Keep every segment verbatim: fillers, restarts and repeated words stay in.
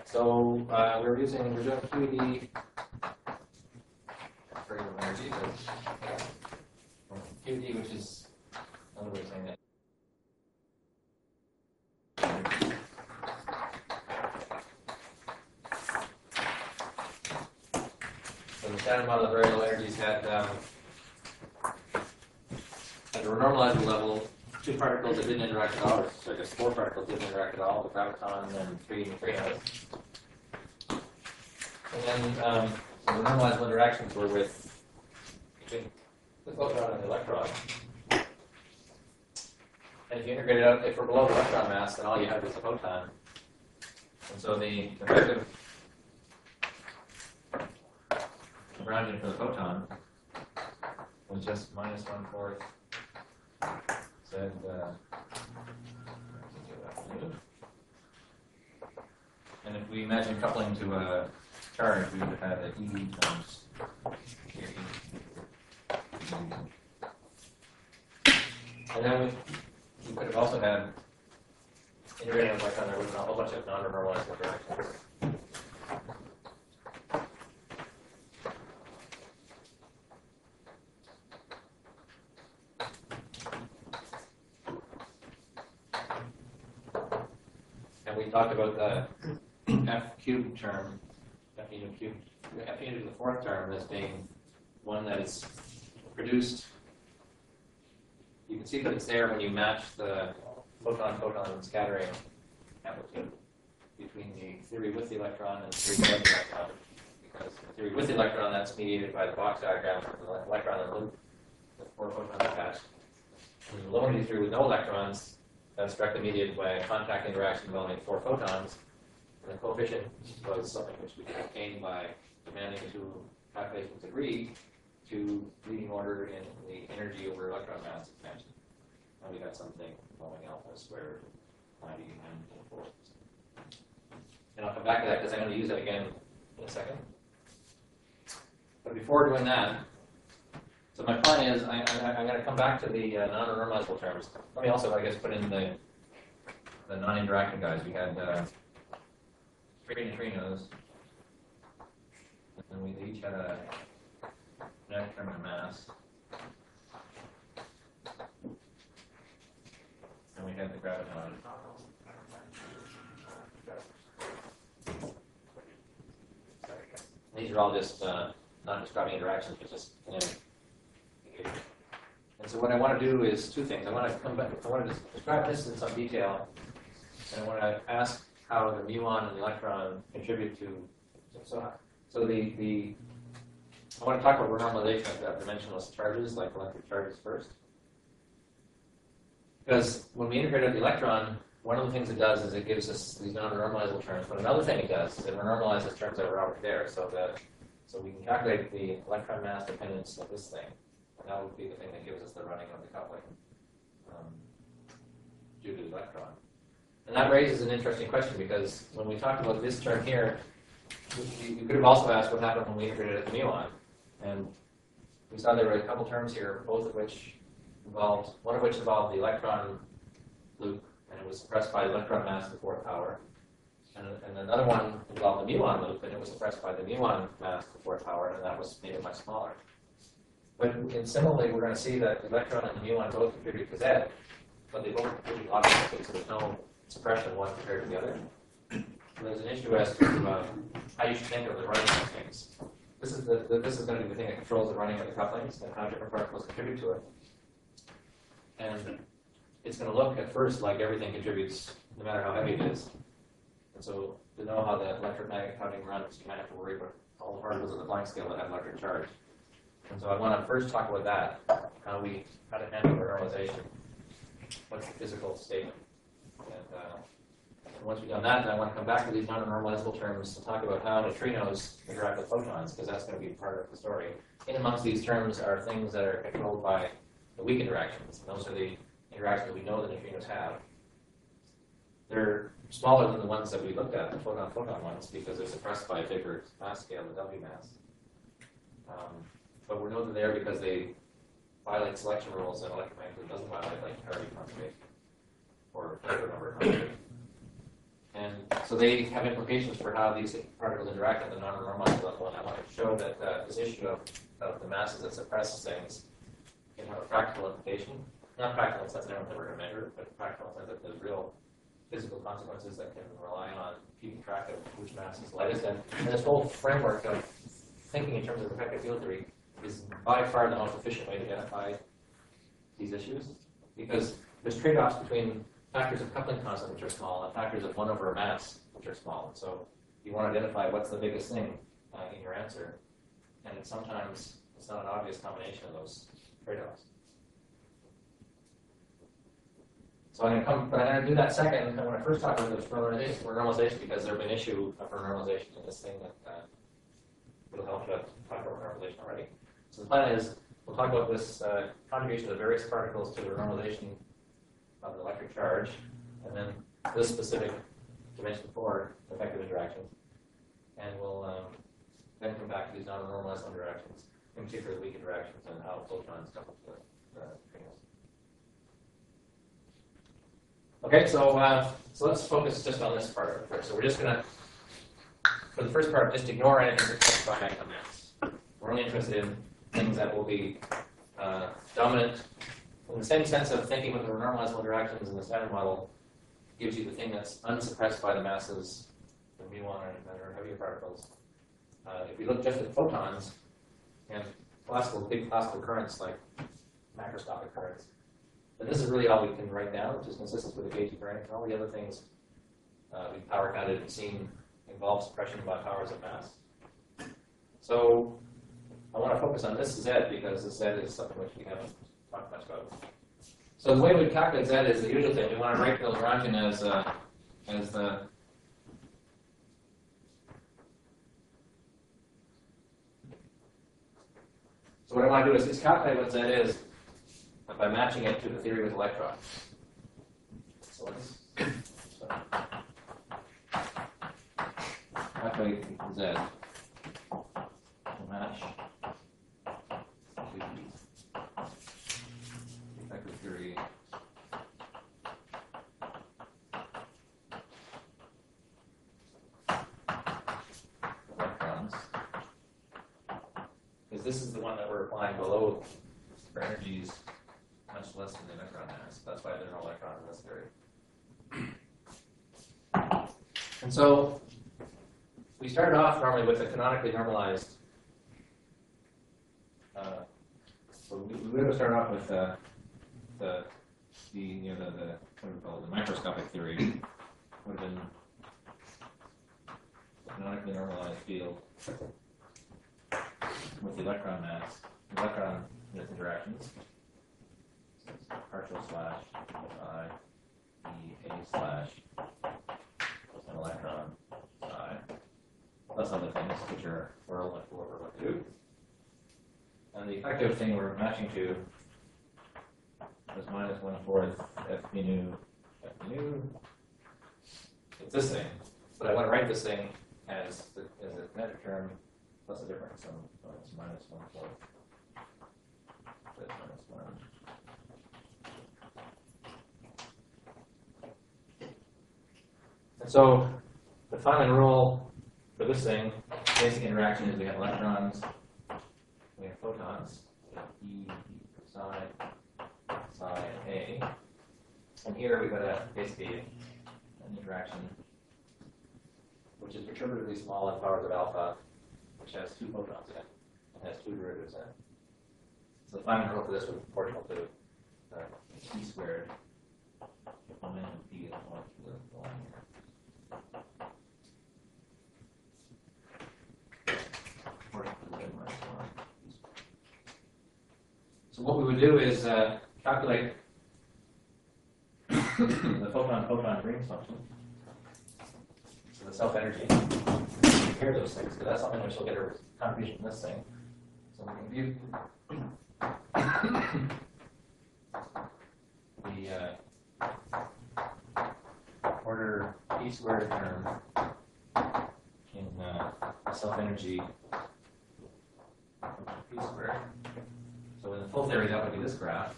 So uh, we're using, we're doing Q E D, very little energy, but Q E D, which is another way of saying that. So the standard model of very low energies had, um, at a normalizable level, two particles that didn't interact at all, or so I guess four particles didn't interact at all, the graviton and three neutrinos. And then um, so the normalizable interactions were with between the photon and the electron. And if you integrate it out, if we're below the electron mass, then all you have is a photon. And so the effective Lagrangian for the photon was just minus one fourth Z. Uh, and if we imagine coupling to a charge, we would have had E times here. And then we, we could have also had integrating an electron, there was a whole bunch of non-normalized interactions. And we talked about the F cubed term, F e to the cubed, F e to the fourth term as being one that is produced. You can see that it's there when you match the photon-photon scattering amplitude between the theory with the electron and the theory without the electron. Because the theory with the electron, that's mediated by the box diagram for the electron and loop with four photons attached. And the low energy theory with no electrons, that's directly mediated by a contact interaction involving four photons. And the coefficient was something which we could obtain by demanding two calculations agreed to leading order in the energy over electron mass expansion. And we got something involving alpha squared ninety and four. And I'll come back to that because I'm going to use it again in a second. But before doing that, so my plan is I, I, I'm going to come back to the uh, non-normalizable terms. Let me also, I guess, put in the the non-interacting guys. We had uh, three neutrinos, and we each had a net determinant mass. And we had the graviton. These are all just uh, not describing interactions, but just kinetic. And so what I want to do is two things. I want to come back. I want to describe this in some detail, and I want to ask how the muon and the electron contribute to. So, so the the I want to talk about renormalization of dimensionless charges, like electric charges, first. Because when we integrate out the electron, one of the things it does is it gives us these non-normalizable terms. But another thing it does is it renormalizes terms that were already there, so that so we can calculate the electron mass dependence of this thing, and that would be the thing that gives us the running of the coupling um, due to the electron. And that raises an interesting question because when we talked about this term here, we, we could have also asked what happened when we integrated at the muon. And we saw there were a couple terms here, both of which involved, one of which involved the electron loop, and it was suppressed by electron mass to the fourth power. And, and another one involved the muon loop, and it was suppressed by the muon mass to the fourth power, and that was made it much smaller. But in similarly, we're going to see that the electron and the muon both contribute to Z, but they both contribute oppositely, so there's no suppression one compared to the other. And there's an issue as to uh, how you should think of the running of things. This is the, the this is going to be the thing that controls the running of the couplings and how different particles contribute to it. And it's going to look at first like everything contributes, no matter how heavy it is. And so to know how the electromagnetic coupling runs, you might have to worry about all the particles of the Planck scale that have electric charge. And so I want to first talk about that, how we how to handle renormalization. What's the physical statement? And, uh, and once we've done that, then I want to come back to these non-normalizable terms and talk about how neutrinos interact with photons, because that's going to be part of the story. In amongst these terms are things that are controlled by the weak interactions. And those are the interactions we know the neutrinos have. They're smaller than the ones that we looked at, the photon-photon ones, because they're suppressed by a bigger mass scale, the W mass. Um, but we know that they're because they violate selection rules and electromagnetism doesn't violate, like parity conservation or flavor number conservation. And So they have implications for how these particles interact at the non-normalized level, and I want to show that uh, this issue of, of the masses that suppress things can have a practical implication. Not practical in the sense that I don't know we're going to measure, but practical in the sense that there's real physical consequences that can rely on keeping track of which mass is lightest. And, and this whole framework of thinking in terms of effective field theory is by far the most efficient way to identify these issues, because there's trade-offs between factors of coupling constant, which are small, and factors of one over a mass, which are small. And so you want to identify what's the biggest thing uh, in your answer, and it's sometimes it's not an obvious combination of those trade-offs. So I'm going to come, but I'm going to do that second. I want to first talk about the normalization, normalization because there's been an issue for normalization in this thing that uh, will help to talk about normalization already. So the plan is we'll talk about this uh, contribution of various particles to the normalization of the electric charge, and then this specific dimension four effective interactions, and we'll um, then come back to these non-normalized interactions, in particular the weak interactions and how photons come up with the neutrinos. Okay, so uh, so let's focus just on this part of it first. So we're just going to, for the first part, just ignore anything that's by mass. We're only interested in things that will be uh, dominant. In the same sense of thinking with the normalizable interactions in the standard model gives you the thing that's unsuppressed by the masses, the muon or heavier particles. Uh, if we look just at photons and classical, big classical currents like macroscopic currents, then this is really all we can write down, which is consistent with the gauge current, and all the other things uh, we've power counted and seen involve suppression by powers of mass. So I want to focus on this Z because this Z is something which we haven't talked much about. So the way we calculate Z is the usual thing. We want to write the Lagrangian as uh, as the so what I want to do is, is calculate what Z is by matching it to the theory with electrons. So let's so calculate Z. Match to the effective theory of electrons. Because this is the one that we're applying below for energies much less than the electron mass. That's why there's no electron in this theory. And so we started off normally with a canonically normalized. Uh, so we, we would have started off with uh, the the you know the, the what do we call it, the microscopic theory would have been a canonically normalized field with the electron mass, the electron and its interactions. So it's partial slash psi E A slash an electron psi plus other things which are relevant for what we're going to do. And the effective thing we're matching to is minus one fourth F B nu F B nu. It's this thing, but I want to write this thing as the, as a metric term plus a difference. So it's minus one fourth. That's minus one. And so the Feynman rule for this thing, basic interaction is we have electrons, we have photons, we have E, psi, psi, and A. And here we've got a basically an interaction which is perturbatively small in powers of alpha, which has two photons in it and has two derivatives in it. So the Feynman rule for this would be proportional to uh, T squared momentum P is one to the line here. So what we would do is uh, calculate the photon-photon Green's function, so the self-energy, compare those things, because that's something which will get a contribution from this thing. So we can view the uh, order P squared term in uh, self-energy P squared. So in the full theory, that would be this graph.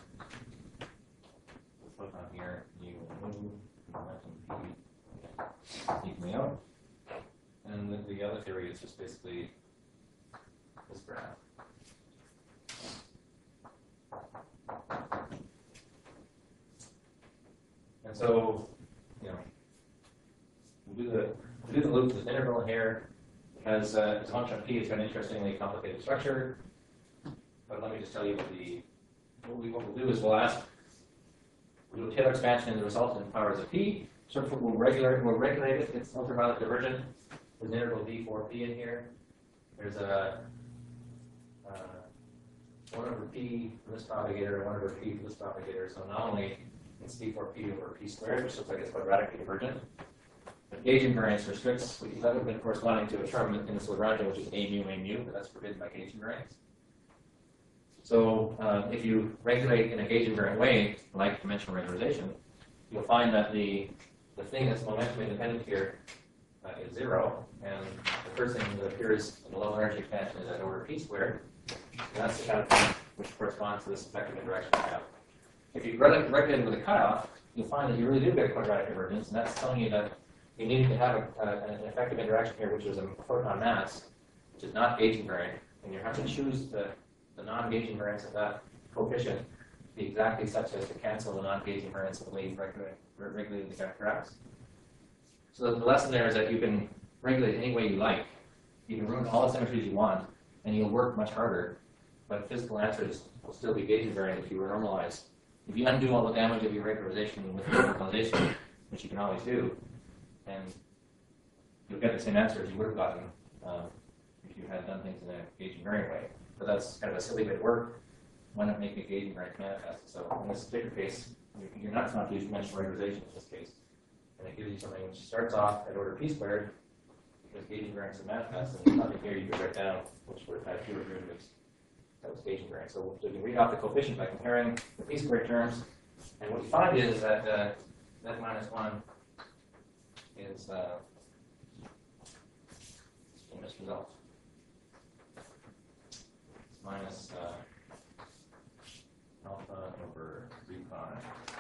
Photon here, you move momentum P equaling out. it's just basically this graph. And so, you know, we'll do the, we'll do the loop with integral here. Has uh, it's a function of p. It's got an interestingly complicated structure. But let me just tell you what the what, we, what we'll do is we'll ask we'll do a Taylor expansion in the resultant powers of p. So we'll regulate we'll regulate it. It's ultraviolet divergent. There's an integral d four p in here. There's a uh, one over p for this propagator and one over p for this propagator. So nominally it's d four p over p squared, which looks like it's quadratically divergent. But gauge invariance restricts, that would have been corresponding to a term in this Lagrangian, which is a mu, a mu, but that's forbidden by gauge invariance. So uh, if you regulate in a gauge invariant way, like dimensional regularization, you'll find that the the thing that's momentum independent here uh, is zero, and the first thing that appears in the low energy expansion is at order p squared. And that's the kind of thing which corresponds to this effective interaction we have. If you regulate it with a cutoff, you'll find that you really do get quadratic divergence, and that's telling you that you need to have a, uh, an effective interaction here, which is a photon mass, which is not gauge invariant, and you have to choose the, the non-gauge invariance of that coefficient to be exactly such as to cancel the non-gauge invariance of the way you regulate, regulate the graphs. So the lesson there is that you can regulate any way you like. You can ruin all the symmetries you want, and you'll work much harder, but physical answers will still be gauge invariant if you normalize. If you undo all the damage of your regularization with normalization, which you can always do, and you'll get the same answer as you would have gotten um, if you had done things in a gauge invariant way. But that's kind of a silly bit of work. Why not make a gauge invariant manifest? So in this particular case, you're not trying to use dimensional regularization in this case. And it gives you something which starts off at order p squared, because gauge invariance is manifest, and there's nothing here you could write down which would have had fewer derivatives. That was gauge invariant. So you can read off the coefficient by comparing the p squared terms. And what you find is that uh, z minus one is uh, in this result. It's minus uh, alpha over three pi.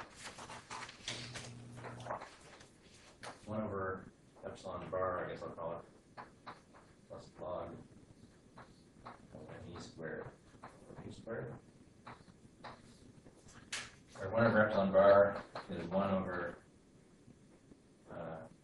one over epsilon bar, I guess I'll call it, plus log of e squared over p squared. Or one over epsilon bar is one over uh,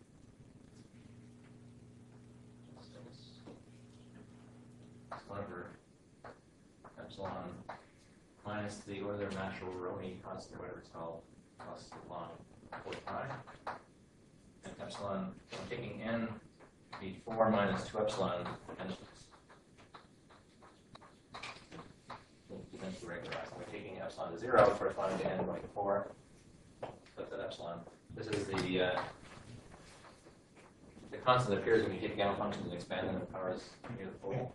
one over epsilon minus the Euler-Maslow-Roni constant, whatever it's called, plus log four pi. And epsilon, I'm taking n to be four minus two epsilon dimensions. Dimension regularized. We're taking epsilon to zero corresponding to n going to four. That's that epsilon. This is the uh, the constant that appears when you take gamma functions and expand them in powers near the full.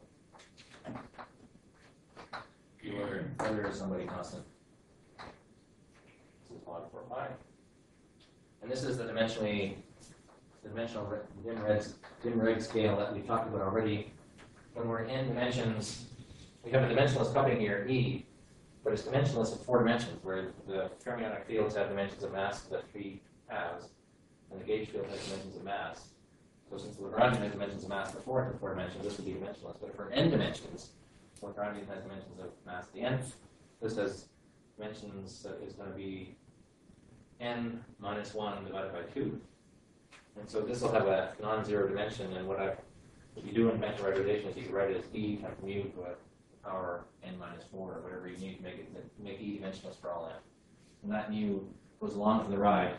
Euler, Euler is somebody constant. This is log four pi. And this is the dimensionally the dimensional dim red, dim red scale that we talked about already. When we're in dimensions, we have a dimensionless cupping here, E, but it's dimensionless in four dimensions, where the fermionic fields have dimensions of mass that three halves, and the gauge field has dimensions of mass. So since the Lagrangian has dimensions of mass before in four dimensions, this would be dimensionless. But for n dimensions, the Lagrangian has dimensions of mass to the nth. This has dimensions that is going to be n minus one divided by two. And so this will have a non-zero dimension, and what I what you do in dimensional regularization is you can write it as e times mu to a power n minus four, or whatever you need to make it make e dimensionless for all n. And that mu goes along for the ride.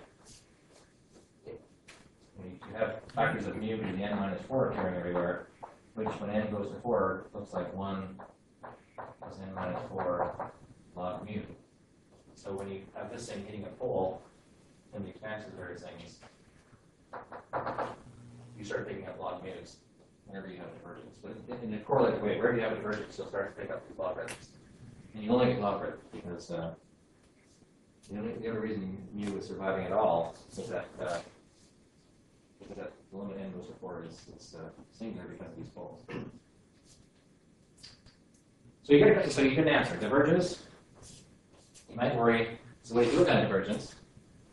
You have factors of mu and the n minus four appearing everywhere, which when n goes to four looks like one plus n minus four log mu. So when you have this thing hitting a pole, and the expansion of various things, you start picking up log mu's whenever you have a divergence. But in a correlated way, wherever you have a divergence, you'll start to pick up these logarithms. And you only get logarithms because uh, the only the other reason mu is surviving at all is that uh, because that the limit n goes to four is, is uh, singular because of these poles. So you get so you get an answer. Divergence. You might worry, it's the way to do a kind of divergence.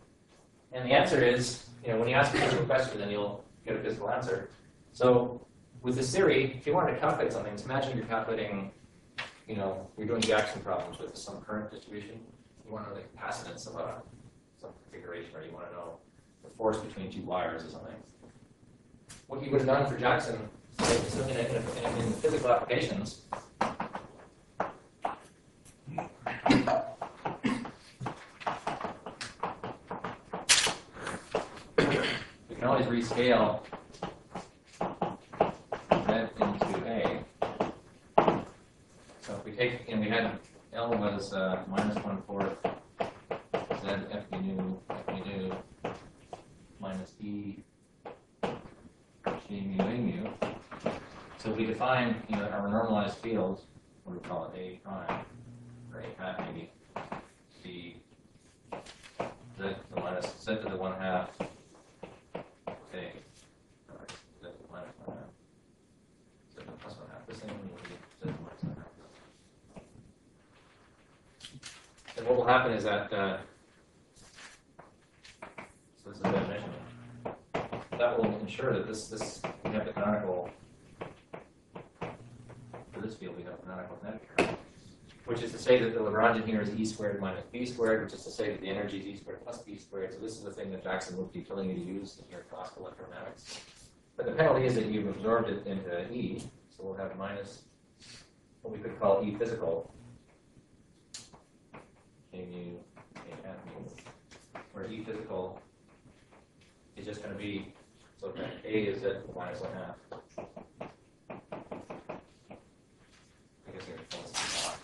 And the answer is, you know, when you ask a physical question, then you'll get a physical answer. So with this theory, if you wanted to calculate something, just imagine you're calculating, you know, you're doing Jackson problems with some current distribution. You want to know the capacitance of a, some configuration, or you want to know the force between two wires or something. What you would have done for Jackson in, in, in, in physical applications, we can always rescale Z into A. So if we take, and we had L was uh, minus one fourth Z F U nu F U nu minus E G mu A mu. So we define, you know, our normalized field, what do we call it, A prime, or A hat maybe, the Z to the minus, Z to the one half, A, or Z to the minus one half, Z to the plus one half, the same will be Z to the minus one half. And what will happen is that, uh, so this is the definition, that will ensure that this, this we have the canonical, for this field we have canonical kinetic current, which is to say that the Lagrangian here is E squared minus B squared, which is to say that the energy is E squared plus B squared. So this is the thing that Jackson would be telling you to use in your classical electromechanics. But the penalty is that you've absorbed it into E, so we'll have minus what we could call E physical, K mu, K hat mu, where E physical is just going to be, so A is at minus one half. I guess I'm going to call this naught.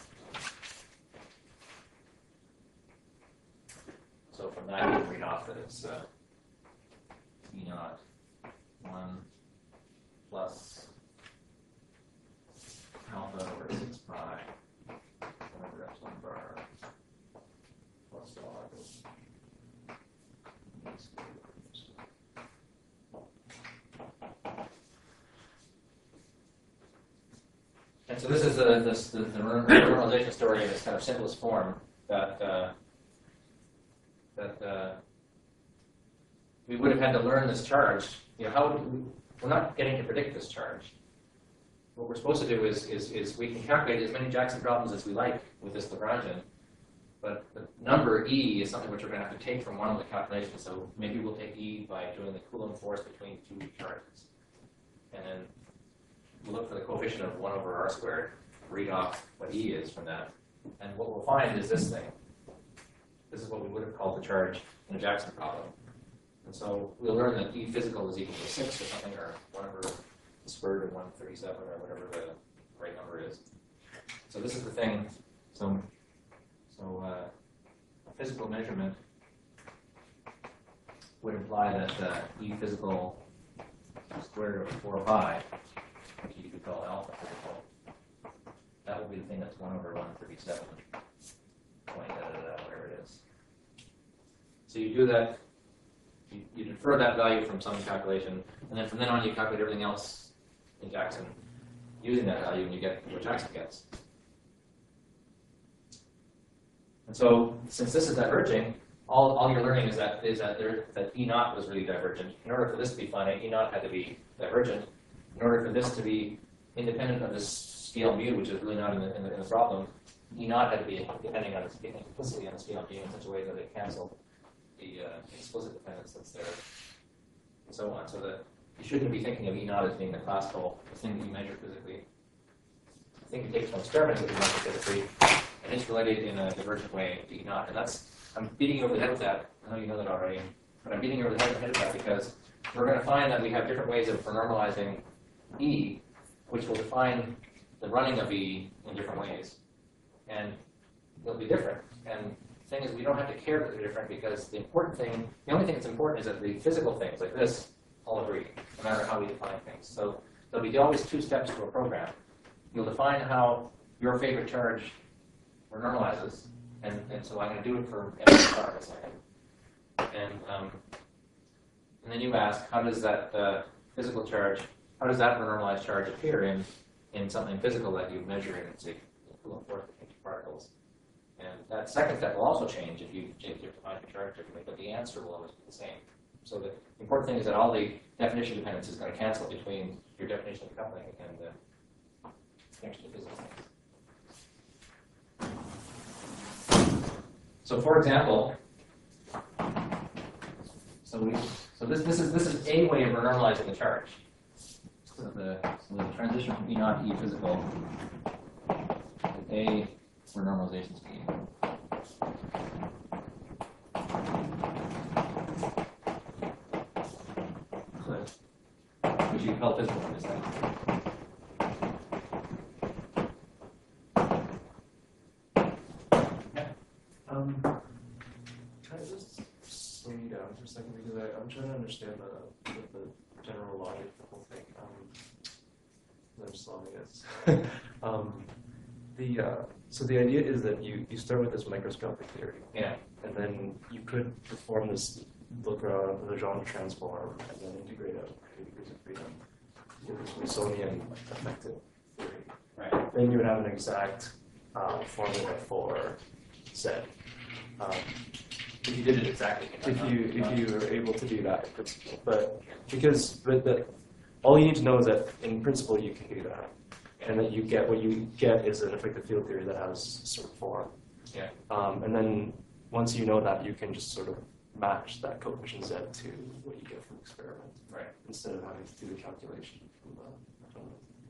So from that you can read off that it's uh, E naught one plus alpha over six pi over epsilon bar plus log of E squared. And so this is the, this, the, the normalization story in its kind of simplest form that uh, that uh, we would have had to learn this charge. You know, how would we, we're not getting to predict this charge. What we're supposed to do is, is, is we can calculate as many Jackson problems as we like with this Lagrangian, but the number E is something which we're going to have to take from one of the calculations. So maybe we'll take E by doing the Coulomb force between two charges, and then we'll look for the coefficient of one over r squared, read off what E is from that. And what we'll find is this thing. This is what we would have called the charge in a Jackson problem. And so we'll learn that E physical is equal to six or something, or one over the square root of one thirty-seven, or whatever the right number is. So this is the thing. So, so uh, a physical measurement would imply that uh, E physical square root of four pi, which you could call alpha physical, that would be the thing that's one over one thirty-seven, point, da, da, da, whatever it is. So you do that, you, you defer that value from some calculation, and then from then on you calculate everything else in Jackson using that value, and you get what Jackson gets. And so, since this is diverging, all, all you're learning is that is that there that E naught was really divergent. In order for this to be finite, E naught had to be divergent. In order for this to be independent of this scale mu, which is really not in the, in the, in the problem, E naught had to be depending on its implicitly on the scale mu in such a way that it canceled the uh, explicit dependence that's there, and so on. So that you shouldn't be thinking of E naught as being the classical thing that you measure physically. The thing you take from experiments that you measure physically, and it's related in a divergent way to E naught. And that's, I'm beating you over the head with that. I know you know that already, but I'm beating you over the head with that because we're going to find that we have different ways of normalizing E, which will define the running of E in different ways. And they'll be different. And the thing is, we don't have to care that they're different because the important thing, the only thing that's important is that the physical things like this all agree, no matter how we define things. So there'll be always two steps to a program. You'll define how your favorite charge normalizes, and, and so I'm going to do it for M star in a second. And, um, and then you ask, how does that uh, physical charge, how does that normalized charge appear in, in something physical that you measure in, say, Coulomb force between two particles? And that second step will also change if you, if you define your charge differently, but the answer will always be the same. so the important thing is that all the definition dependence is going to cancel between your definition of coupling and the connection to physical things. So, for example, so we so this this is this is a way of renormalizing the charge. So the so the transition from E naught to E physical is a renormalization scheme. Which you can call physical in this sense. Yeah. Um, can I just slow you down for a second because I, I'm trying to understand the, the, the general logic of the whole thing. Um, I'm slowing this. um, the uh, so the idea is that you, you start with this microscopic theory. Yeah. And then you could perform this Lagrange, Legendre transform and then integrate out two degrees of freedom with this Wilsonian effective theory. Right. Then you would have an exact uh, formula for Z. Um, If you did it exactly. if you if you were able to do that in principle, but because but the, all you need to know is that in principle you can do that, and that you get what you get is an effective field theory that has a certain form. Yeah. Um, and then once you know that, you can just sort of match that coefficient Z to what you get from the experiment, Right. instead of having to do the calculation from the. From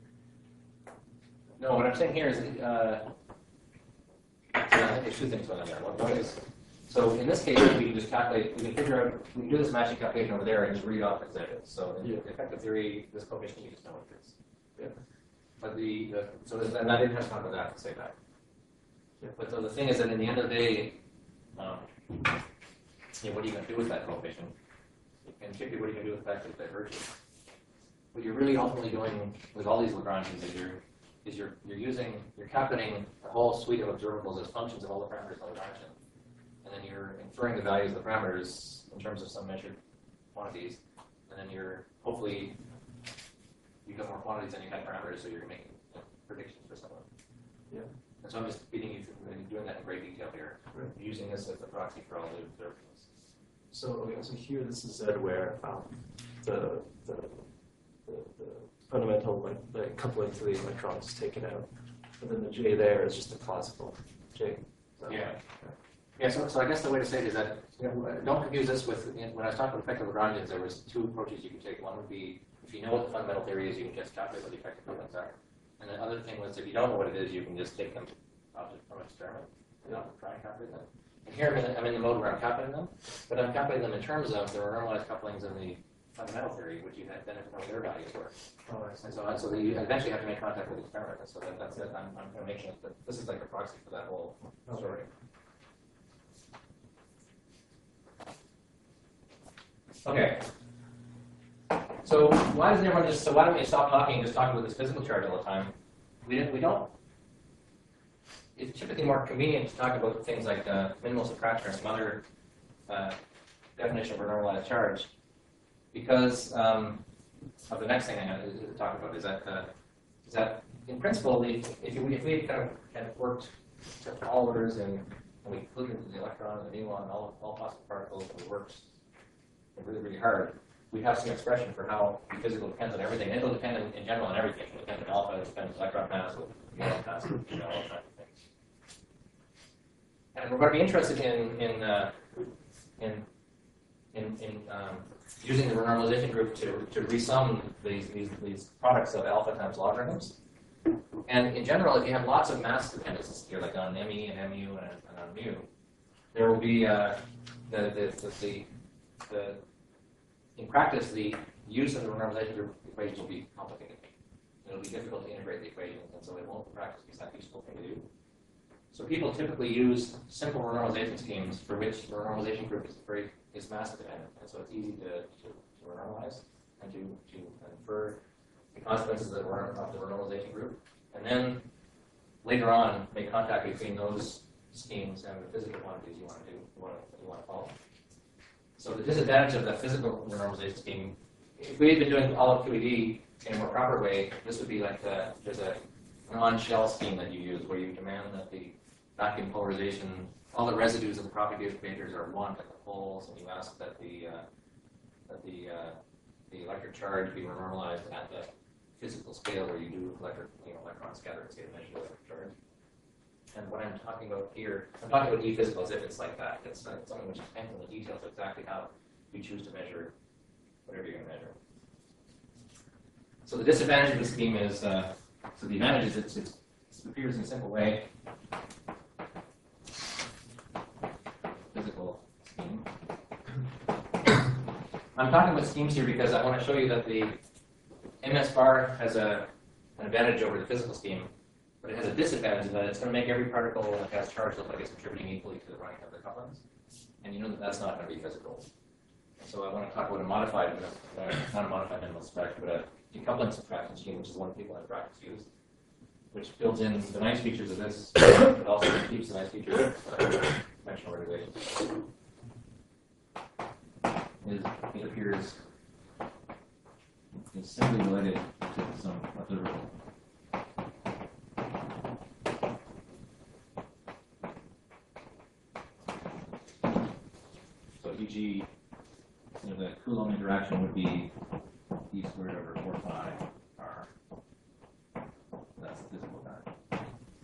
No, what I'm saying here is, uh, I think there's two things going on there. One, one is, so in this case, we can just calculate, we can figure out, we can do this matching calculation over there and just read off as it is. So in Yeah. the effective theory, this coefficient, you just know what it is. Yeah. But the, the so there's, and I didn't have to talk about that to say that. Yeah. But so the thing is that in the end of the day, um, yeah, what are you going to do with that coefficient? And particularly, what are you going to do with the fact that it diverges? What you're really ultimately doing with all these Lagrangians is you're is you're you're using you're calculating a whole suite of observables as functions of all the parameters of the Lagrangian, and then you're inferring the values of the parameters in terms of some measured quantities, and then you're hopefully you've got more quantities than you had parameters, so you're making you know, predictions for some of them. Yeah. And so I'm just feeding you through doing that in great detail here, Right. using this as the proxy for all the observables. So okay, so here this is Z where um, the, the the the fundamental like the coupling to the electrons is taken out, and then the J there is just a classical J. So, Yeah. Yeah, so, so I guess the way to say it is that, you know, don't confuse this with, you know, when I was talking about effective Lagrangians, there was two approaches you could take. One would be, if you know what the fundamental theory is, you can just calculate what the effective couplings are. And the other thing was, if you don't know what it is, you can just take them out from an experiment and not try and calculate them. And here I'm in, the, I'm in the mode where I'm calculating them, but I'm calculating them in terms of the normalized couplings in the fundamental theory, which you had then know what their values were. Oh, I see. And so on, so that you eventually have to make contact with the experiment. And so that, that's it. I'm, I'm going to make sure that this is like a proxy for that whole story. Okay. So why does everyone just? So why don't we stop talking and just talk about this physical charge all the time? We we don't. It's typically more convenient to talk about things like uh, minimal subtraction or some other uh, definition of a normalized charge, because um, of the next thing I have to talk about is that uh, is that in principle, the, if you, if we kind of had worked to all orders and, and we included the electron and the muon, all all possible particles, and we worked really really hard, we have some expression for how physical depends on everything. And it'll depend in, in general on everything. It'll depend on alpha, it'll depend on electron mass, muon mass, you know, all kinds of things. And we're going to be interested in in uh, in in, in um, using the renormalization group to to resum these these these products of alpha times logarithms. And in general, if you have lots of mass dependencies here, like on me and mu and, and on mu, there will be uh, the, the, the the the in practice the use of the renormalization group equations will be complicated. It'll be difficult to integrate the equations, and so it won't in practice be that useful thing to do. So people typically use simple renormalization schemes for which the renormalization group is very is mass dependent, and so it's easy to, to, to renormalize and to, to infer the consequences of the, of the renormalization group, and then later on make contact between those schemes and the physical quantities you want to do, you want to, you want to follow. So the disadvantage of the physical renormalization scheme, if we had been doing all of Q E D in a more proper way, this would be like the, there's a non-shell scheme that you use where you demand that the vacuum polarization, all the residues of the propagator are one, like the poles, and you ask that the uh, that the uh, the electric charge be normalized at the physical scale where you do electric, you know, electron scattering state of measured electric charge. And what I'm talking about here, I'm talking about E physical as if it's like that. It's uh, something which depends on the details of exactly how you choose to measure whatever you're going to measure. So the disadvantage of the scheme is, uh, so the advantage is it's, it's, it appears in a simple way. Physical scheme. I'm talking about schemes here because I want to show you that the M S bar has a, an advantage over the physical scheme, but it has a disadvantage in that it's going to make every particle that has charge look like it's contributing equally to the running of the couplings. And you know that that's not going to be physical. So I want to talk about a modified, uh, not a modified minimal subtraction, but a decoupling subtraction scheme, which is the one people in practice use, which builds in the nice features of this, but also keeps the nice features of conventional regulation. Is it appears is simply related to some observable. So E G, you know, the Coulomb interaction would be E squared over four pi r. That's the physical guy.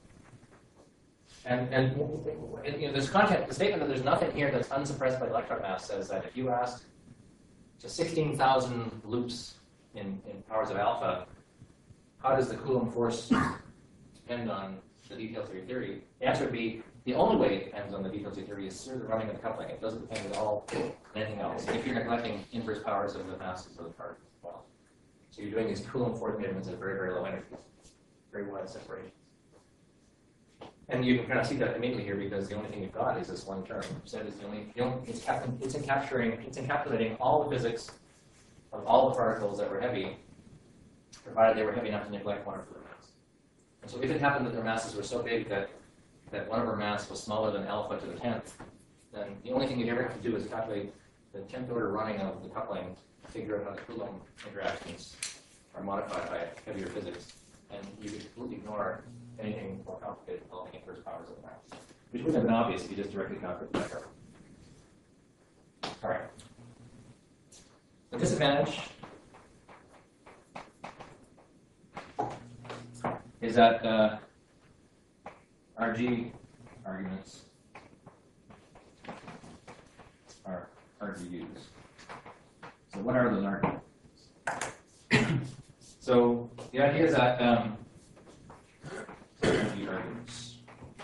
And, and you know, this content, the statement that there's nothing here that's unsuppressed by electron mass says that if you asked to sixteen thousand loops in, in powers of alpha, how does the Coulomb force depend on the details of your theory? The answer would be the only way it depends on the details of your theory is through the running of the coupling. It doesn't depend at all on anything else. If you're neglecting inverse powers of the masses of the particles as well. So you're doing these Coulomb force measurements at very, very low energies, very wide separations. And you can kind of see that immediately here because the only thing you've got is this one term. Z is the only, the only it's, cap, it's encapturing, it's encapsulating all the physics of all the particles that were heavy, provided they were heavy enough to neglect one of their mass. And so if it happened that their masses were so big that, that one of our mass was smaller than alpha to the tenth, then the only thing you'd ever have to do is calculate the tenth order running of the coupling, figure out how the Coulomb interactions are modified by heavier physics, and you could completely ignore anything more complicated involving inverse powers of the mass, which would have been obvious if you just directly calculate that curve. All right. The disadvantage is that uh, R G arguments are hard to use. So what are those arguments? So the idea is that um, R G arguments.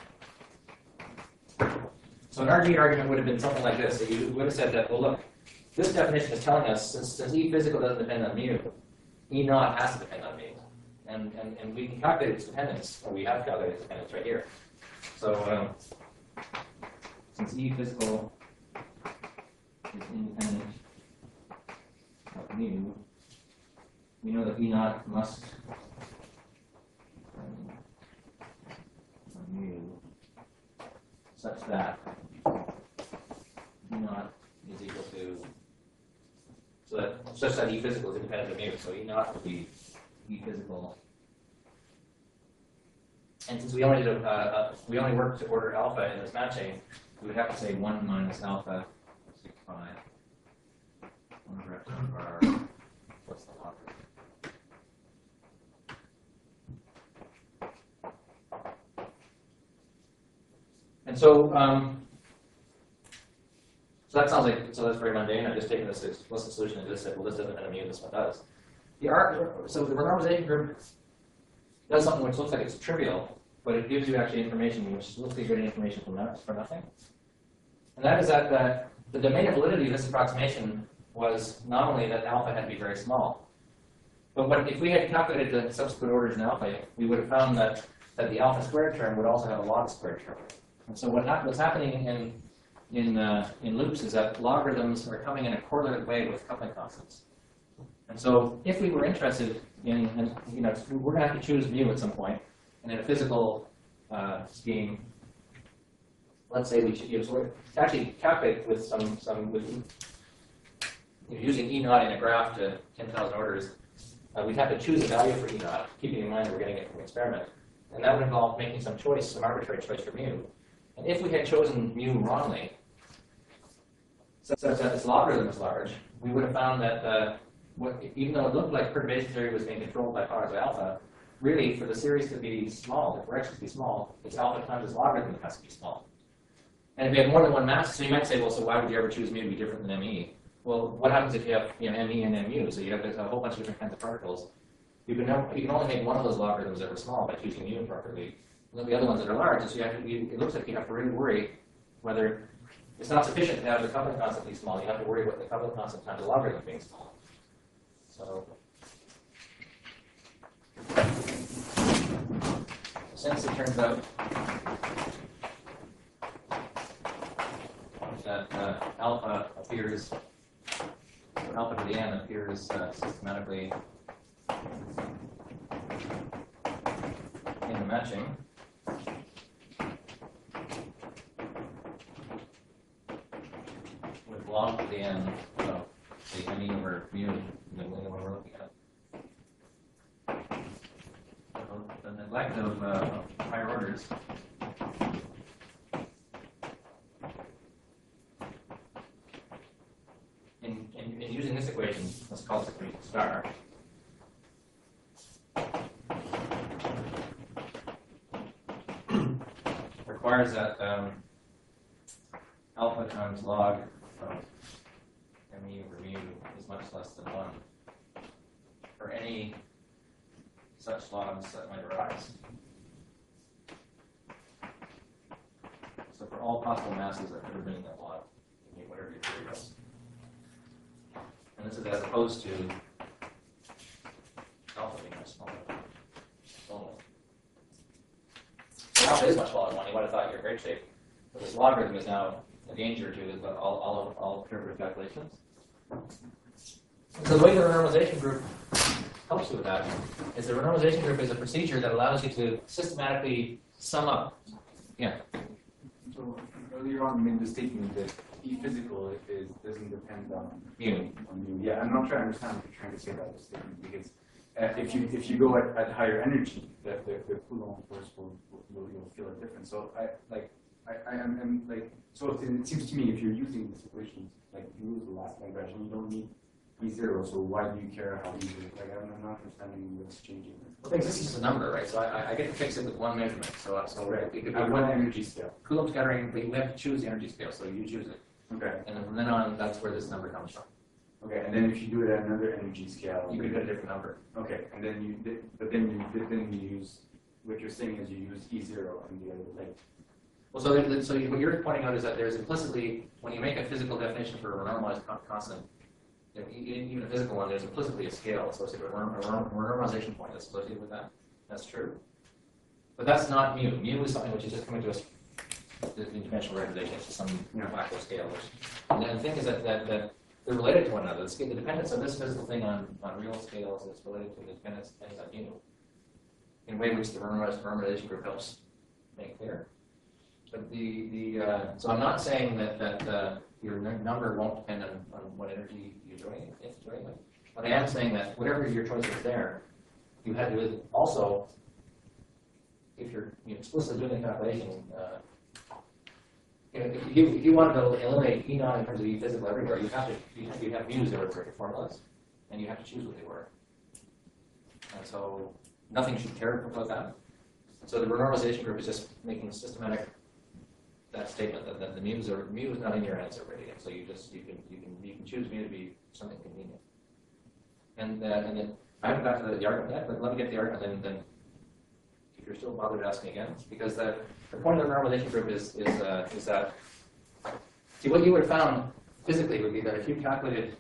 So an R G argument would have been something like this. So you would have said that, well, look, this definition is telling us since, since E physical doesn't depend on mu, E naught has to depend on mu. And, and, and we can calculate its dependence, or we have calculated its dependence right here. So um, since E physical is independent of mu, we know that E naught must um, mu such that E naught is equal to, so that such that E physical is independent of mu. So E naught would be E physical. And since we only did a, uh, we only worked to order alpha in this matching, we would have to say one minus alpha six pi. One over epsilon bar. What's the log? And so, um, so that sounds like, so that's very mundane. I've just taken this explicit solution and just said, well, this doesn't depend on mu, this one does. The R, so the renormalization group does something which looks like it's trivial, but it gives you actually information which looks like you're getting information from, that, from nothing. And that is that the, the domain of validity of this approximation was not only that alpha had to be very small, but what, if we had calculated the subsequent orders in alpha, we would have found that, that the alpha squared term would also have a log squared term. And so what hap what's happening in, in, uh, in loops is that logarithms are coming in a correlated way with coupling constants. And so if we were interested in, and, you know, we're going to have to choose mu at some point, and in a physical uh, scheme, let's say we should use, to actually calculate with some, some with, you know, using E naught in a graph to ten thousand orders, uh, we'd have to choose a value for E naught, keeping in mind that we're getting it from an experiment. And that would involve making some choice, some arbitrary choice for mu. And if we had chosen mu wrongly, such that its logarithm is large, we would have found that uh, what, even though it looked like perturbation theory was being controlled by powers of alpha, really for the series to be small, the corrections to be small, it's alpha times its logarithm that has to be small. And if you have more than one mass, so you might say, well, so why would you ever choose mu to be different than me? Well, what happens if you have you know, me and mu? So you have a whole bunch of different kinds of particles. You can, know, you can only make one of those logarithms that are small by choosing mu properly. And then the other ones that are large, so you have to, you, it looks like you have to really worry whether it's not sufficient to have the coupling constant be small. You have to worry about the coupling constant times the logarithm being small. So, since it turns out that uh, alpha appears, so alpha to the n appears uh, systematically in the matching, with log to the n of the me over mu, the one we're looking at. So the neglect of, uh, of higher orders in, in, in using this equation, let's call it the star. Requires that um, alpha times log of me over mu is much less than one for any such logs that might arise. So for all possible masses that could have been in that log, you need whatever your theory is. And this is as opposed to alpha being much smaller. Only. Alpha is much smaller than one. You might have thought you're in great shape. But this logarithm is now a danger to all, all, all observative calculations. So the way the renormalization group helps you with that is the renormalization group is a procedure that allows you to systematically sum up. Yeah. So earlier on, you made the statement that E physical is doesn't depend on mu. On mu. Yeah, I'm not sure I understand what you're trying to say about this statement because uh, if you if you go at, at higher energy, the the, the Coulomb force will, will you'll feel it different. So I like I I am I'm, like so it seems to me if you're using these equations like you use the last language and you don't need E zero, so why do you care how you do it? Like I'm not understanding what's changing. Well, things this is just a number, right? So I, I get to fix it with one measurement. So so Right. it could be At one one energy scale. Coulomb scattering, but you have to choose the energy scale, so you choose it. Okay. And then from then on, that's where this number comes from. Okay, and then if you do it at another energy scale, You could get a different number. okay, and then you did, but then you then you use what you're saying is you use E zero and the other like. Well, so there- so you, what you're pointing out is that there's implicitly, when you make a physical definition for a renormalized con- constant, you know, e- even a physical one, there's implicitly a scale associated with a renorm- a renorm- renormalization point that's associated with that. That's true. But that's not mu. Mu is something which is just coming to us in dimensional representation. It's just some Yeah. macro scale. Which, and the thing is that, that, that they're related to one another. The, scale, the dependence of this physical thing on, on real scales is related to the dependence of things on mu, in a way which the renormalized renormalization group helps make clear. But the, the uh, so I'm not saying that, that uh, your n- number won't depend on, on what energy you're doing it, it's doing it. But I am saying that whatever your choice is there, you have to also, if you're, you're explicitly doing the calculation, uh, you know, if you, if you wanted to eliminate E naught in terms of E physical everywhere, you have to you have, you have mu's that are perfect formulas, and you have to choose what they were. And so nothing should care about that. So the renormalization group is just making a systematic that statement that, that the mu's are mu is not in your answer already, and so you just you can you can you can choose mu to be something convenient. And uh, and then I haven't got to the, the argument yet, but let me get the argument. Then then if you're still bothered, ask me again, because the the point of the normalization group is is uh, is that see what you would have found physically would be that if you calculated,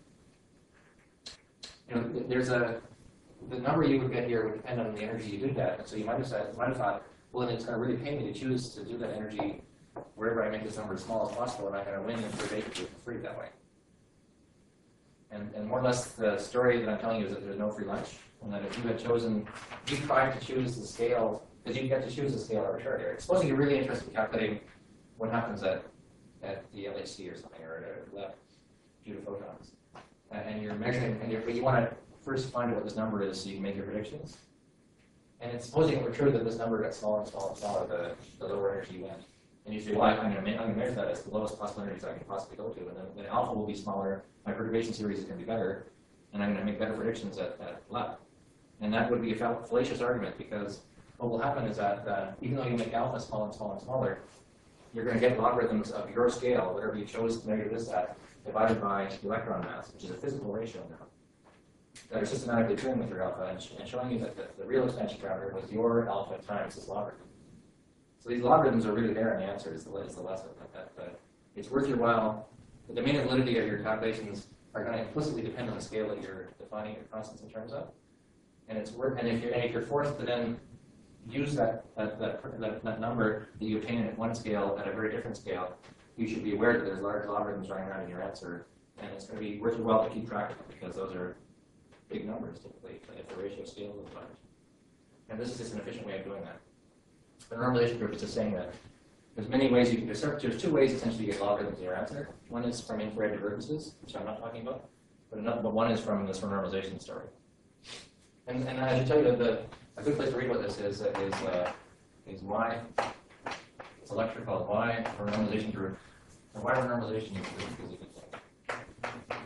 you know, there's a the number you would get here would depend on the energy you do get, and so you might have said might have thought, well, then it's going to really pay me to choose to do that energy wherever I make this number as small as possible, and I'm going to win the perturbation group for free that way. And, and more or less the story that I'm telling you is that there's no free lunch, and that if you had chosen, you tried to choose the scale, because you get to choose the scale arbitrarily. Supposing you're really interested in calculating what happens at, at the L H C or something, or at left due to photons, and you're measuring, and you're, but you want to first find out what this number is so you can make your predictions. And it's supposing it were true that this number got smaller and smaller and smaller the, the lower energy you went. And you say, well, I'm going to measure that as the lowest possible energies I can possibly go to, and then, then alpha will be smaller, my perturbation series is going to be better, and I'm going to make better predictions at, at lab. And that would be a fal- fallacious argument, because what will happen is that uh, even though you make alpha smaller and smaller and smaller, you're going to get logarithms of your scale, whatever you chose to measure this at, divided by the electron mass, which is a physical ratio now, that are systematically doing with your alpha and, sh- and showing you that the, the real expansion parameter was your alpha times this logarithm. So these logarithms are really there in the answer, is the, is the lesson. That, that, that it's worth your while. The domain and validity of your calculations are going to implicitly depend on the scale that you're defining your constants in terms of. And it's worth, and if you're, and if you're forced to then use that that, that, that that number that you obtain at one scale at a very different scale, you should be aware that there's large logarithms running around in your answer, and it's going to be worth your while to keep track of them, because those are big numbers typically if the ratio scale is large. And this is just an efficient way of doing that. The normalization group is just saying that there's many ways you can, there's, there's two ways essentially to get logarithms in your answer. One is from infrared divergences, which I'm not talking about, but another, but one is from this normalization story. And, and I should tell you that the, a good place to read about this is uh, is uh, is why it's a lecture called Why for Normalization Group, and why normalization group is a good thing.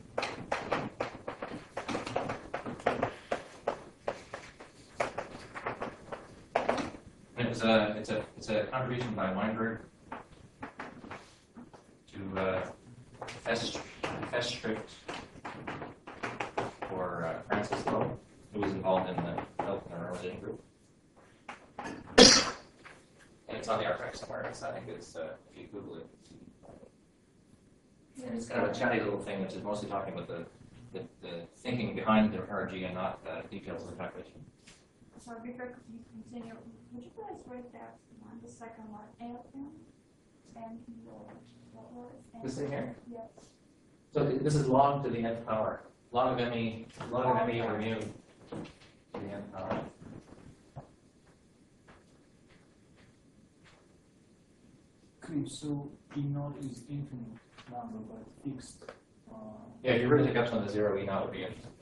And it's a it's a it's a contribution by Weinberg to uh, Festschrift for uh, Francis Lowe, who was involved in the development of the normalization group. And it's on the archive somewhere. It's, I think it's, uh, if you Google it. And it's kind of a chatty little thing, which is mostly talking about the, the, the thinking behind the R G and not the details of the calculation. So before you continue, would you guys write that one, the second one, L M and what was it? This thing here? Yes. So th- this is log to the nth power. Log of me, log of me over mu to the nth power. Okay, so E naught is infinite number, but fixed. Uh, Yeah, if you were to take up some of the zero, E naught would be infinite.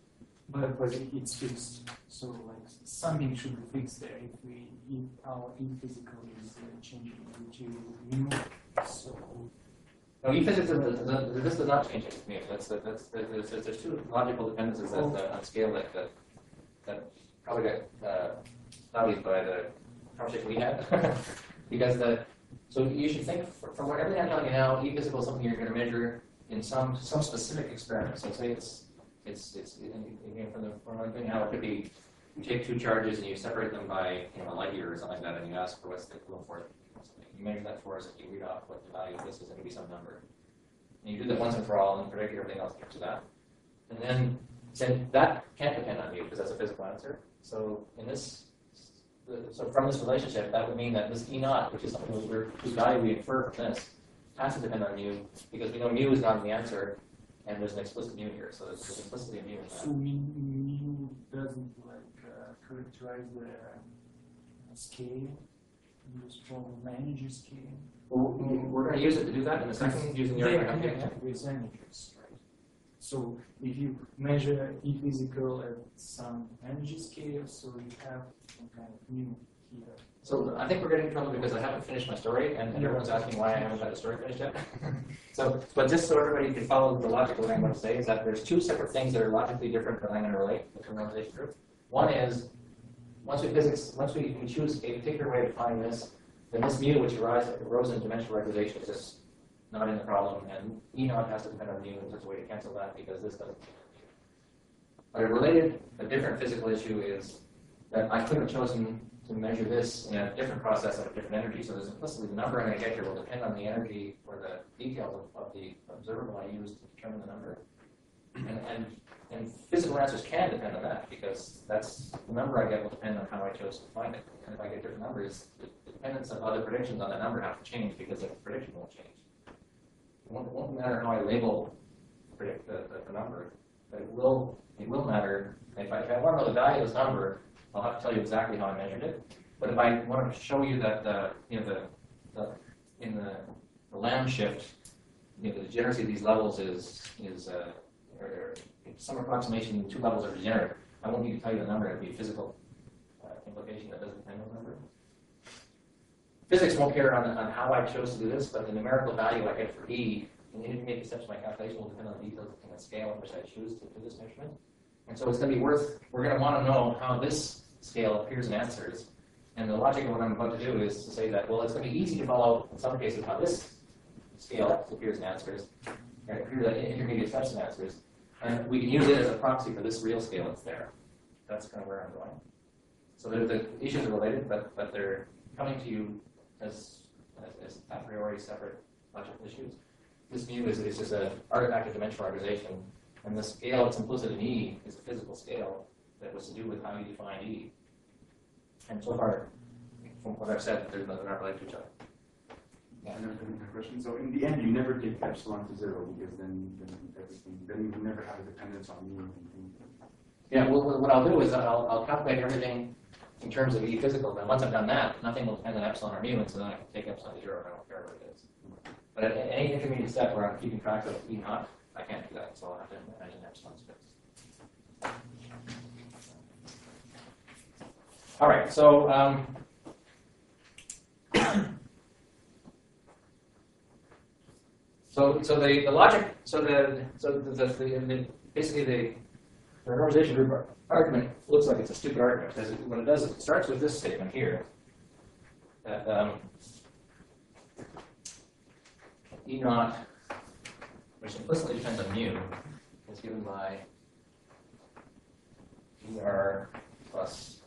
but but it- it's fixed. So like something should be fixed there if we if our E physical is uh, changing into mu. So No, E physics, is, is, is, this does not change it. Yeah, that's, that's, there's, there's, there's two logical dependencies that, uh, on scale that, that, that probably got uh, studied by the conversation we had. Because the, so you should think, fr- from what everything I'm telling you now, E physical is something you're going to measure in some some specific experiment. So say it's, it's, it's again, from the, from what I'm doing now, it could be, you take two charges and you separate them by, you know, a light year or something like that, and you ask for what's the equivalent force. You measure that force, and you read off what the value of this is, and it be some number. And you do that once and for all, and predict everything else to that. And then, then that can't depend on you, because that's a physical answer. So in this, so from this relationship, that would mean that this E naught, which is something that we're, whose value we infer from this, has to depend on mu, because we know mu is not in the answer, and there's an explicit mu here. So there's, there's implicitly a mu in so that. mu, mu doesn't like uh, characterize the uh, scale. Use from manager scale. Well, we're going to use it to do that in a second, using your They're okay. connected with managers, right? So if you measure E physical at some energy scale, so you have some kind of mu here. So I think we're getting in trouble because I haven't finished my story, and, and everyone's asking why I haven't got the story finished yet. So, but just so everybody can follow the logic of what I'm going to say, is that there's two separate things that are logically different that I'm going to relate with the normalization group. One is, once we physics, once we, we choose a particular way to find this, then this mu, which arise, arose in dimensional regularization, is just not in the problem, and E naught has to depend on mu in such a way to cancel that, because this doesn't. But a related, a different physical issue is that I could have chosen to measure this in a different process at a different energy. So there's implicitly the number I'm going to get here will depend on the energy or the details of, of the observable I use to determine the number. And, and and physical answers can depend on that, because that's the number I get will depend on how I chose to find it. And if I get different numbers, the dependence of other predictions on that number have to change, because the prediction will change. It won't, it won't matter how I label predict the, the, the number, but it will it will matter. If I, if I want to know the value of this number, I'll have to tell you exactly how I measured it. But if I want to show you that the you know the, the in the, the Lamb shift, you know, the degeneracy of these levels is is uh, or some approximation, two levels are degenerate, I won't need to tell you the number. It would be a physical uh, implication that doesn't depend on the number. physics won't care on, on how I chose to do this, but the numerical value I get for E in the intermediate steps of my calculation will depend on the details in the scale in which I choose to do this measurement. And so it's going to be worth, we're going to want to know how this scale appears in answers. And the logic of what I'm about to do is to say that, well, it's going to be easy to follow, in some cases, how this scale appears in answers, and appears in intermediate steps in answers. And we can use it as a proxy for this real scale that's there. That's kind of where I'm going. So the, the issues are related, but, but they're coming to you as, as, as a priori separate logical issues. This mu is, is just an artifact of dimensional organization, and the scale that's implicit in E is a physical scale that was to do with how you define E. And so far, from what I've said, they're not, they're not related to each other. Yeah. Another question. So in the end, you never take epsilon to zero because then, then everything, then you never have a dependence on mu. Yeah. Well, what I'll do is I'll, I'll calculate everything in terms of E physical. And once I've done that, nothing will depend on epsilon or mu, and so then I can take epsilon to zero. I don't care what it is. But at any intermediate step where I'm keeping track of E naught, I can't do that. So I'll have to imagine epsilon's fixed. All right. So. Um, So, so the, the logic, so the, so the, the, the, the basically the, the normalization group argument looks like it's a stupid argument because it, what it does is it starts with this statement here that um, E naught, which implicitly depends on mu, is given by E R plus.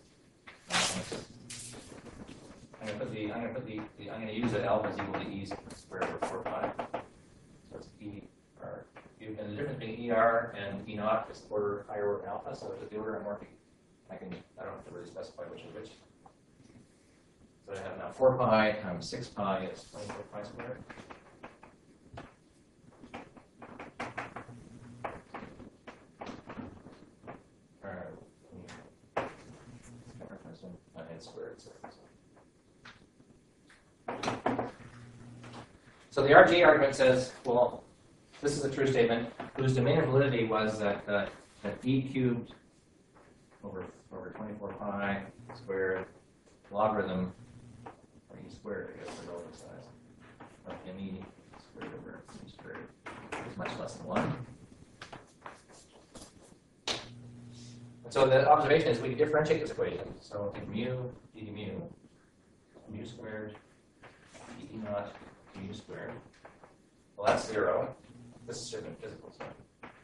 I'm going to put the I'm going to put the, the I'm going to use that alpha is equal to E squared over four pi. So it's E R. And the difference between E R and E naught is the order higher order than alpha. So the order I'm working, I can I don't have to really specify which is which. So I have now four pi times six pi is twenty-four pi squared. Squared. So the R G argument says, well, this is a true statement whose domain of validity was that uh, that E cubed over over twenty-four pi squared logarithm, or E squared, I guess, the relative size of M E squared over E squared is much less than one. So the observation is we can differentiate this equation. So take mu, d mu, mu squared, d e naught, mu squared. Well, that's zero. This is certainly physical. So.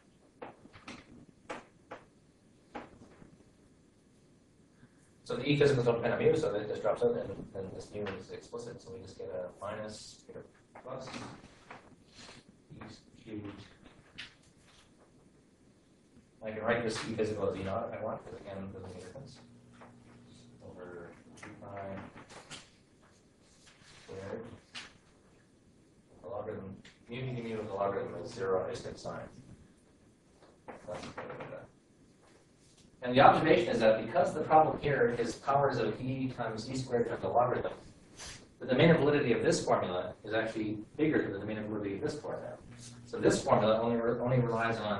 so the e physicals don't depend on mu, so that just drops out, and then this mu is explicit. So we just get a minus, get a plus, e cubed. I can write this E physical as E naught if I want, because again, it doesn't make a difference. Over two pi squared. The logarithm, mu d mu of the logarithm is zero, I just get sign. And the observation is that because the problem here is powers of E times E squared times the logarithm, the domain of validity of this formula is actually bigger than the domain of validity of this formula. So this formula only, re only relies on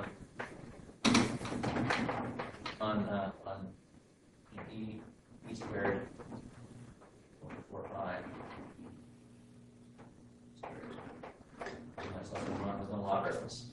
on uh, on e e squared over four pi squared. That's not one with no logarithms.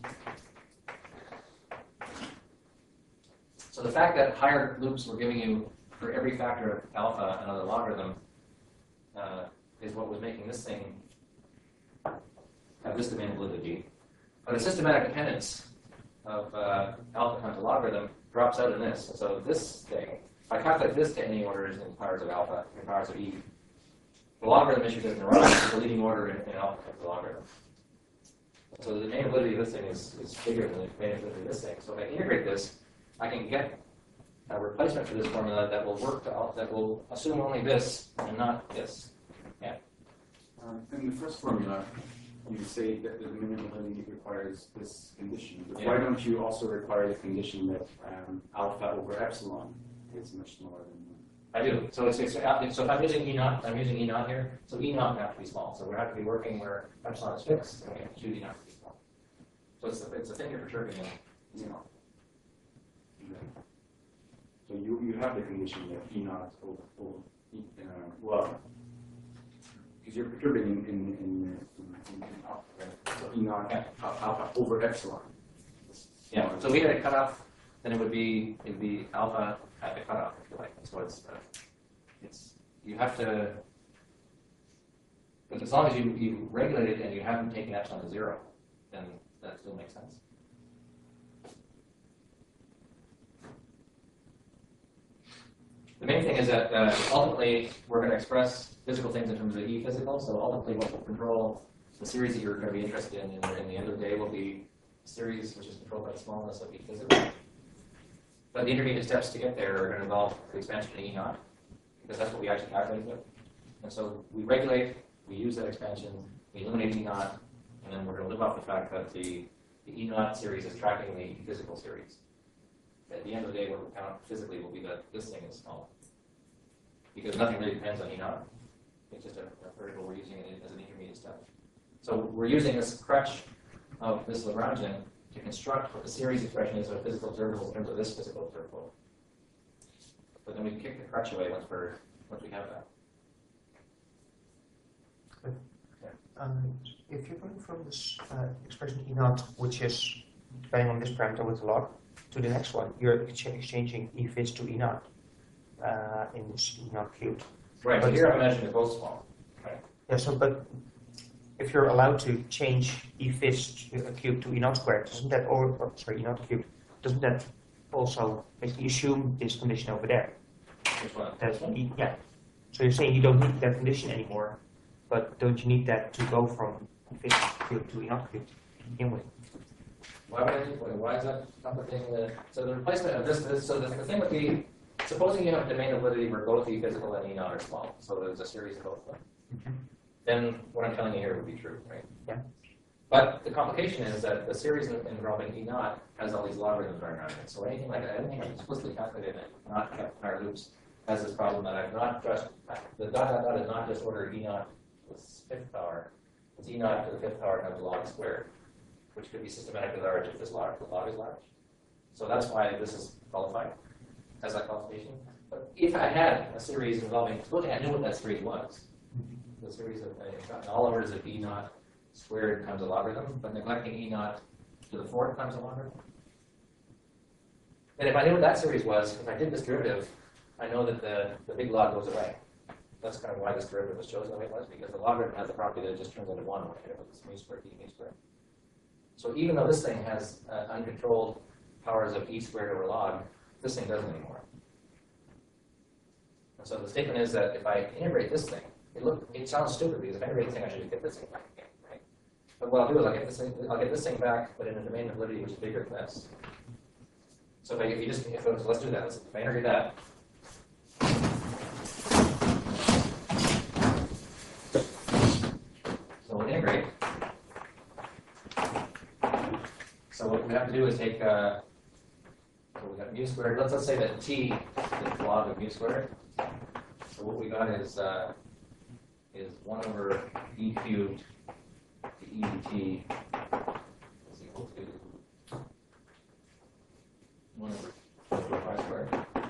So the fact that higher loops were giving you for every factor of alpha another logarithm uh, is what was making this thing have this domain of validity. But a systematic dependence of uh, alpha times a logarithm drops out in this. And so this thing, if I calculate this to any orders in powers of alpha and powers of e, the logarithm issue doesn't arise. The leading order in, in alpha times the logarithm. So the domain of validity of this thing is, is bigger than the domain of validity of this thing. So if I integrate this, I can get a replacement for this formula that will work to that will assume only this and not this. Yeah. Um, in the first formula, you say that the minimum validity requires this condition, but yeah. Why don't you also require the condition that um, alpha over epsilon is much smaller than one? I do. So it's, it's, so if I'm using E naught, I'm using E naught here. So E naught would have to be small. So we have to be working where epsilon is fixed, and we have to choose E naught to be small. So it's a, it's a thing of perturbing in E naught. So you you have the condition that E naught over, over E, uh, well, because you're perturbing in in in, in, in, in alpha, right? So E naught Yeah. alpha over epsilon. Yeah, so if we had a cutoff, then it would be, it'd be alpha at the cutoff, if you like. So it's, uh, it's, you have to, but as long as you, you regulate it and you haven't taken epsilon to zero, then that still makes sense. The main thing is that uh, ultimately we're going to express physical things in terms of E physical, so ultimately what will control the series that you're going to be interested in in the, in the end of the day will be a series which is controlled by the smallness of E physical. But the intermediate steps to get there are going to involve the expansion of E naught, because that's what we actually calculated with. And so we regulate, we use that expansion, we eliminate E naught, and then we're going to live off the fact that the, the E naught series is tracking the physical series. At the end of the day, what will count physically will be that this thing is small. Because nothing really depends on E naught. It's just a, a variable we're using it as an intermediate step. So we're using this crutch of this Lagrangian to construct what the series expression is of physical observable in terms of this physical observable. But then we kick the crutch away once we're once we have that. Um, if you're going from this uh, expression E naught, which is depending on this parameter with the log, to the next one, you're ex exchanging E phys to E naught uh, in this E naught cubed. Right, but here I'm imagining they're both small. Right. Yeah, so but if you're allowed to change E phys to, uh, cubed to E naught squared, doesn't that, or, or sorry, E naught cubed, doesn't that also basically assume this condition over there? Which one? That's E, yeah. So you're saying you don't need that condition anymore, but don't you need that to go from E phys cubed to E naught cubed to begin with? Why would I need, why is that complicating the, so the replacement of this, this so the, the thing with the, supposing you have a domain of validity where both E physical and E naught are small, so there's a series of both of them, Mm-hmm. then what I'm telling you here would be true, right? Yeah. But the complication is that the series involving E naught has all these logarithms running around it. So anything like that, anything I've explicitly calculated and not kept in our loops has this problem that I've not just, the dot dot dot is not just ordered E naught to the fifth power, it's E naught to the fifth power times log squared, which could be systematically large if this log, the log is large. So that's why this is qualified as that qualification. But if I had a series involving, supposing I knew what that series was, the series of uh, all orders of E naught squared times a logarithm, but neglecting E naught to the fourth times a logarithm. And if I knew what that series was, if I did this derivative, I know that the, the big log goes away. That's kind of why this derivative was chosen the way it was, because the logarithm has the property that it just turns into one when I hit it with this mu squared, e mu squared. So even though this thing has uh, uncontrolled powers of e squared over log, this thing doesn't anymore. And so the statement is that if I integrate this thing, it look it sounds stupid because if I integrate this thing, I should just get this thing back again, right? But what I'll do is I'll get this thing, I'll get this thing back, but in a domain of validity which is bigger than this. So if, I, if you just if I, so let's do that. Let's, if I integrate that. So we'll integrate. So what we have to do is take, uh, so we got mu squared. Let's let's say that t is the log of mu squared. So what we got is uh, is one over e cubed to e dt is equal to one over y squared.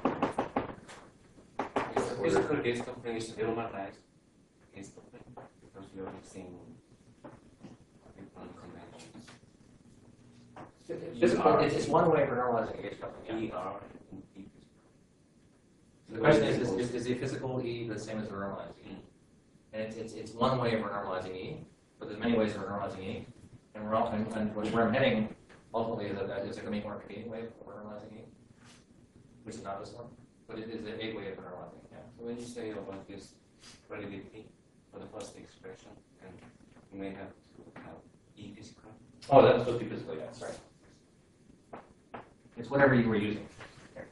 Physical discoupling is Riemann-Roch discoupling because we are mixing different conventions. Physical, it's, it's one way for normalizing gauge coupling. E R and E. The question is, is, is, is the physical E the same as the normalized E? And it's, it's, it's one way of normalizing E, but there's many ways of normalizing E. And, we're all, and, and where I'm heading ultimately is a, is a more convenient way of normalizing E, which is not this one, but it is a way of normalizing it. Yeah. So when you say about this validity for the first expression, and you may have to have E physical. Oh, that's supposed to be physical, yeah, sorry. It's whatever you were using. Here.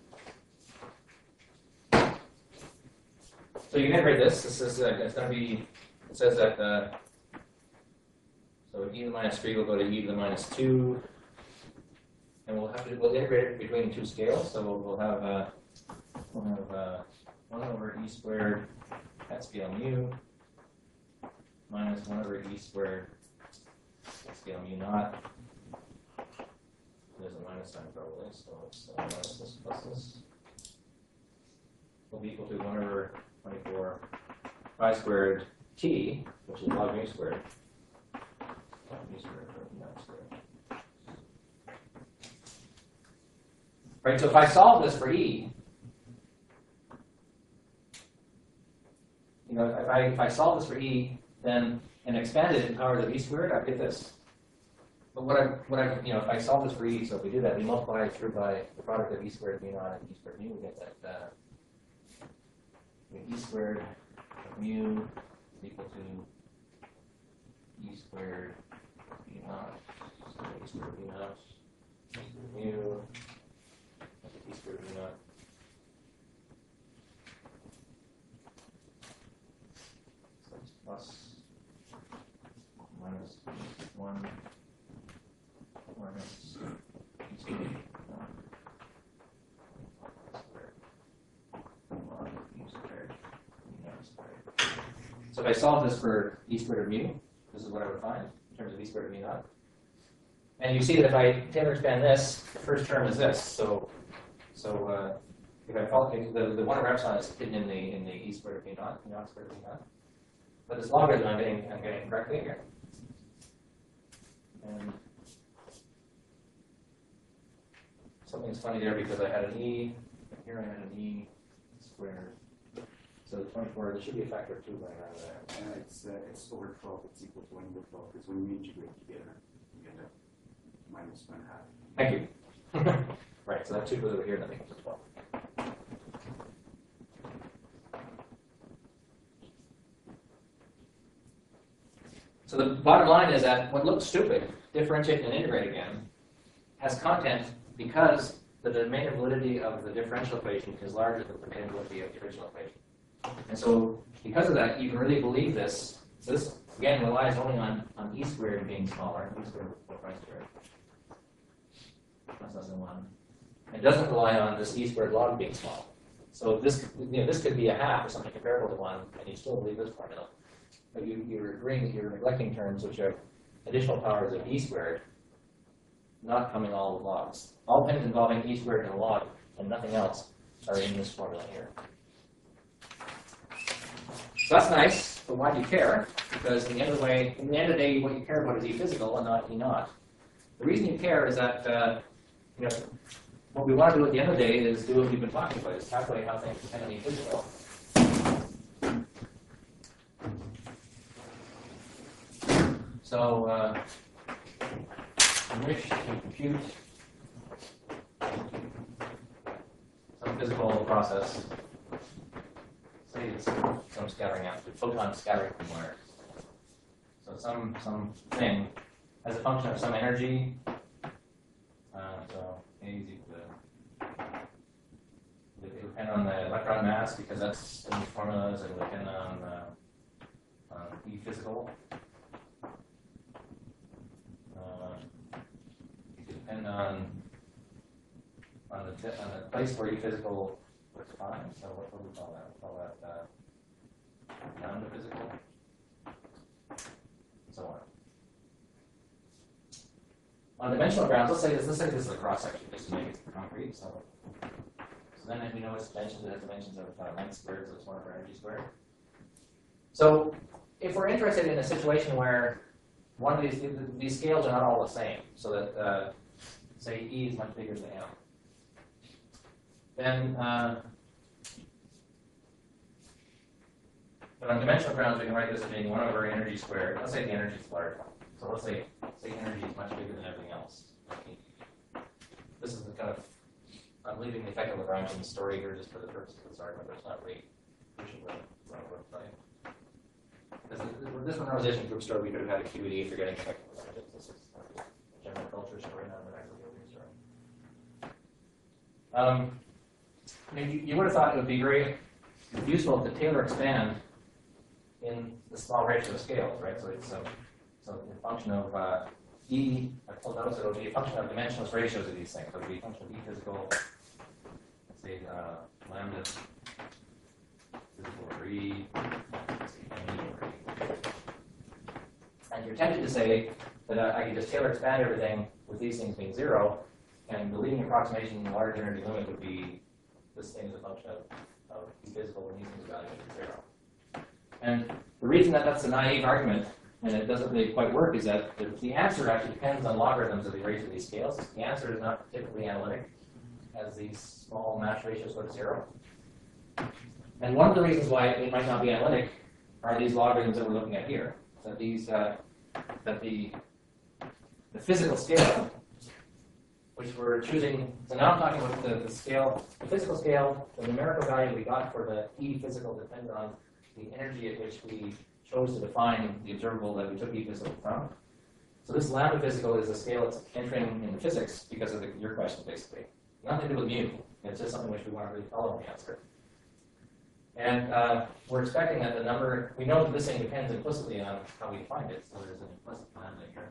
So you can integrate this. This is uh, it's going to be. It says that. Uh, so e to the minus three will go to e to the minus two, and we'll have to we'll integrate it between two scales. So we'll, we'll have uh, we'll have uh, one over e squared at scale mu minus one over e squared at scale mu naught. There's a minus sign probably, so it's uh, minus this plus this will be equal to one over twenty-four pi squared T, which is log mu squared. Log mu squared over E naught squared. Right, so if I solve this for E, you know, if I, if I solve this for E, then and expand it in powers of E squared, I get this. But what I, what I, you know, if I solve this for E, so if we do that, we multiply it through by the product of E squared mu naught and E squared mu, we get that, uh, we get E squared of mu is equal to E squared mu naught, so E squared mu naught, mu, E squared mu naught. So it's plus minus one minus E squared mu naught squared log mu squared mu naught squared. So if I solve this for E squared of mu, this is what I would find in terms of E squared of mu naught. And you see that if I Taylor expand this, the first term is this. So, so uh, if I call it, the the one over epsilon is hidden in the in the E squared of mu naught, mu naught squared of mu naught. But this logarithm I'm getting I'm getting correctly here. And something's funny there because I had an E, and here I had an E squared. So twenty-four, there should be a factor of two going on there. Uh, it's, uh, it's over twelve, it's equal to one over twelve, because when you integrate together, you get a minus one half. Thank you. Right, so that two goes over here, and that becomes a twelve. So the bottom line is that what looks stupid, differentiate and integrate again, has content because the domain of validity of the differential equation is larger than the domain of validity of the original equation. And so because of that, you can really believe this. So this, again, relies only on, on E squared being smaller, E squared plus Y squared. That's less than one. It doesn't rely on this E squared log being small. So this, you know, this could be a half or something comparable to one, and you still believe this formula. But you, you're agreeing that you're neglecting terms which are additional powers of E squared, not coming all with logs. All things involving E squared and a log and nothing else are in this formula here. So that's nice, but why do you care? Because in the end of the way, in the end of the day, what you care about is E physical and not E naught. The reason you care is that uh, you know, what we want to do at the end of the day is do what we've been talking about, is calculate how things depend on E physical. So uh, I wish to compute some physical process. Say it's some scattering after photon scattering from wires. So some some thing as a function of some energy. Uh, so A is equal to, it will depend on the electron mass because that's in the formulas. It will depend on, uh, on E physical. Uh, it could depend on on the on the place where E physical was defined. So what would we call that? We call that uh, lambda physical, and so on. On dimensional grounds, let's say this. Let's say this is a cross section, just to make it concrete. So, so then we know its dimensions. It has dimensions of uh, length squared, so it's one over energy squared. So, if we're interested in a situation where one of these these scales are not all the same, so that uh, say E is much bigger than M, then uh, but on dimensional grounds, we can write this as being one over energy squared. Let's say the energy is large. So let's say say energy is much bigger than everything else. This is the kind of, I'm leaving the effect of Lagrangian story here just for the purpose of this argument, but it's not really pushing the wrong website. This memorization group story, we would have had a Q E D if you're getting effect of Lagrangian. This is a general culture story, not an actual story. Um, I mean, you, you would have thought it would be very useful to Taylor expand in the small ratio of scales, right? So it's um, so the function of uh, E, I told notice it will be a function of dimensionless ratios of these things. It will be a function of E physical, let's say uh, lambda physical over E, let's see, M E over E. And you're tempted to say that uh, I can just Taylor expand everything with these things being zero, and the leading approximation in the large energy limit would be this thing is a function of, of E physical when these things are valued at zero. And the reason that that's a naive argument, and it doesn't really quite work, is that the, the answer actually depends on logarithms of the rate of these scales. The answer is not typically analytic, as these small mass ratios go to zero. And one of the reasons why it might not be analytic are these logarithms that we're looking at here. That these, uh, that the the physical scale, which we're choosing. So now I'm talking about the, the scale, the physical scale. The numerical value we got for the E physical depends on the energy at which we chose to define the observable that we took E physical from. So this lambda physical is a scale that's entering in physics because of the, your question, basically. Nothing to do with mu. It's just something which we want to really follow in the answer. And uh, we're expecting that the number, we know that this thing depends implicitly on how we find it, so there's an implicit lambda here.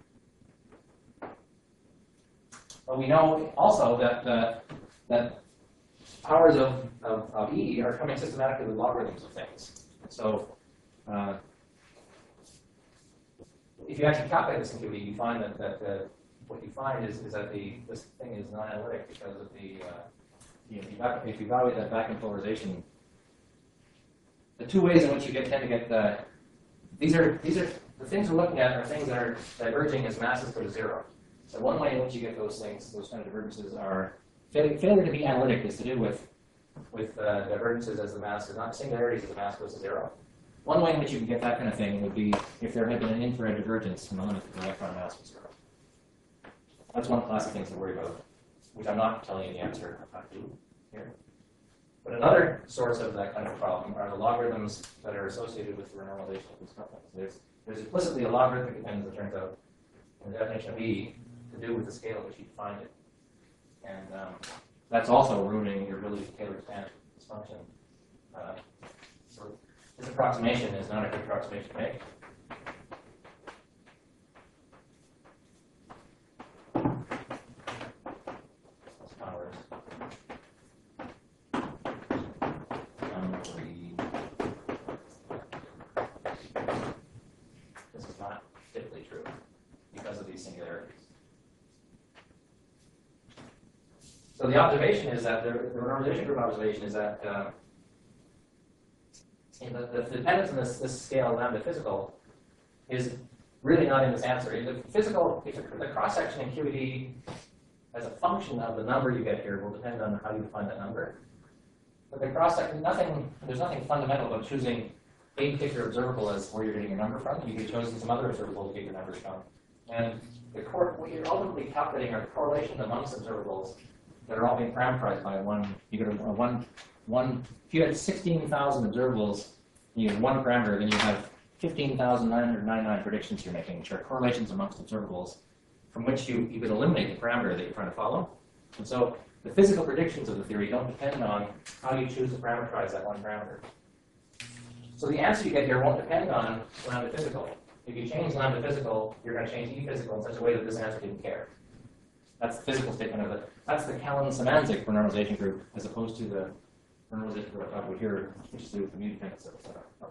But we know also that uh, that powers of, of, of E are coming systematically with logarithms of things. So uh, if you actually calculate this in Q E, you find that, that uh, what you find is, is that the this thing is non-analytic because of the, uh, you know, if you evaluate that vacuum polarization. The two ways in which you get, tend to get the, these are, these are, the things we're looking at are things that are diverging as masses go to zero. So one way in which you get those things, those kind of divergences are, failure, failure to be analytic is to do with, with uh, divergences as the mass, not singularities as the mass goes to zero. One way in which you can get that kind of thing would be if there had been an infrared divergence in the limit of the electron mass was zero. That's one class of things to worry about, which I'm not telling you the answer to here. But another source of that kind of problem are the logarithms that are associated with the renormalization of these couplings. There's, there's implicitly a logarithmic dependence, it turns out, in the definition of E to do with the scale at which you define it. And um, that's also ruining your ability to Taylor expand this function. Uh, so this approximation is not a good approximation to make. That's powers. This is not typically true because of these singularities. So the observation is that the, the renormalization group observation is that uh, in the, the dependence on this, this scale lambda physical is really not in this answer. In the physical, if the cross section in Q E D as a function of the number you get here will depend on how you define that number. But the cross section, nothing, there's nothing fundamental about choosing a particular observable as where you're getting your number from. You could have chosen some other observable to get your numbers from. And the cor what you're ultimately calculating are the correlation amongst observables that are all being parameterized by one. You get a, a one, one. If you had sixteen thousand observables, and you have one parameter, then you have fifteen thousand nine hundred ninety-nine predictions you're making, which are correlations amongst observables, from which you you could eliminate the parameter that you're trying to follow. And so the physical predictions of the theory don't depend on how you choose to parameterize that one parameter. So the answer you get here won't depend on lambda physical. If you change lambda physical, you're going to change E physical in such a way that this answer didn't care. That's the physical statement of it. That's the Callan-Samanzik renormalization group, as opposed to the renormalization group I talked about here, which is to do with the mu dependence of the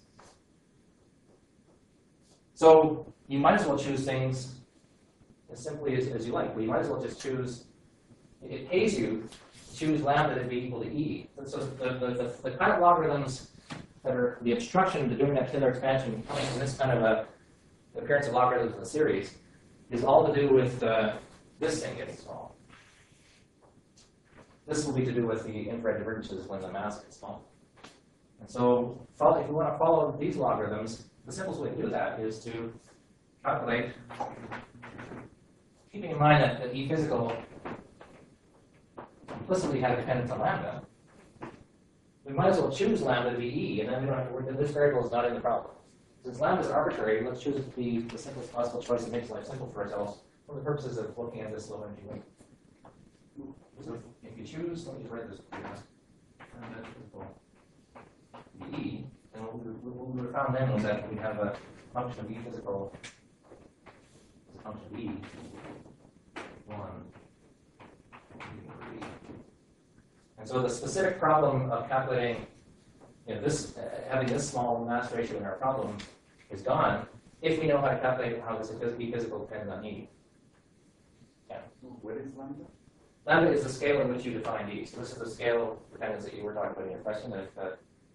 So you might as well choose things as simply as, as you like. Well, you might as well just choose. It pays you to choose lambda to be equal to E. And so the, the, the, the kind of logarithms that are the obstruction to doing that Taylor expansion coming from this kind of a the appearance of logarithms in the series is all to do with uh, this thing getting small. This will be to do with the infrared divergences when the mass gets small. And so follow, if you want to follow these logarithms, the simplest way to do that is to calculate, keeping in mind that, that E physical implicitly had a dependence on lambda. We might as well choose lambda to be E, and then we don't have to worry, this variable is not in the problem. Since lambda is arbitrary, let's choose it to be the simplest possible choice that makes life simple for ourselves for the purposes of looking at this low energy wave. So if you choose, let me just write this for you. Lambda equal E, and what we would have found then was that we have a function of E physical as a function of E, one, two, three. And so the specific problem of calculating, you know, this, uh, having this small mass ratio in our problem is gone if we know how to calculate how this E physical depends on E. Yeah. What is lambda? Lambda is the scale in which you define E. So this is the scale dependence that you were talking about in your question. That, that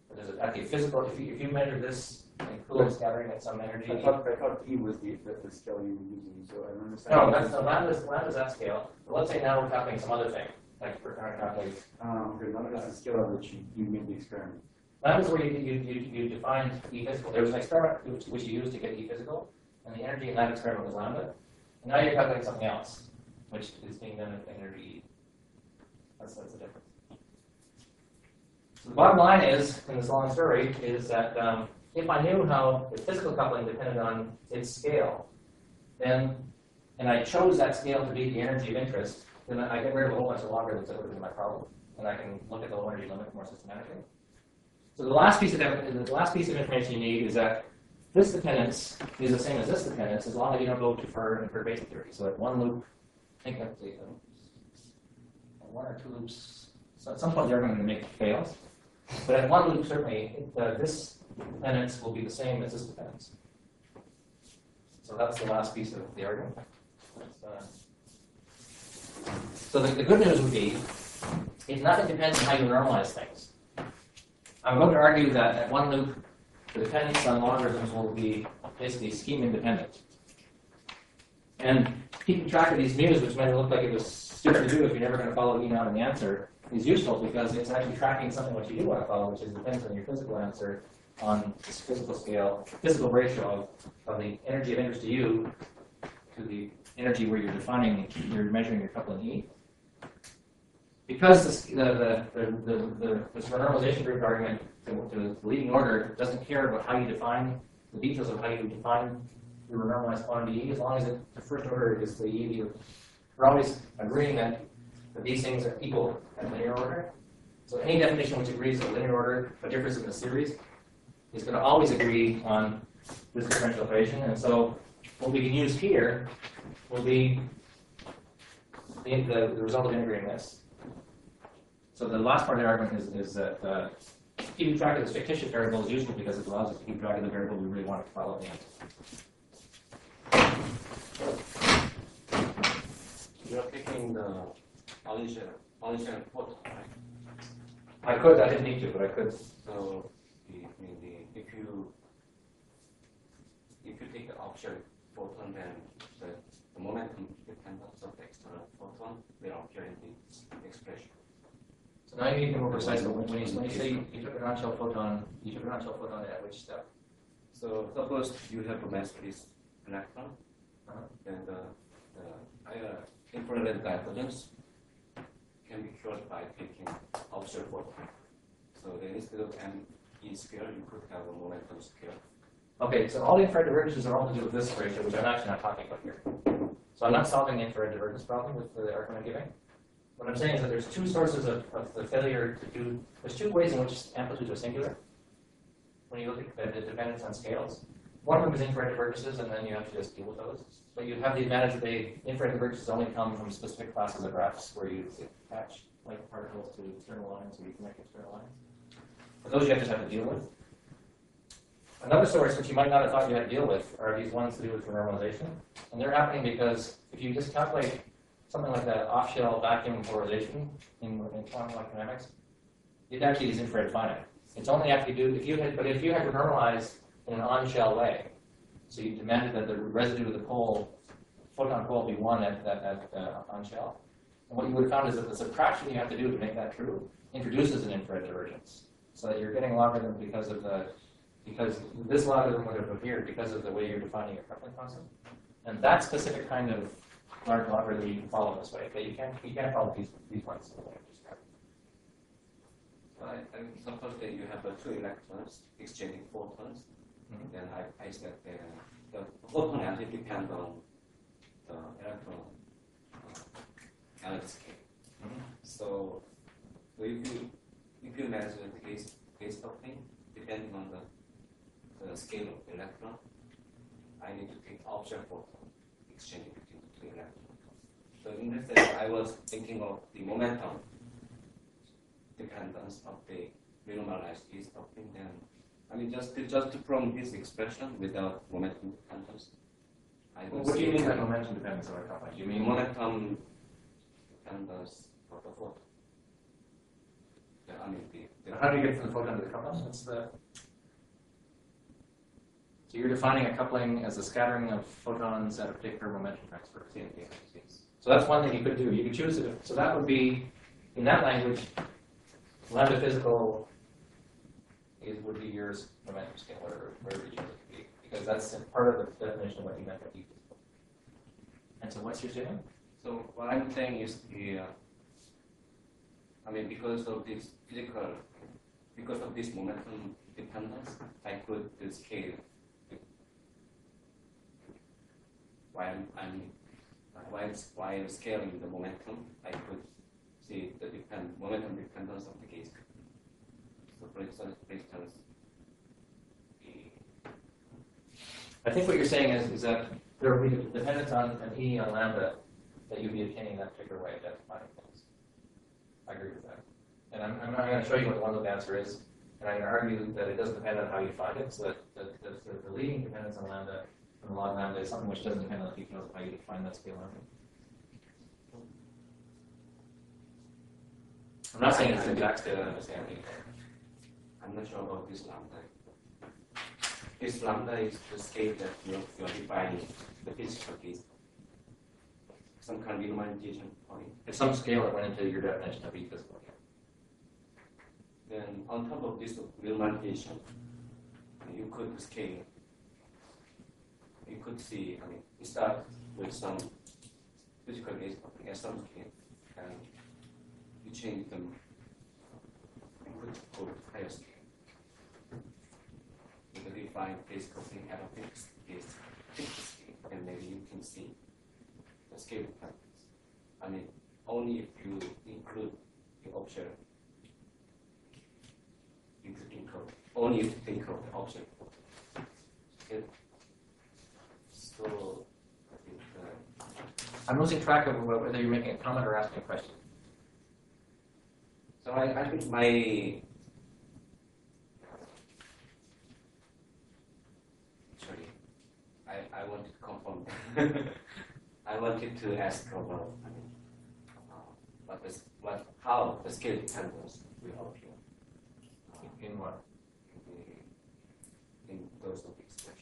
There's a, okay, physical, if you, if you measure this in Coulomb scattering at some energy. I thought, I thought E was the, the, the scale you were using, so I don't understand. No, that's, no, lambda's, lambda's that scale. But let's say now we're calculating some other thing, like we're trying to calculate. Um, okay, lambda is the scale at which you, you made the experiment. Lambda's where you, you, you, you defined E physical. There was an experiment which, which you used to get E physical, and the energy in that experiment was lambda. And now you're calculating something else, which is being done at energy E. That's, that's the difference. So the bottom line is, in this long story, is that um, if I knew how the physical coupling depended on its scale, then, and I chose that scale to be the energy of interest, then I get rid of a whole bunch of logarithms that would have been my problem, and I can look at the low energy limit more systematically. So the last piece of the last piece of information you need is that this dependence is the same as this dependence as long as you don't go too far in pervasive theory. So at one loop, I think that's the, uh, one or two loops. So at some point they're going to make fails. But at one loop, certainly, it, uh, this dependence will be the same as this dependence. So that's the last piece of the argument. Uh, so the, the good news would be, is nothing depends on how you normalize things. I'm going to argue that at one loop, the dependence on logarithms will be basically scheme independent. And keeping track of these mu's, which might look like it was stupid to do if you're never going to follow E naught in the answer, is useful because it's actually tracking something what you do want to follow, which is depends on your physical answer on this physical scale, physical ratio of, of the energy of interest to you to the energy where you're defining, you're measuring your coupling E. Because this, the, the, the, the, the, this renormalization group argument to, to the leading order doesn't care about how you define the details of how you define the renormalized quantity E, as long as it, the first order is the E. We're always agreeing that, that these things are equal at linear order. So any definition which agrees at linear order but differs in the series is going to always agree on this differential equation. And so what we can use here will be the, the, the result of integrating this. So the last part of the argument is, is that uh, keeping track of this fictitious variable is useful because it allows us to keep track of the variable we really want to follow at the end. You are taking the Malaysian, Malaysian photon, right? I could, I didn't need to, but I could. So the, the, if you if you take the option photon, then the, the momentum dependence of the external photon will appear in the expression. So now you need to be more precise. But when you, when you say you, you took an on-shell photon, you took an on-shell photon at which step? So suppose you have a mass release electron, Uh-huh. then the, the higher infrared divergence can be cured by taking option photon. So then instead of m e square, you could have a momentum square. Okay, so all the infrared divergences are all to do with this ratio, which I'm actually not talking about here. So I'm not solving the infrared divergence problem with the argument I'm giving. What I'm saying is that there's two sources of, of the failure to do, there's two ways in which amplitudes are singular when you look at the dependence on scales. One of them is infrared divergences, and then you have to just deal with those. But you have the advantage that they, infrared divergences only come from specific classes of graphs where you attach like particles to external lines or you connect external lines. For those you have to have to deal with. Another source which you might not have thought you had to deal with are these ones to do with renormalization. And they're happening because if you just calculate something like that off-shell vacuum polarization in, in quantum electrodynamics, it actually is infrared finite. It's only after you do, if you had, but if you had renormalized in an on-shell way, so you demanded that the residue of the pole, photon pole, be one at that at, uh, on-shell, and what you would have found is that the subtraction you have to do to make that true introduces an infrared divergence, so that you're getting logarithm because of the because this logarithm would have appeared because of the way you're defining your coupling constant, and that specific kind of large logarithm you can follow this way. But you can't you can't follow these these ones. So I, I suppose that you have uh, two electrons exchanging photons. Mm-hmm. Then I, I said the, the photon energy depends on the electron uh, energy scale. Mm-hmm. So, so if you if you measure the case case coupling depending on the, the scale of the electron, I need to take option photon exchanging between the two electrons. So in this case, I was thinking of the momentum dependence of the renormalized case coupling. Then I mean, just just from this expression without momentum dependence. I Well, will what do you see mean by momentum dependence on our coupling? Do you the mean momentum dependence of the photon? The mean, the, the How do you get from the photon to the coupling? That's the. So you're defining a coupling as a scattering of photons at a particular momentum transfer. So that's one thing you could do. You could choose it. So that would be, in that language, lambda physical is would be your momentum scale, whatever, whatever you choose it to be, because that's part of the definition of what you meant by E physical. And so what's your statement? So what I'm saying is the, uh, I mean, because of this physical, because of this momentum dependence, I could scale while I'm while while scaling the momentum, I could see the depend momentum dependence of the case. So for instance, for instance, the I think what you're saying is, is that there will be dependence on an E on lambda that you'd be obtaining that particular way of identifying things. I agree with that. And I'm, I'm not going to show you what the one loop answer is, and I'm going to argue that it doesn't depend on how you find it, so that, that, that the, the leading dependence on lambda from the log lambda is something which doesn't depend on the details of how you define that scale lambda. I'm not saying it's the exact state of understanding. I'm not sure about this lambda. This lambda is the scale that you're, you're defining the physical case. Some kind of renormalization point. It's some scale that went into your definition of E physical. Then on top of this renormalization, you could scale. You could see, I mean, you start with some physical case at some scale, and you change them. You could go to higher scale. You could define physical thing at a fixed case, fixed scale, and maybe you can see the scale dependence. I mean, only if you include the object, you could include, only if you think of the object. Okay. So, I think uh, I'm losing track of whether you're making a comment or asking a question. so I, I think my sorry, I, I wanted to confirm. I wanted to ask about I mean, uh, what is what how the scale dependence will help you In what? in, the, in those of expressions.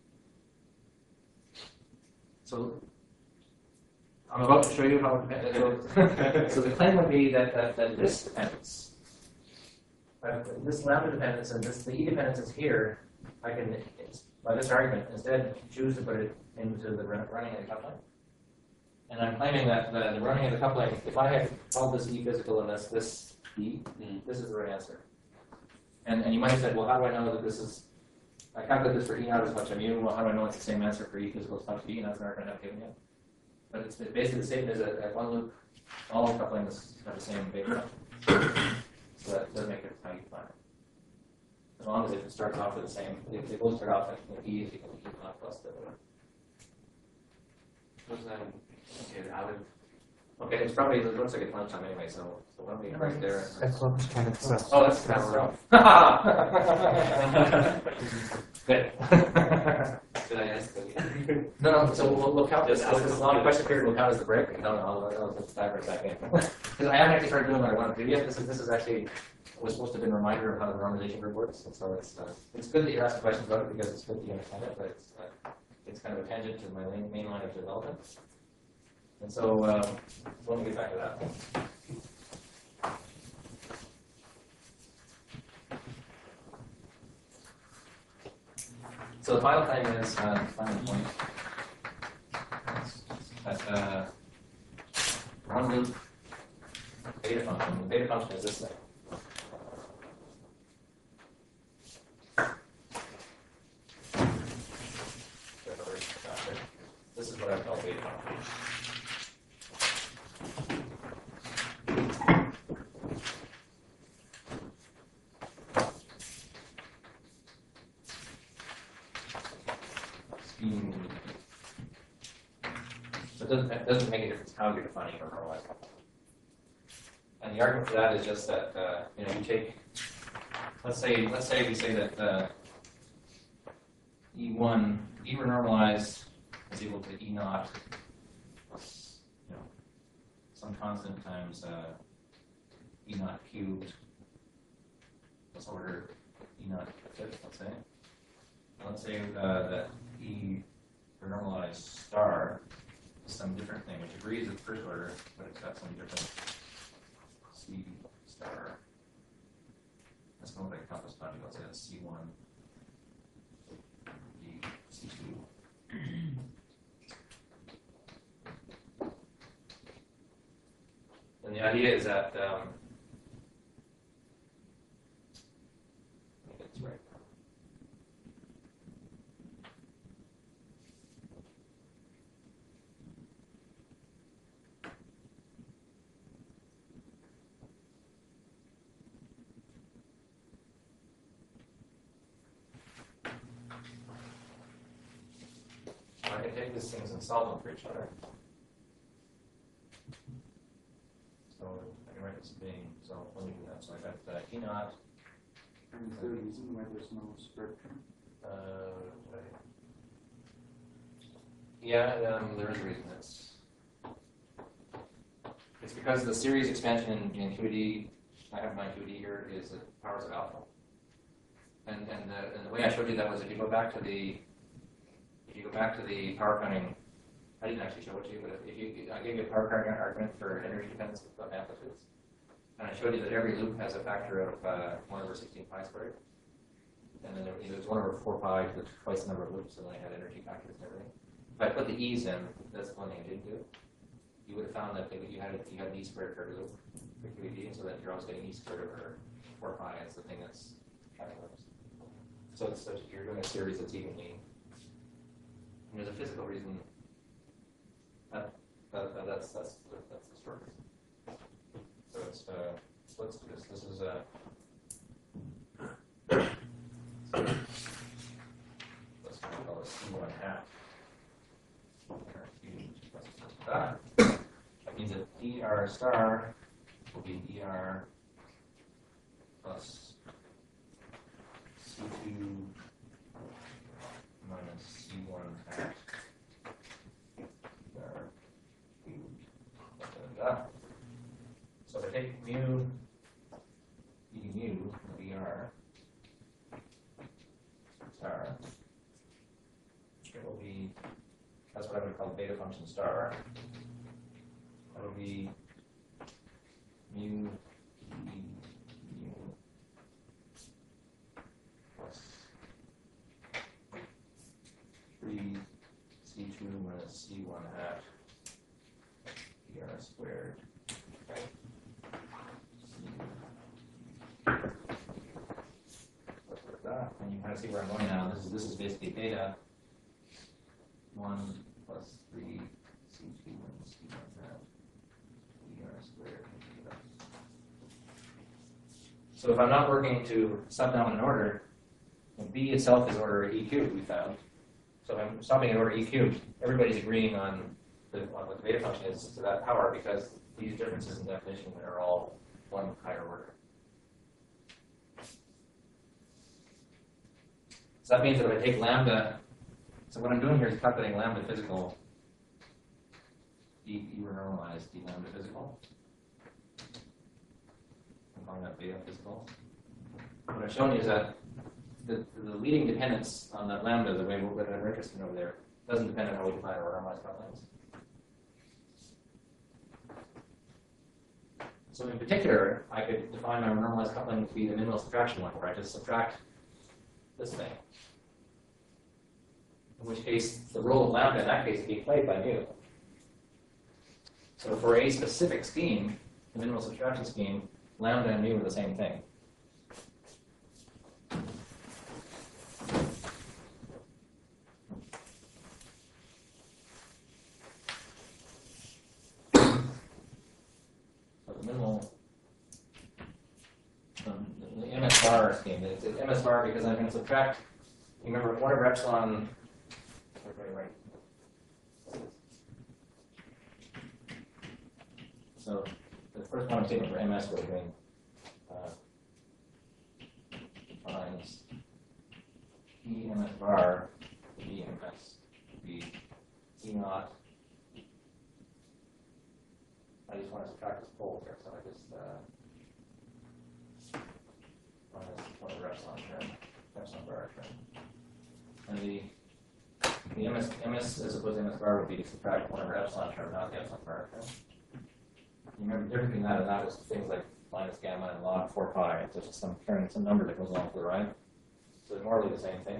So I'm about to show you how it depends. So, so the claim would be that, that, that this dependence, uh, this lambda dependence and this the E dependence is here. I can, by this argument, instead choose to put it into the running of the coupling. And I'm claiming that the, the running of the coupling, if I had called this E physical and this this E, Mm. this is the right answer. And and you might have said, well, how do I know that this is? I calculate this for E naught as much mu. Well, how do I know it's the same answer for E physical as much E? And that's an argument I've given you. But it's basically the same as a, a one loop. All couplings have the same beta. So that does make it how you find it. As long as it starts off with the same, they, they both start off at E is equal to E naught plus the. Because um, okay, I will. Okay, it's probably it looks like it's lunchtime anyway. So so why don't we right there? That clock is kind of uh, Oh, that's that's rough. Good. Should I ask again? No, no. So we'll, we'll count this. This long question period. We'll count as the break. No, no. I'll, I'll just dive right back in. Because I haven't actually started doing what I wanted to do yet. This is this is actually was supposed to have been a reminder of how the normalization group works. And so it's uh, it's good that you're asking questions about it because it's good that you understand it. But it's uh, it's kind of a tangent to my main, main line of development. And so um, let me get back to that. So the final thing is, uh, final point, that uh, one loop beta function. The beta function is this thing. This is what I call beta function. So it doesn't, it doesn't make a difference how you're defining your normalized coupling. And the argument for that is just that uh, you know you take, let's say let's say we say that uh, E one E renormalized is equal to E naught plus you know some constant times uh, E naught cubed let's order E naught to the fifth, let's say. And let's say uh, that E for normalized star is some different thing, which agrees with first order, but it's got some different C star. Let's go with like compass conjugate. Let's say that's C one, D, C two. And the idea is that um, let me get this right. I can take these things and solve them for each other. So I can write this being, so let me do that. So I got uh, E naught. And is there a reason why there's no spread term? Uh, yeah, um, there is a reason. It's, it's because the series expansion in, in two D, I have my two D here, is the powers of alpha. And, and, the, and the way I showed you that was if you go back to the If you go back to the power counting, I didn't actually show it to you, but if you, I gave you a power counting argument for energy dependence of amplitudes, and I showed you that every loop has a factor of uh, one over sixteen pi squared, and then there, there was one over four pi, which is twice the number of loops, and then I had energy factors and everything. If I put the e's in, that's the one thing I didn't do. You would have found that you had you had an e squared for every loop for Q E D, so that you're always getting e squared over four pi as the thing that's having loops. So it's such, you're doing a series that's evenly. And there's a physical reason. That, that, that, that's that's that's the short reason. So it's uh, so let's do this. This is a. Uh, let's call it C one half. Ah, that means that E R star will be E R plus C two minus C one hat. R cubed. Da, da, da. So if I take mu E mu V R star, it will be, that's what I would call the beta function star. That will be mu E mu plus three C two minus C one half E R squared. Okay. Let's put that. And you kind of see where I'm going now. This is this is basically beta one plus three C two minus C one half E R squared. So if I'm not working to sub down in order, and B itself is order E cubed, we found. So if I'm stopping at order E cubed, everybody's agreeing on, the, on what the beta function is to that power because these differences in definition are all one higher order. So that means that if I take lambda, so what I'm doing here is calculating lambda physical, E, E normalized D lambda physical. I'm calling that beta physical. What I've shown you is that The, the leading dependence on that lambda, the way we're, we're interested in over there, doesn't depend on how we define our normalized couplings. So in particular, I could define my normalized coupling to be the minimal subtraction one, where I just subtract this thing. In which case, the role of lambda in that case would be played by mu. So for a specific scheme, the minimal subtraction scheme, lambda and mu are the same thing. Minimal um, the M S bar scheme. It's an M S bar because I'm going to subtract. You remember whatever epsilon. Right, right. So the first quantum statement for M S we're doing uh, defines E M S bar E M S be E naught. I just want to subtract this pole here, so I just uh, minus And the the ms ms as opposed to ms bar would be to subtract one over epsilon term, not the epsilon bar term. You remember the difference between that and that was things like minus gamma and log four pi. It's just some carrying some number that goes along to the right. So it's more or less the same thing.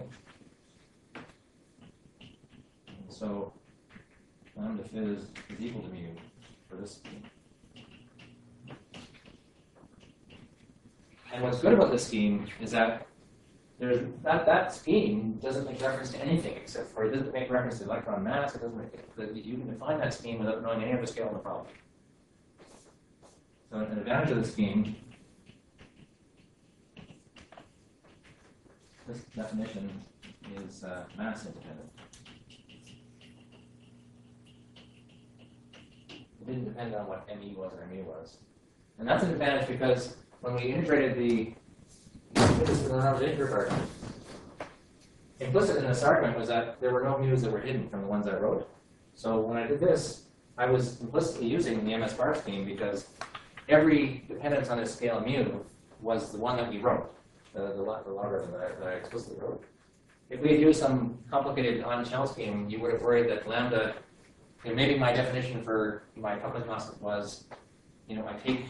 And so lambda phys is equal to mu for this scheme. And what's good about this scheme is that there's that that scheme doesn't make reference to anything except for it doesn't make reference to electron mass. It doesn't make it, you can define that scheme without knowing any of the scale in the problem. So an advantage of the scheme, this definition is uh, mass independent. It didn't depend on what me was or mu was. And that's an advantage because when we integrated the this is another integrator argument. Implicit in this argument was that there were no mu's that were hidden from the ones I wrote. So when I did this, I was implicitly using the ms bar scheme because every dependence on this scale mu was the one that we wrote, the, the, the logarithm that I, that I explicitly wrote. If we had used some complicated on-shell scheme, you would have worried that lambda, you know, maybe my definition for my coupling constant was, you know, I take,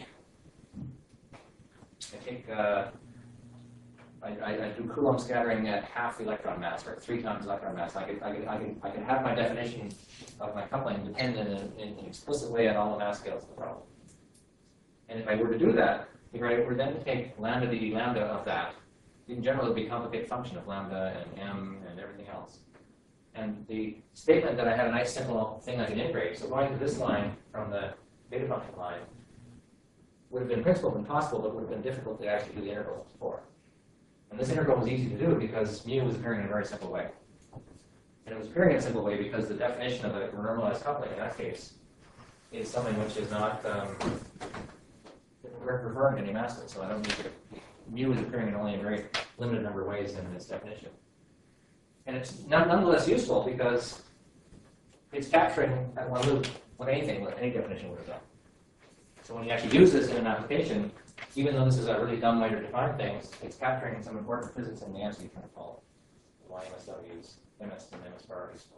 I take, uh, I, I, I do Coulomb scattering at half the electron mass, or three times electron mass. I could, I could, I could, I could have my definition of my coupling dependent in, in an explicit way on all the mass scales of the problem. And if I were to do that, if I were then to take lambda d lambda of that, in general it would be a complicated function of lambda and m and everything else. And the statement that I had a nice simple thing I could integrate, so going to this line from the beta function line would have been in principle been possible, but would have been difficult to actually do the integral for. And this integral was easy to do because mu was appearing in a very simple way. And it was appearing in a simple way because the definition of a normalized coupling in that case is something which is not um, referring to any masses, so I don't need to. Mu is appearing in only a very limited number of ways in this definition. And it's not, nonetheless useful because it's capturing at one loop what anything, what any definition would have done. So when you actually use this in an application, even though this is a really dumb way to define things, it's capturing some important physics in the answer you're trying to follow. Why M S Ws, M S and M S bar are useful.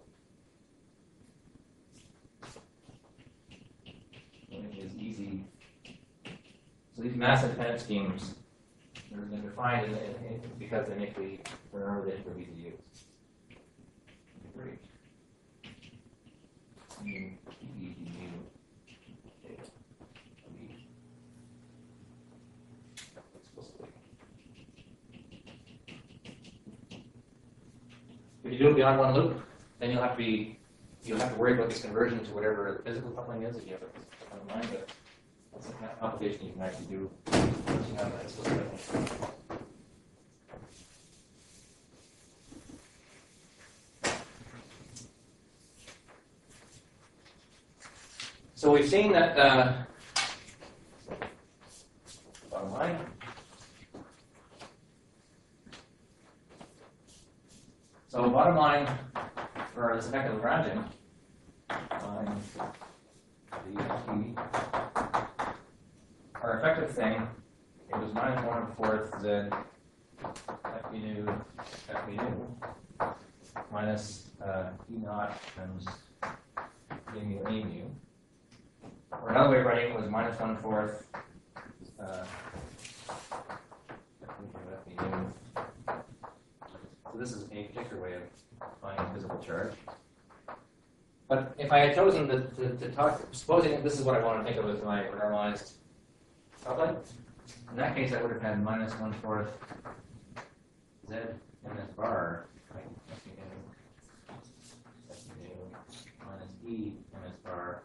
And it is easy. So these mass independent schemes, they're, they're defined in, in, in, because they make the normalization easy to use. Great. Mm, If you do it beyond one loop, then you'll have to be you'll have to worry about this conversion to whatever the physical coupling is if you have it in mind. But that's a kind of complication you can actually do once you have that explicit. So we've seen that uh, bottom line. So bottom line for this effect of Lagrangian, line the T, our effective thing, it was minus one and fourth z f b nu f b nu minus uh, e naught times a mu a mu. Or another way of writing it was minus one fourth uh, f b nu. So this is a particular way of defining physical charge. But if I had chosen to, to, to talk, supposing that this is what I want to think of as my normalized coupling, in that case I would have had minus one fourth z ms bar, right? Minus e ms bar.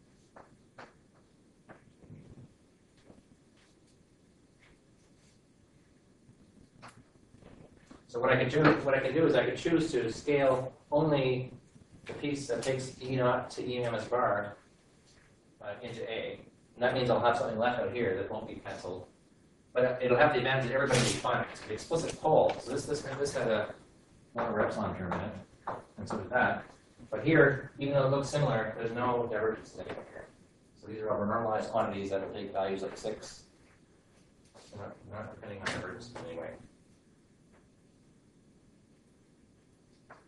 So what I could do, what I could do is I could choose to scale only the piece that takes E naught to E ms bar uh, into A. And that means I'll have something left out here that won't be canceled. But it'll have the advantage that everybody will be finite. So the explicit pole, so this this this had a one over epsilon term in it, and so did that. But here, even though it looks similar, there's no divergence anywhere here. So these are over normalized quantities that will take values like six. So not, not depending on divergence in any way.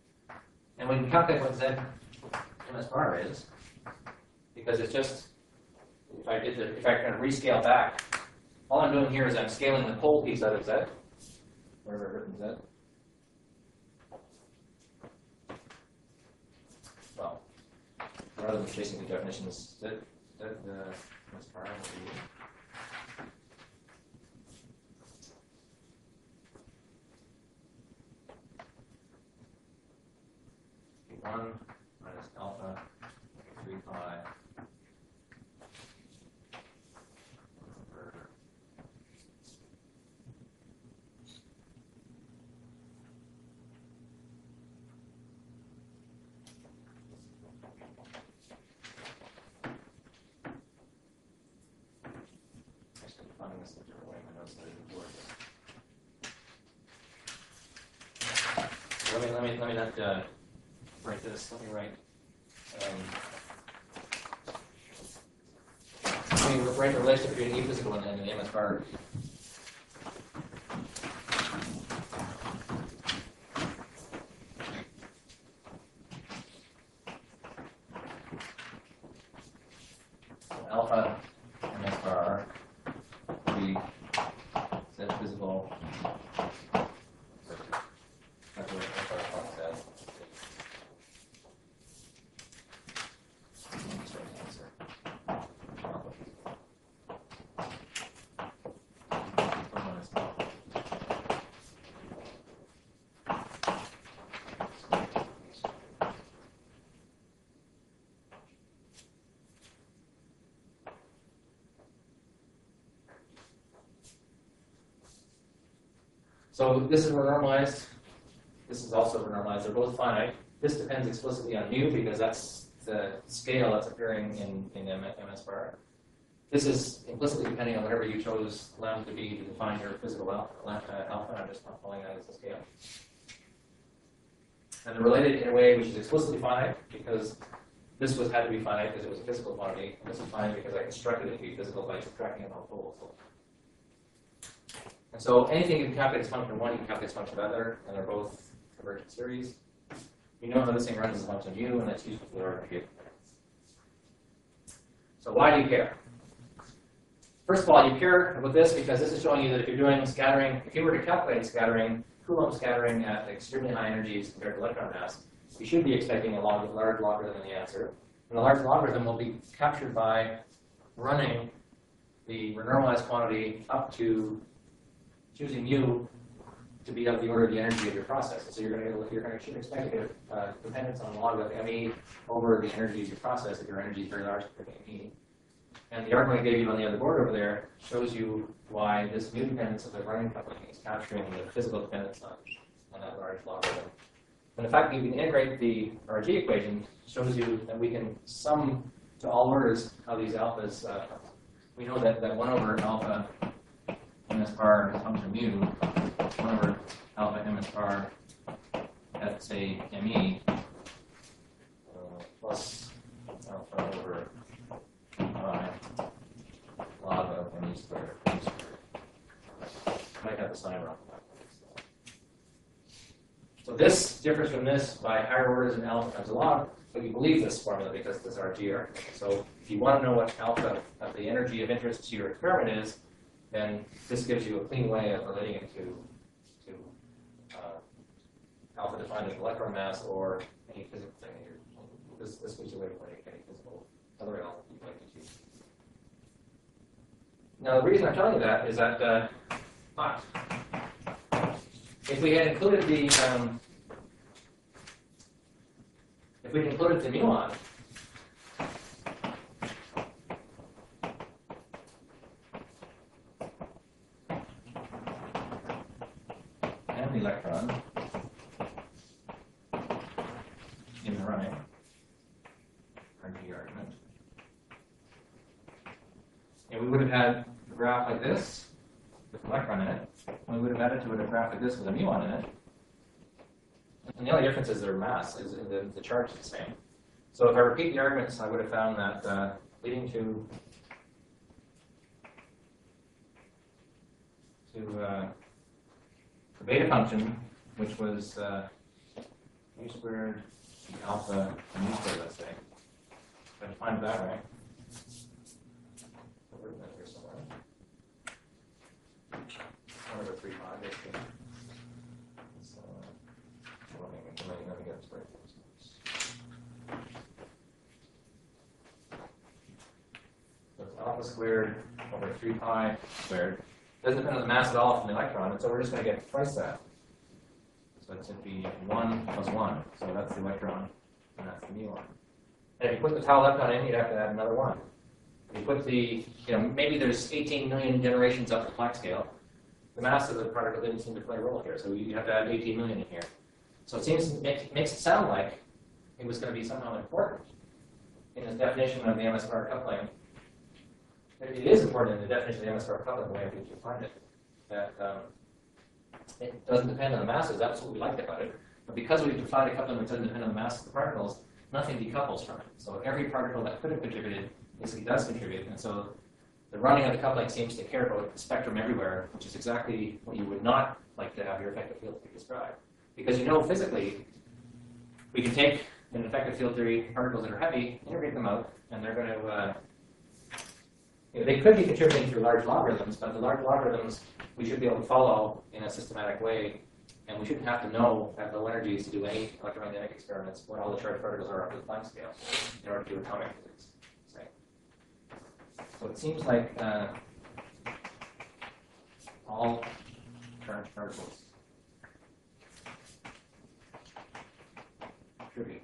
And we can calculate what Z M S bar is, because it's just, if I did the, if I kind of rescale back, all I'm doing here is I'm scaling the pole piece out of Z, wherever I've written Z. Well, rather than chasing the definitions, Z, Z, uh, M S bar, one minus alpha three pi over actually finding this in a different way. My notes didn't work. Let me let me let me not uh, write this. Let me write. Um, let me write the relationship between E physical and, and M S bar. So alpha M S bar will be Z physical. That's what M S bar says. So this is renormalized. This is also renormalized. They're both finite. This depends explicitly on mu because that's the scale that's appearing in, in M S bar. This is implicitly depending on whatever you chose lambda to be to define your physical alpha. Lambda, alpha I'm just not calling that as a scale. And they're related in a way which is explicitly finite because this was had to be finite because it was a physical quantity. And this is finite because I constructed it to be physical by subtracting it off poles. And so anything you can calculate as function of one, you can calculate as function of other, and they're both convergent series. You know how this thing runs as a function of u, and that's useful for the order of u. So why do you care? First of all, you care with this because this is showing you that if you're doing scattering, if you were to calculate scattering, Coulomb scattering at extremely high energies compared to electron mass, you should be expecting a log, large logarithm in the answer. And the large logarithm will be captured by running the renormalized quantity up to choosing mu to be of the order of the energy of your process. So you're going to you're going to should expect a uh, dependence on the log of me over the energy of your process if your energy is very large compared to me. And the argument I gave you on the other board over there shows you why this mu dependence of the running coupling is capturing the physical dependence on, on that large logarithm. And the fact that you can integrate the R G equation shows you that we can sum to all orders how these alphas. Uh, we know that, that one over alpha M S bar is a function of mu, one over alpha M S bar at, say, me, uh, plus alpha over pi log of me squared. I might have the sign wrong. So this differs from this by higher orders in alpha times a log, but you believe this formula because this is R G R. So if you want to know what alpha of the energy of interest to your experiment is, then this gives you a clean way of relating it to, to uh, alpha defined as electron mass or any physical thing. This, this gives you a way to relate any physical other element you'd like to choose. Now, the reason I'm telling you that is that uh, ah, if we had included the um, if we had included the muon, and the electron in the running R G argument, and we would have had a graph like this with an electron in it. We would have added to it a graph like this with a muon in it. And the only difference is their mass, is the, the charge is the same. So if I repeat the arguments, I would have found that uh, leading to to uh, the beta function, which was uh, u squared alpha mu state, let's say. If I define it that way. I've written that here somewhere. One over three pi, basically. So, let me, let me, let me get this right. So it's alpha squared over three pi squared. Doesn't depend on the mass at all from the electron, and so we're just going to get twice that. So it's going to be one plus one. So that's the electron, and that's the muon. And if you put the tau lepton in, you'd have to add another one. If you put the, you know, maybe there's eighteen million generations up the Planck scale. The mass of the particle didn't seem to play a role here, so you have to add eighteen million in here. So it seems it makes it sound like it was going to be somehow important in the definition of the M S bar coupling. It is important in the definition of the M S bar coupling, the way we define it, that um, it doesn't depend on the masses. That's what we liked about it. But because we've defined a coupling which doesn't depend on the mass of the particles, nothing decouples from it. So every particle that could have contributed basically does contribute. And so the running of the coupling seems to care about the spectrum everywhere, which is exactly what you would not like to have your effective field theory describe. Because you know physically, we can take, in effective field theory, particles that are heavy, integrate them out, and they're going to, uh, you know, they could be contributing through large logarithms, but the large logarithms we should be able to follow in a systematic way, and we shouldn't have to know at low energies to do any electromagnetic experiments what all the charged particles are up to the Planck scale in order to do atomic physics. Say. So it seems like uh, all charged particles contribute.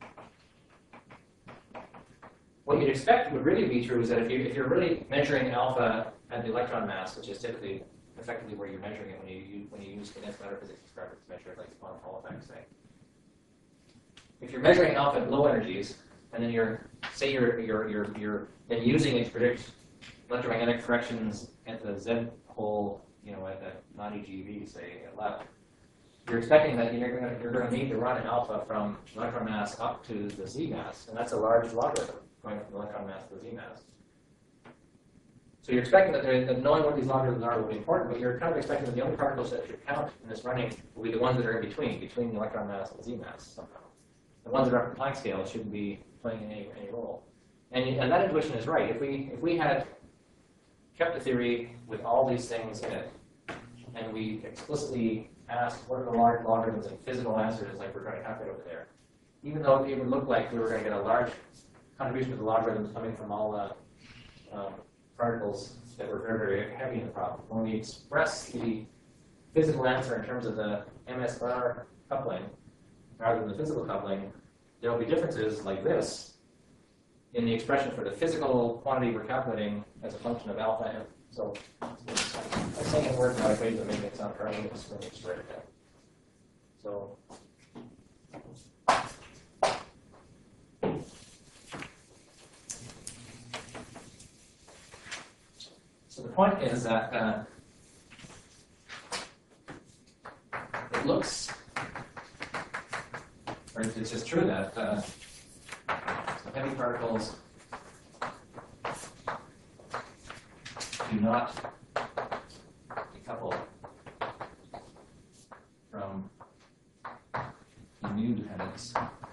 What you'd expect would really be true is that if, you, if you're really measuring alpha at the electron mass, which is typically effectively where you're measuring it when you, you when you use condensed matter physics experiments to measure it, like quantum Hall effects, say. If you're measuring alpha at low energies, and then you're say you're you're you're you're then using it to predict electromagnetic corrections at the Z pole, you know, at the ninety G eV, say at left, you're expecting that you're going to you're going to need to run alpha from electron mass up to the Z mass, and that's a large logarithm going from the electron mass to the Z mass. So you're expecting that, that knowing what these logarithms are will be important, but you're kind of expecting that the only particles that should count in this running will be the ones that are in between, between the electron mass and the Z mass somehow. The ones that are up the Planck scale shouldn't be playing any, any role. And, and that intuition is right. If we, if we had kept the theory with all these things in it, and we explicitly asked what are the large logarithms and physical answers like we're trying to calculate over there, even though it would look like we were going to get a large contribution of the logarithms coming from all the um, particles that were very, very heavy in the problem. When we express the physical answer in terms of the M S bar coupling, rather than the physical coupling, there will be differences like this in the expression for the physical quantity we're calculating as a function of alpha m. So I'm saying in words, my equation to make it sound correct. Just let me just write it down. So So the point is that uh, it looks, or it's just true that uh, so heavy particles do not decouple from the mu dependence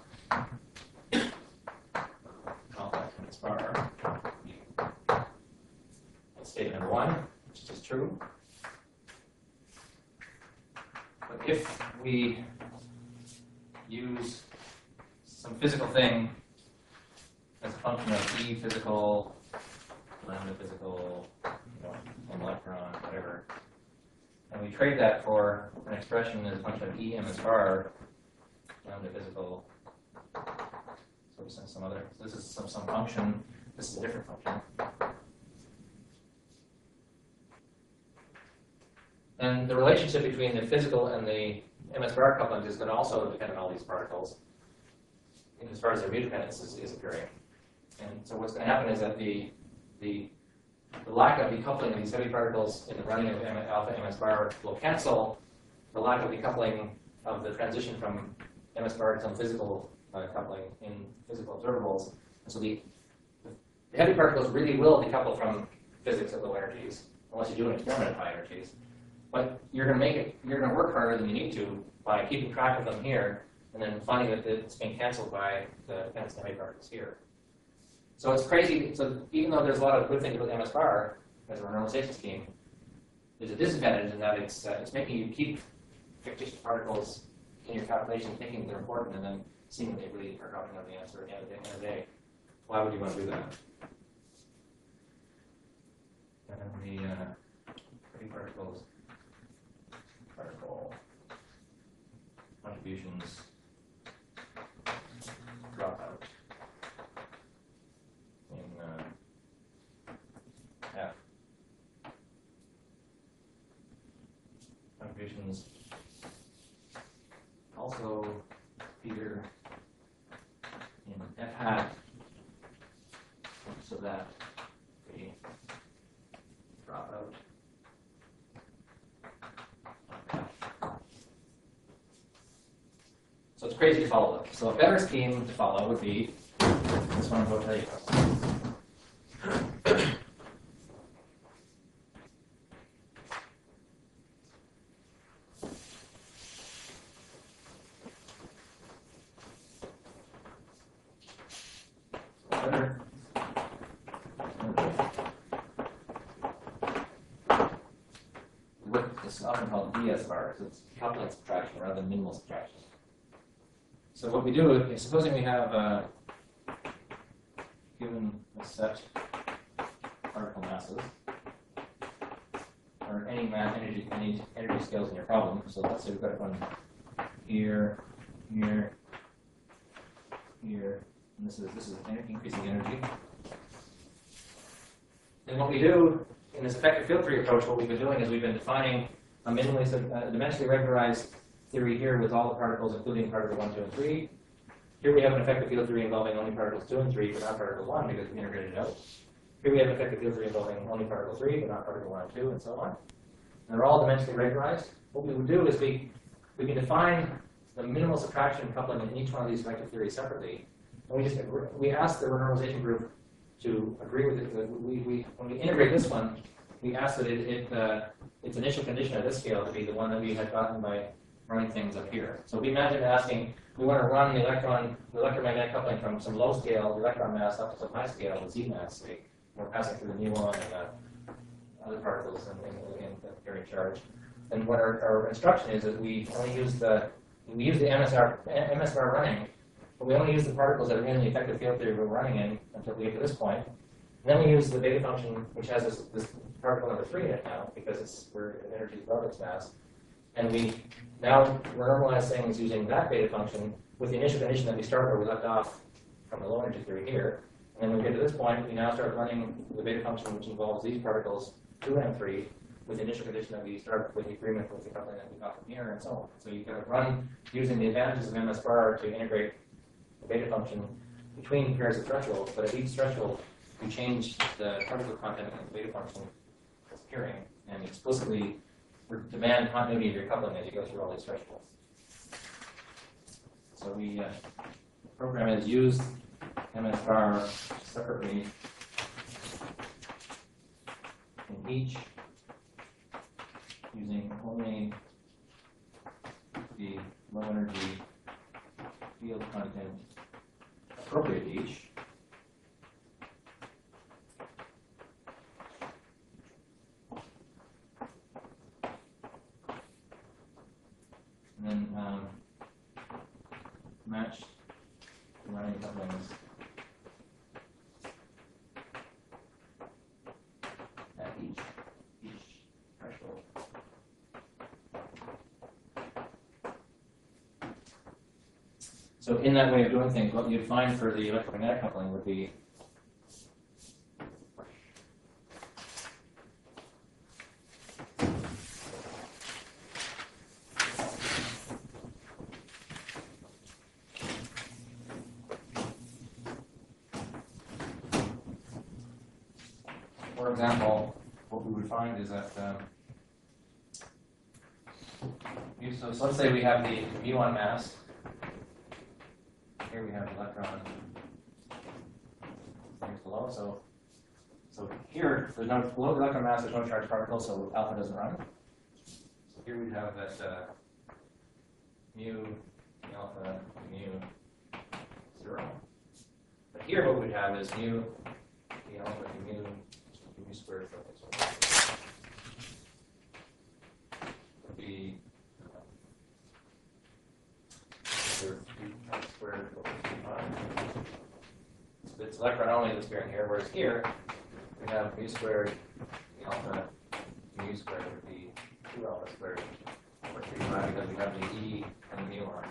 complex in its bar. Statement number one, which is true. But if we use some physical thing as a function of E physical, lambda physical, you know, an electron, whatever, and we trade that for an expression as a function of E M S bar, lambda physical, so this is some other, so this is some, some function, this is a different function. And the relationship between the physical and the M S bar couplings is going to also depend on all these particles, as far as their mu dependence is, is appearing. And so what's going to happen is that the, the, the lack of decoupling of these heavy particles in the running of M alpha M S bar will cancel the lack of decoupling of the transition from M S bar to some physical uh, coupling in physical observables. And so the, the heavy particles really will decouple from physics at low energies, unless you do an experiment at high energies. But you're going to make it, you're going to work harder than you need to by keeping track of them here and then finding that it's being canceled by the dependence on heavy particles here. So it's crazy. So even though there's a lot of good things with M S B A R as a normalization scheme, there's a disadvantage in that it's uh, it's making you keep fictitious particles in your calculation, thinking they're important, and then seeing they really are dropping out the answer at the end of the, end of the day. Why would you want to do that? And then the uh, heavy particles, particle contributions drop out in uh, F. Contributions also appear in F hat, so that they drop out. So it's crazy to follow them. So a better scheme to follow would be this one I'm going to tell you about. Better. What is often called D S B A R, because it's complex subtraction rather than minimal subtraction. So what we do is, supposing we have uh, given a set particle masses, or any mass energy, any energy scales in your problem. So let's say we've got one here, here, here, and this is this is increasing energy. Then what we do in this effective field theory approach, what we've been doing is we've been defining a minimally uh, dimensionally regularized theory here with all the particles, including particle one, two, and three. Here we have an effective field theory involving only particles two and three, but not particle one because we integrated it out. Here we have an effective field theory involving only particle three, but not particle one and two, and so on. And they're all dimensionally regularized. What we would do is we we can define the minimal subtraction coupling in each one of these effective theories separately. And we just agree, we ask the renormalization group to agree with it. We, we when we integrate this one, we ask that it, it uh, its initial condition at this scale to be the one that we had gotten by running things up here. So we imagine asking, we want to run the electron, the electromagnetic coupling from some low scale electron mass up to some high scale with Z mass. So we're passing through the muon and uh, other particles and, and, and carrying charge. And what our, our instruction is that we only use the we use the M S B A R running, but we only use the particles that are in the effective field theory we're running in until we get to this point. And then we use the beta function, which has this, this particle number three in it now, because it's we're in energy above its mass. And we now normalize things using that beta function with the initial condition that we start where we left off from the low energy theory here. And then when we get to this point, we now start running the beta function, which involves these particles, two and three, with the initial condition that we start with the agreement with the coupling that we got from here, and so on. So you kind of run using the advantages of M S B A R to integrate the beta function between pairs of thresholds, but at each threshold, we change the particle content of the beta function that's appearing, and explicitly demand continuity of your coupling as you go through all these thresholds. So we, uh, the program has used M S B A R separately in each, using only the low energy field content appropriate to each. And then um, match the running couplings at each each threshold. So in that way of doing things, what you'd find for the electromagnetic coupling would be for example, what we would find is that um, you, so, so let's say we have the muon mass. Here we have the electron. Here's below. So, so here there's no below the electron mass. There's no charged particle, so alpha doesn't run. So here we have that uh, mu the alpha mu zero. But here what we have is mu, the alpha mu, mu squared would be uh, squared over two pi. So it's electron only that's appearing here, whereas here we have mu squared, the alpha mu squared would be two alpha squared over three pi because we have the e and the mu on.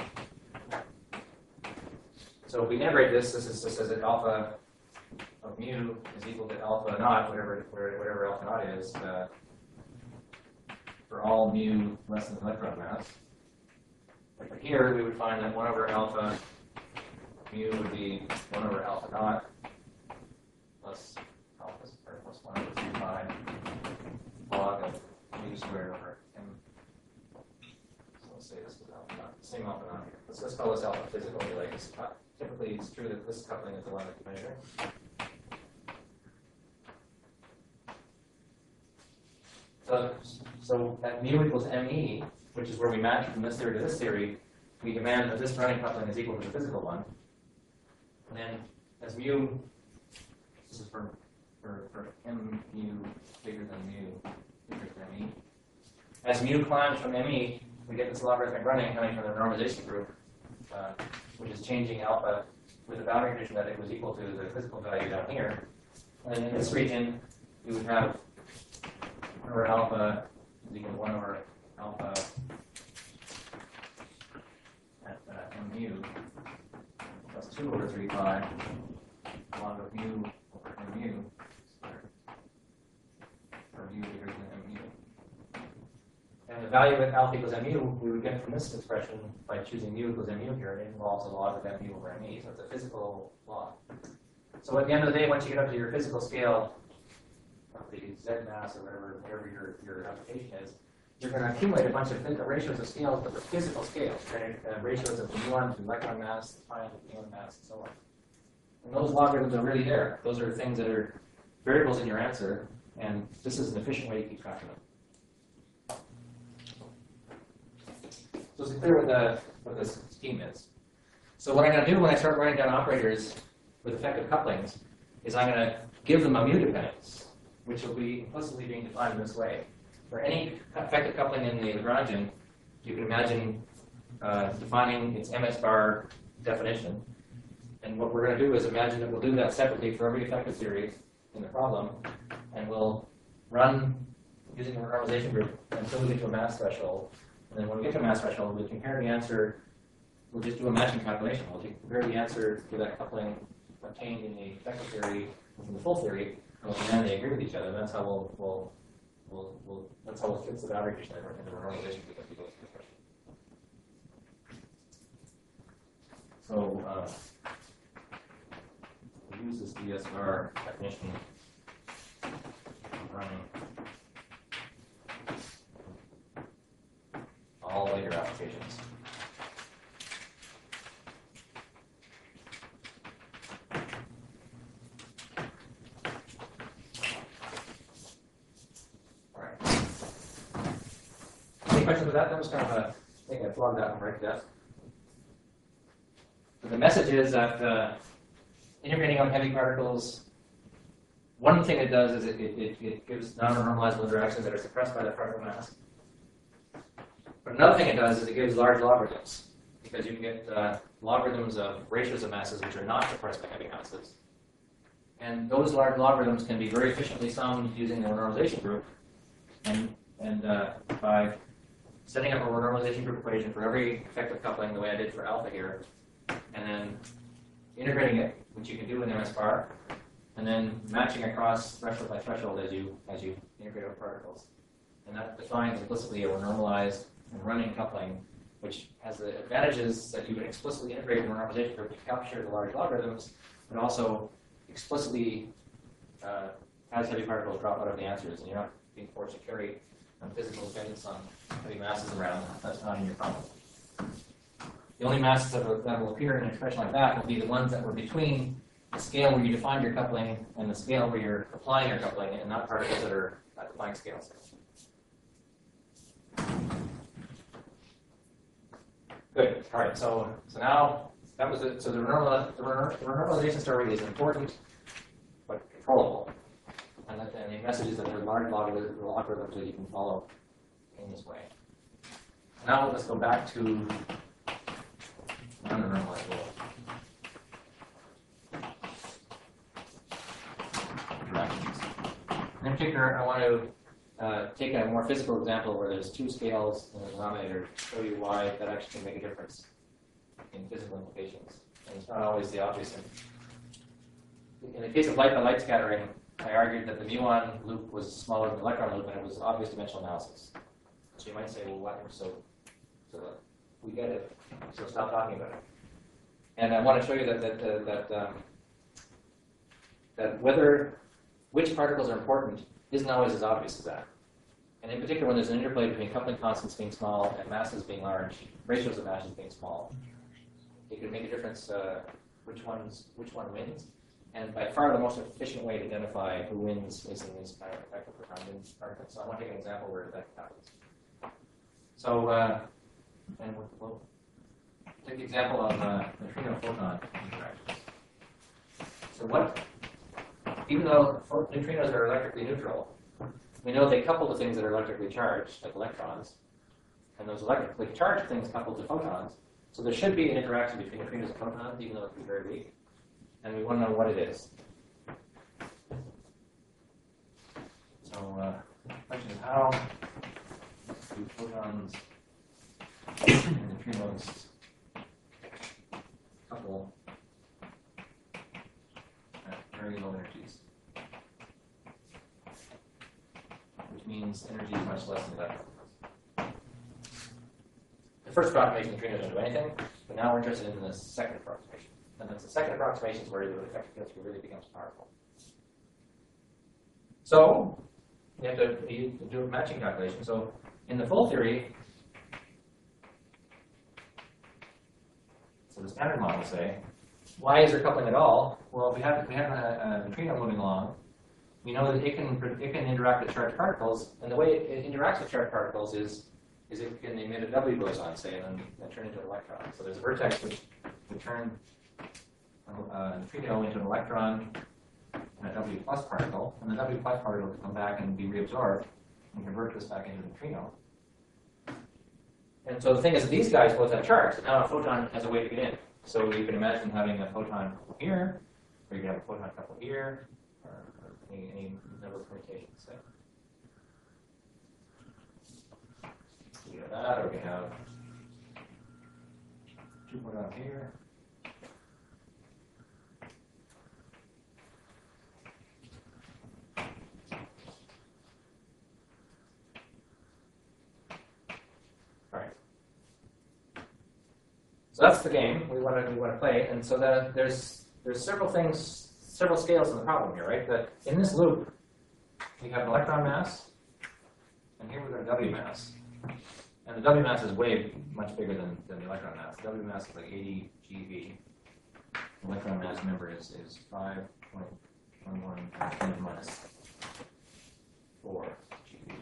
So if we integrate this, this is this says that alpha of mu is equal to alpha naught, whatever whatever alpha naught is, uh, for all mu less than electron mass. But for here, we would find that one over alpha mu would be one over alpha naught plus alpha squared plus one over three pi log of mu squared over m. So let's say this is alpha naught, same alpha naught here. Let's, let's call this alpha physical. Like it's, typically, it's true that this coupling is the one that you measure. So, so at mu equals me, which is where we match from this theory to this theory, we demand that this running coupling is equal to the physical one. And then as mu, this is for, for, for m mu bigger than mu, bigger than me. As mu climbs from me, we get this logarithmic running coming from the normalization group, uh, which is changing alpha with the boundary condition that it was equal to the physical value down here. And then in this region, we would have one over alpha is equal to one over alpha at uh, mu plus two over three pi log of mu over mu squared, or mu bigger than mu. And the value of alpha equals mu we would get from this expression by choosing mu equals mu here. It involves a log of mu over me, so it's a physical log. So at the end of the day, once you get up to your physical scale, the Z mass or whatever, whatever your, your application is, you're going to accumulate a bunch of ratios of scales, but the physical scales, right? Uh, ratios of muon to electron mass, pi to muon mass, and so on. And those logarithms are really there. Those are things that are variables in your answer, and this is an efficient way to keep track of them. So it's clear what the what this scheme is. So what I'm going to do when I start writing down operators with effective couplings is I'm going to give them a mu dependence, which will be implicitly being defined in this way. For any effective coupling in the Lagrangian, you can imagine uh, defining its M S bar definition. And what we're going to do is imagine that we'll do that separately for every effective series in the problem, and we'll run using a normalization group until we get to a mass threshold. And then when we get to a mass threshold, we compare the answer. We'll just do a matching calculation. We'll compare the answer to that coupling obtained in the effective theory and the full theory, and we'll demand they agree with each other. And that's how we'll, we'll, we'll, we'll that's how we'll fix the boundary condition in the normalization group as we go through the question. So uh, we'll use this D S R definition running all later applications. All right. Any questions with that? That was kind of a, I think I flogged that one right to death. So the message is that uh, integrating on heavy particles, one thing it does is it, it, it, it gives non-normalizable interactions that are suppressed by the particle mass. But another thing it does is it gives large logarithms, because you can get uh, logarithms of ratios of masses which are not suppressed by heavy masses. And those large logarithms can be very efficiently summed using the normalization group. And, and uh, by setting up a normalization group equation for every effective coupling the way I did for alpha here, and then integrating it, which you can do in M S bar, and then matching across threshold by threshold as you, as you integrate over particles. And that defines implicitly a normalized and running coupling, which has the advantages that you would explicitly integrate in a normalization group to capture the large logarithms, but also explicitly uh, has heavy particles drop out of the answers, and you're not being forced to carry um, physical dependence on heavy masses around. That's not in your problem. The only masses that will, that will appear in an expression like that will be the ones that were between the scale where you defined your coupling and the scale where you're applying your coupling, and not particles that are at the blank scales. Good. All right. So so now that was it. So the renormal, the renor- the renormalization story is important, but controllable. And, that, and the message is that there are large logarithms, logarithms that you can follow in this way. Now let's go back to non-normalized world. Interactions. In particular, I want to uh, take a more physical example where there's two scales in the denominator to show you why that actually can make a difference in physical implications. And it's not always the obvious thing. In the case of light by light scattering, I argued that the muon loop was smaller than the electron loop, and it was obvious dimensional analysis. So you might say, well, what? So, so we get it. So stop talking about it. And I want to show you that that uh, that um, that whether which particles are important isn't always as obvious as that. And in particular, when there's an interplay between coupling constants being small and masses being large, ratios of masses being small, it can make a difference uh, which one's which one wins. And by far the most efficient way to identify who wins is in these kind of effective proton particles. So I want to take an example where that happens. So, uh, and we'll, we'll take the example of uh, neutrino photon interactions. So what, even though neutrinos are electrically neutral, we know they couple to things that are electrically charged, like electrons, and those electrically charged things couple to photons. So there should be an interaction between neutrinos and photons, even though it can be very weak. And we want to know what it is. So uh, the question is, how do photons and neutrinos couple at very low energies? Which means energy is much less than electrons. The first approximation, neutrinos don't do anything, but now we're interested in the second approximation. And it's the second approximation is where the effective field theory really becomes powerful. So you have to, you have to do a matching calculation. So in the full theory, so the standard model say, why is there coupling at all? Well, if we have if we have a, a neutrino moving along, we know that it can it can interact with charged particles, and the way it, it interacts with charged particles is is it can emit a W boson, say, and then, then turn into an electron. So there's a vertex which would turn a neutrino into an electron and a W plus particle, and the W plus particle will come back and be reabsorbed and convert this back into a neutrino. And so the thing is that these guys both have charge, and now a photon has a way to get in. So you can imagine having a photon here, or you can have a photon couple here, or, or any, any number of permutations. So we have that, or we have two photons here. So that's the game we want to we want to play, and so the, there's there's several things, several scales in the problem here, right? That in this loop we have an electron mass, and here we've got a W mass, and the W mass is way much bigger than, than the electron mass. The W mass is like eighty G eV. The electron mass, remember, is is five point one one ten minus four G eV.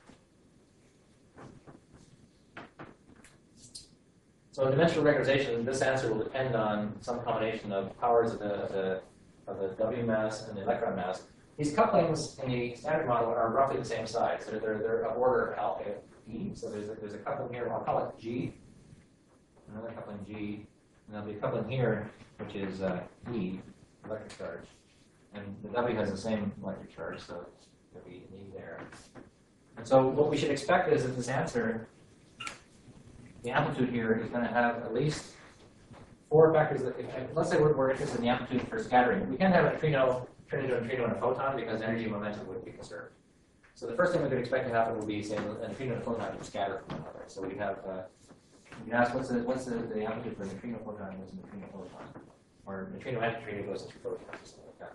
So in dimensional regularization, this answer will depend on some combination of powers of the, of the, of the W mass and the electron mass. These couplings in the standard model are roughly the same size. They're, they're, they're of order alpha E. So there's a, there's a coupling here, I'll call it G. Another coupling G. And there'll be a coupling here, which is uh, E, electric charge. And the W has the same electric charge, so there'll be an E there. And so what we should expect is that this answer, the amplitude here is going to have at least four factors. That, if, let's say we're, we're interested in the amplitude for scattering. We can't have a neutrino turn into a neutrino and a photon because energy and momentum would be conserved. So the first thing we could expect to happen would be, say, a neutrino and a photon would scatter from one another. So we have, uh, you can ask what's the what's the, the amplitude for a neutrino photon goes into a neutrino photon, or neutrino and neutrino goes into photons, or something like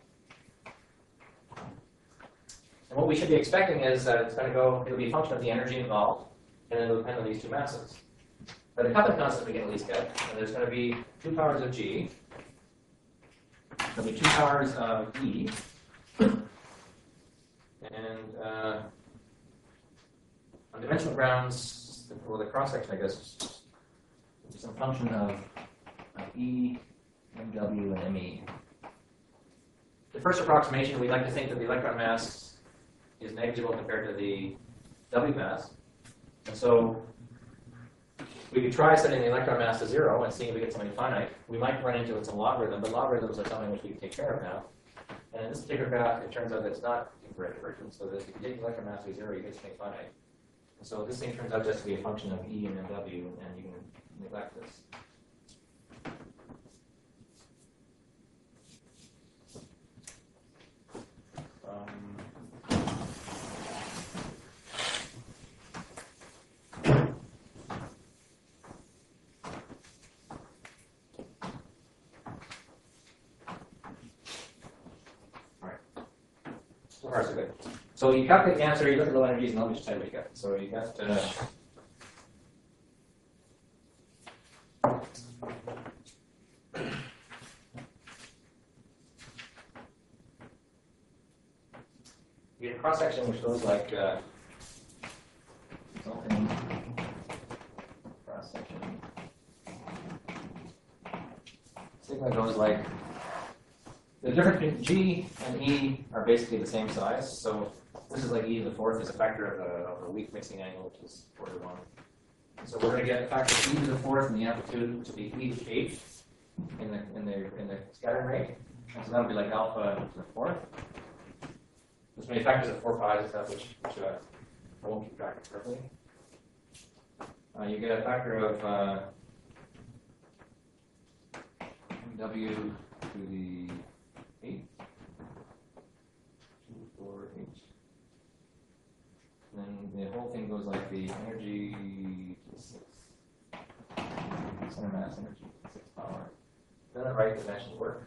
that. And what we should be expecting is that it's going to go. It'll be a function of the energy involved. And then it'll depend on these two masses. But a coupling constant we can at least get. And there's going to be two powers of G. There'll be two powers of E. And uh, on dimensional grounds, well, the cross section, I guess, function of, of E, M W, and M E. The first approximation, we like to think that the electron mass is negligible compared to the W mass. And so we could try setting the electron mass to zero and seeing if we get something finite. We might run into some logarithm, but logarithms are something which we can take care of now. And in this particular graph, it turns out that it's not infrared divergent, so that if you take the electron mass to zero, you get something finite. And so this thing turns out just to be a function of E and M W, and you can neglect this. Um, So far, so good. So you calculate the answer, you look at low energies, and let me just tell you what you get. So you got uh, you get a cross section which goes like uh, something cross section. Sigma goes like. The difference between G and E are basically the same size. So this is like E to the fourth is a factor of a, of a weak mixing angle, which is four to one. So we're going to get a factor of E to the fourth and the amplitude to be E to the eighth in the in the in the scattering rate. And so that'll be like alpha to the fourth. There's many factors of four pi's and stuff, which, which uh, I won't keep track of perfectly. Uh, you get a factor of uh, W to the eight, two, four, eight. Then the whole thing goes like the energy to the sixth, center mass energy to the sixth power. Then the right dimensions work.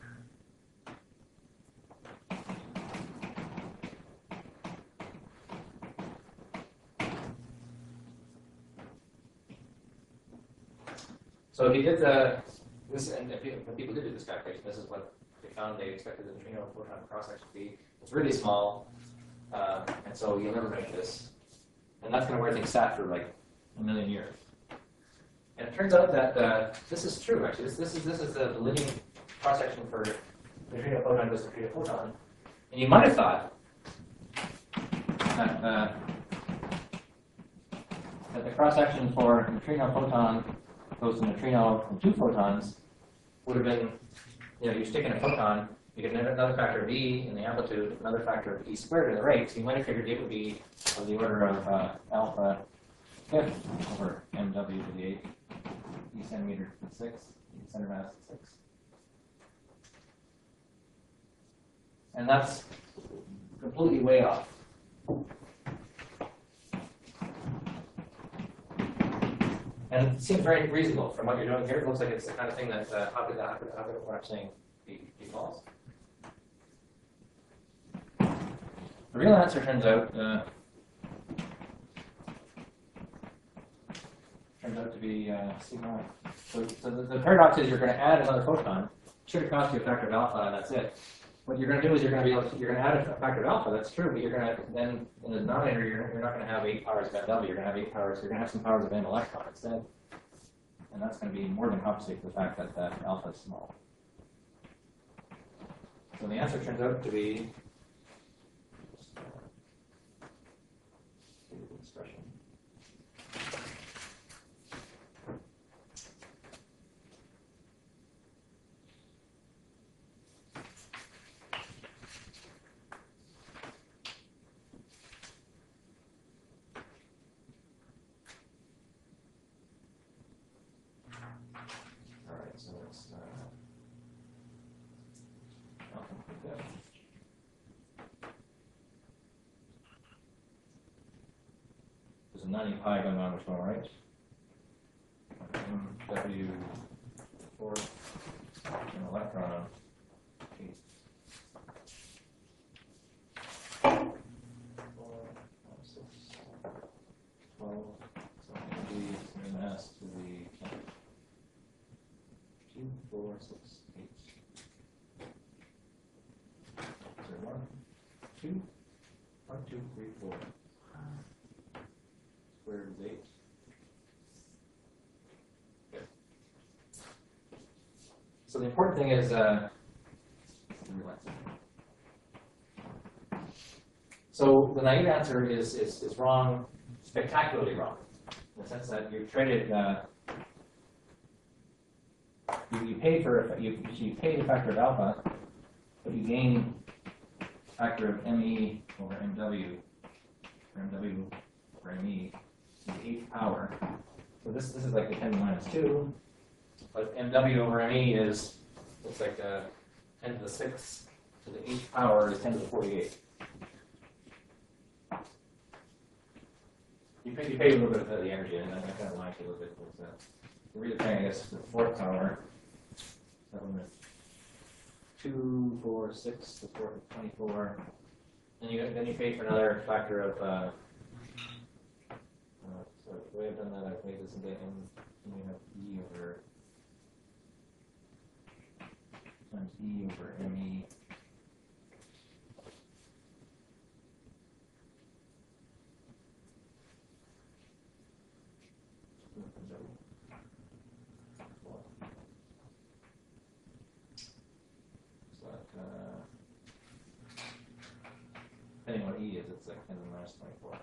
So if you did the this, and if people, when people did do this calculation, this is what they found they expected the neutrino photon cross section to be. It's really small, uh, and so you'll never make this. And that's kind of where things sat for like a million years. And it turns out that uh, this is true. Actually, this, this is this is the limiting cross section for neutrino photon goes to neutrino photon. And you might have thought that uh, that the cross section for neutrino photon goes to neutrino from two photons would have been, you know, you're sticking a photon, you get another factor of E in the amplitude, another factor of E squared in the rate, so you might have figured it would be of the order of uh, alpha fifth over M W to the eighth, E centimeter to the sixth, E center mass to the sixth. And that's completely way off. And it seems very reasonable from what you're doing here. It looks like it's the kind of thing that, uh, how could that, how could, how could what I'm saying be, be false? The real answer turns out, uh, turns out to be uh, sigma. So, so the, the paradox is you're going to add another photon. It should have cost you a factor of alpha, and that's it. What you're going to do is you're going to be able to, you're going to add a factor of alpha. That's true, but you're going to then in the denominator you're, you're not going to have eight powers of M W. You're going to have eight powers. You're going to have some powers of M electron instead, and that's going to be more than compensate for the fact that that alpha is small. So the answer turns out to be expression. There's a ninety pi going on as well, right? M W four an electron. Eight. Four, five, six, twelve. So energy is mass to the two, four, six, eight. Is there one, two, one, two, three, four. Square root is eight. Good. the important thing is, uh, so the naive answer is, is, is wrong, spectacularly wrong, in the sense that you've traded, uh, you, you paid for, you, you paid a factor of alpha, but you gain a factor of me over mw, or mw over me, to the eighth power. So this, this is like the ten to the minus two, but mw over me is, it's like uh, ten to the sixth to the eighth power is ten to the forty-eighth. You pay, you pay a little bit of the energy, and I kind of like it a little bit. Because, uh, you're really paying, I guess, the fourth power. Seven, two, four, six, the fourth, twenty-four. And you then you pay for another factor of. Uh, uh, so the way I've done that, I've made this into m. You have e over times e over me. Depending on what E is, it's like ten to the minus twenty-four.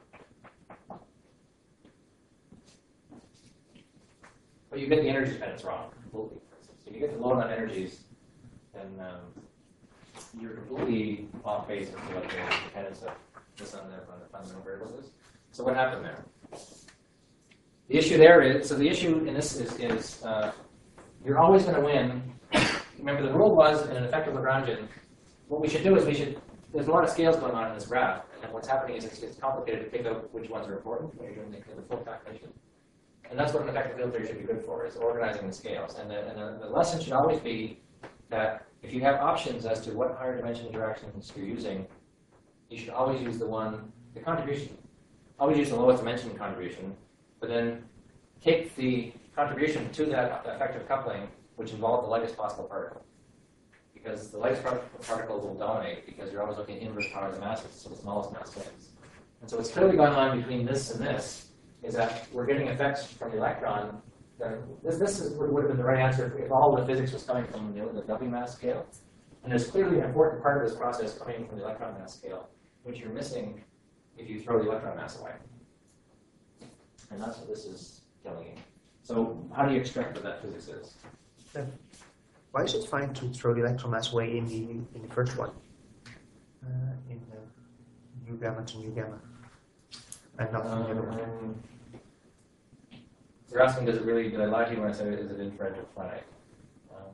But you get the energy dependence wrong completely. So you get the low on energies, then um, you're completely off base with what the dependence of this on the, on the fundamental variables is. So what happened there? The issue there is, so the issue in this is, is uh, you're always going to win. Remember, the rule was in an effective Lagrangian, what we should do is we should, there's a lot of scales going on in this graph, and what's happening is it's, it's complicated to pick out which ones are important when you're doing the, the full calculation. And that's what an effective field theory should be good for, is organizing the scales. And the, and the, the lesson should always be that if you have options as to what higher dimension interactions you're using, you should always use the one, the contribution, always use the lowest dimension contribution, but then take the contribution to that effective coupling, which involves the lightest possible particle. Because the lightest particles will dominate because you're always looking at inverse power of the masses, so the smallest mass wins. And so what's clearly going on between this and this is that we're getting effects from the electron. This, this is, would, would have been the right answer if, if all the physics was coming from the, the W mass scale. And there's clearly an important part of this process coming from the electron mass scale, which you're missing if you throw the electron mass away. And that's what this is telling you. So how do you extract what that physics is? Yeah. Why is it fine to throw the electron mass away in the in the first one, uh, in the nu gamma to nu gamma, and not in the other one? Um, you're asking, does it really? Did I lie to you when I said it is it infrared or finite? Um,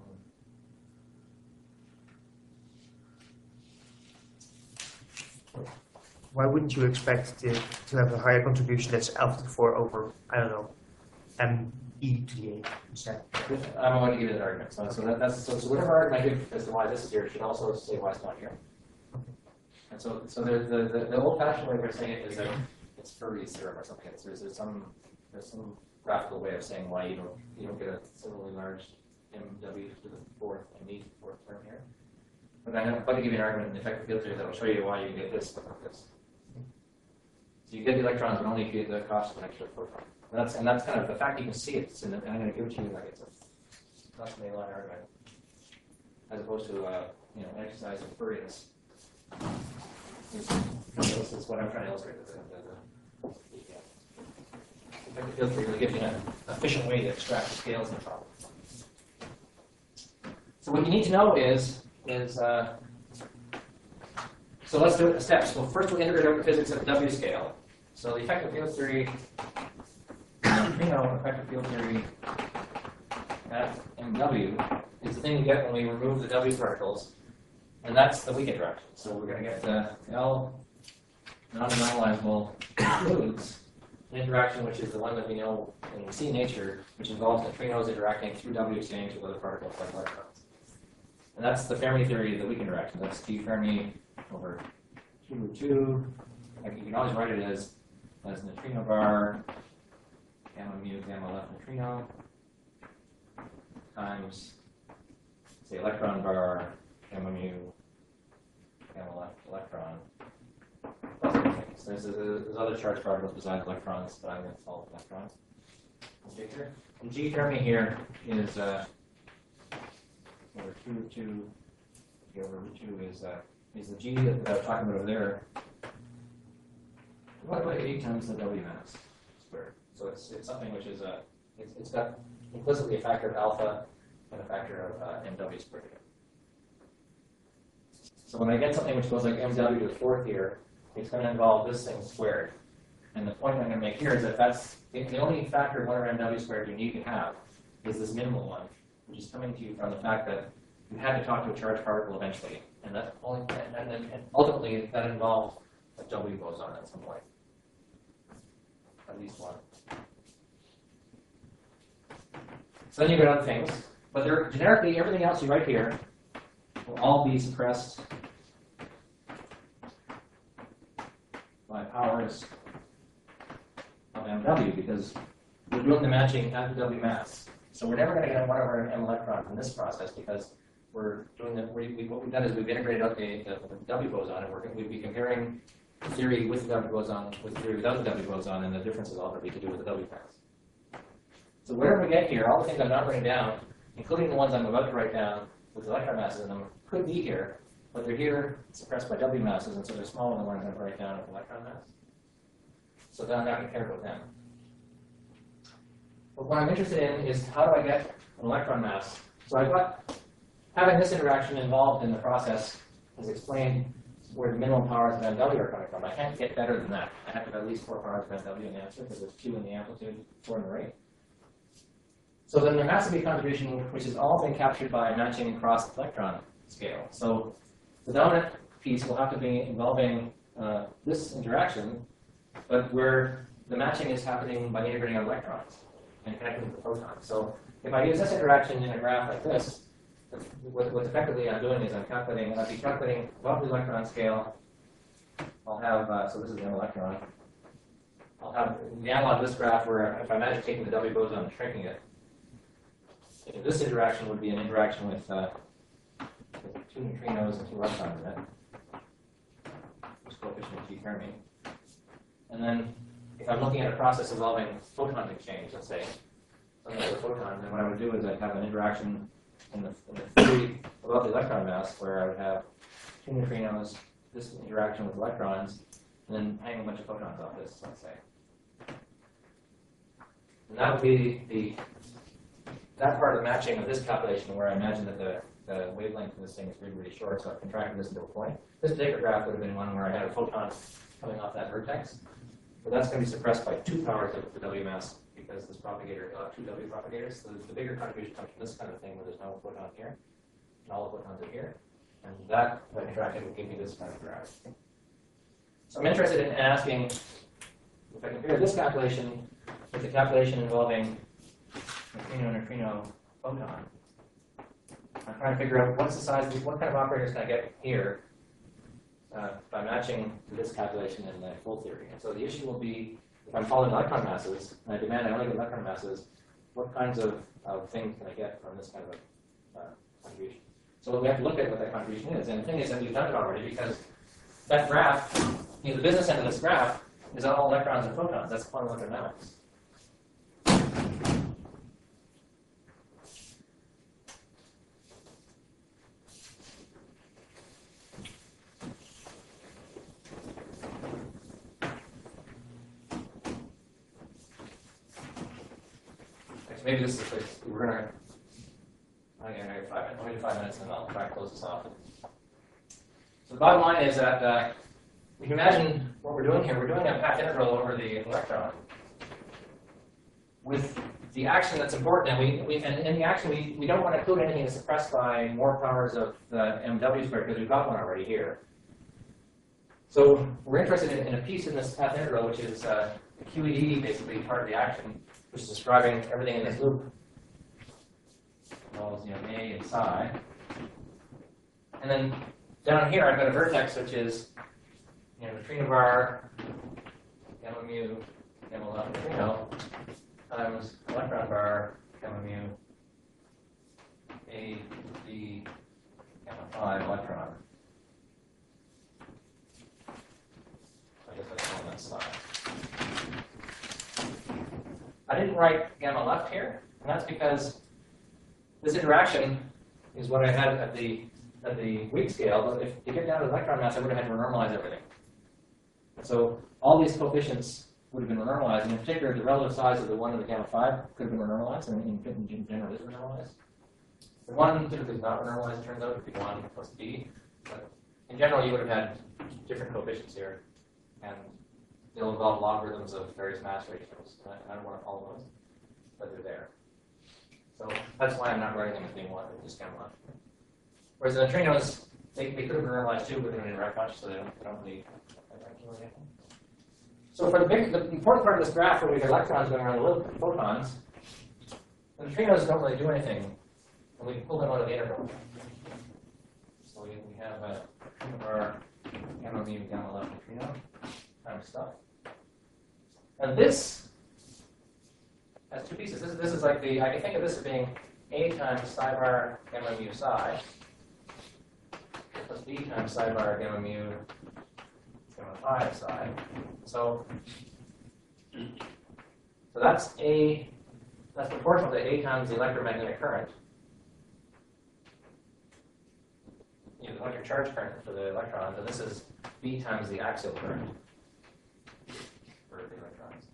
Why wouldn't you expect to, to have a higher contribution that's alpha to the four over, I don't know, m e to the eight instead? I'm going to give you that argument. So, so, that, that's, so, so whatever argument I give as to why this is here should also say why it's not here. And so, so the, the, the, the old-fashioned way of saying it is that it's Fourier's theorem or something. It's, there's, there's some there's some graphical way of saying why you don't you don't get a similarly large mw to the fourth and e to the fourth term here. But I'm going to give you an argument in the effective field theory that will show you why you get this but not this. So you get the electrons, but only if you get the cost of an extra photon. And that's and that's kind of the fact you can see it. It's in the, I'm going to give it to you like it's a not a line argument, as opposed to uh, you know an exercise of Fourier's. This is what I'm trying to illustrate. The, the, the, the effective field theory really gives you an efficient way to extract the scales in the problem. So what you need to know is is uh, so let's do it in steps. So first we'll integrate out the physics at the W scale. So the effective field theory, you know, effective field theory at M W is the thing you get when we remove the W particles, and that's the weak interaction. So we're going to get the L non-normalizable includes an interaction which is the one that we know and we see in nature, which involves neutrinos interacting through W exchange with other particles like electrons. And that's the Fermi theory of the weak interaction. That's d Fermi over two root two. Like you can always write it as as neutrino bar gamma mu gamma left neutrino times say electron bar gamma mu gamma left electron. So there's, there's other charged particles besides electrons, but I'm going to solve electrons. And G Fermi here is uh, over two root two, G over root two is, uh, is the G that I was talking about over there, divided by eight times the W mass squared. So it's, it's something which is, uh, it's, it's got implicitly a factor of alpha and a factor of uh, M W squared. So when I get something which goes like M W to the fourth here, it's going to involve this thing squared. And the point I'm going to make here is that that's the only factor of one over M W squared you need to have is this minimal one, which is coming to you from the fact that you had to talk to a charged particle eventually. And that only, and, and, and ultimately that involved a W boson at some point. At least one. So then you get other things. But they're generically everything else you write here will all be suppressed by powers of M W because we're doing the matching at the W mass. So we're never going to get one over an M electron from this process because we're doing the, we, we, what we've done is we've integrated out the, the, the W boson and we're going to be comparing the theory with the W boson with the theory without the W boson, and the difference is all going to be to do with the W mass. So whatever we get here, all the things I'm not writing down, including the ones I'm about to write down with electron masses in them, could be here, but they're here suppressed by W masses, and so they're smaller than the ones I'm going to write down with electron mass. So then I'm not going to care about them. But what I'm interested in is how do I get an electron mass? So I've got having this interaction involved in the process is explained where the minimum powers of M W are coming from. I can't get better than that. I have to have at least four powers of M W in the answer because there's two in the amplitude, four in the rate. So then there has to be a contribution which is all been captured by matching across the electron scale. So the dominant piece will have to be involving uh, this interaction, but where the matching is happening by integrating on electrons and connecting with the photons. So if I use this interaction in a graph like this, what, what effectively I'm doing is I'm calculating, I'll be calculating above the electron scale. I'll have, uh, so this is an electron. I'll have the analog of this graph where if I imagine taking the W boson and shrinking it, this interaction would be an interaction with, uh, with two neutrinos and two electrons in it. This coefficient of G Fermi. And then if I'm looking at a process involving photon exchange, let's say, something like a photon, then what I would do is I'd have an interaction in the, in the theory above the electron mass where I would have two neutrinos, this interaction with electrons, and then hang a bunch of photons off this, let's say. And that would be the that part of the matching of this calculation where I imagine that the, the wavelength of this thing is really, really short, so I've contracted this to a point. This particular graph would have been one where I had a photon coming off that vertex. But that's going to be suppressed by two powers of the W mass because this propagator, uh, two W propagators. So the bigger contribution comes from this kind of thing where there's no photon here, and all the photons are here. And that, that interaction will give me this kind of graph. So I'm interested in asking, if I compare this calculation with the calculation involving neutrino neutrino photon, I'm trying to figure out what's the size, what kind of operators can I get here uh, by matching to this calculation in the full theory. And so the issue will be, if I'm following electron masses, and I demand I only get electron masses, what kinds of, of things can I get from this kind of a, uh, contribution? So we have to look at what that contribution is. And the thing is that we've done it already because that graph, you know, the business end of this graph is all electrons and photons. That's quantum electrodynamics. Maybe this is the place we're gonna. Again, I have five minutes. Only five minutes, and I'll try to close this off. So the bottom line is that uh, you can imagine what we're doing here. We're doing a path integral over the electron with the action that's important, and we, we and in the action we, we don't want to include anything that's suppressed by more powers of the M W squared because we've got one already here. So we're interested in, in a piece in this path integral, which is uh, the Q E D, basically part of the action, which is describing everything in this loop. Involves, you know, A and psi. And then down here I've got a vertex which is, you know, neutrino bar, gamma mu, gamma left neutrino, times electron bar, gamma mu, A, B, gamma phi electron. I guess that's on that side. I didn't write gamma left here, and that's because this interaction is what I had at the at the weak scale. But if you get down to electron mass, I would have had to normalize everything. So all these coefficients would have been normalized, and in particular, the relative size of the one and the gamma five could have been normalized, and in, in, in general is normalized. The one typically is not normalized, it turns out, it would be one plus b. But in general, you would have had different coefficients here, and they'll involve logarithms of various mass ratios. And I, I don't want to follow those, but they're there. So that's why I'm not writing them as being one, they're just gamma one. Whereas the neutrinos, they, they could have been normalized too, but they don't interact much, so they don't, they don't really accumulate anything. So for the big, the important part of this graph where we have electrons going around the little photons, the neutrinos don't really do anything, and we can pull them out of the integral. So we, we have a our gamma mu gamma left neutrino kind of stuff. And this has two pieces. This is, this is like the, I can think of this as being A times psi bar gamma mu psi plus B times psi bar gamma mu gamma five psi. So, so that's A, that's proportional to A times the electromagnetic current. You know, the electric charge current for the electrons, and this is B times the axial current for the electrons.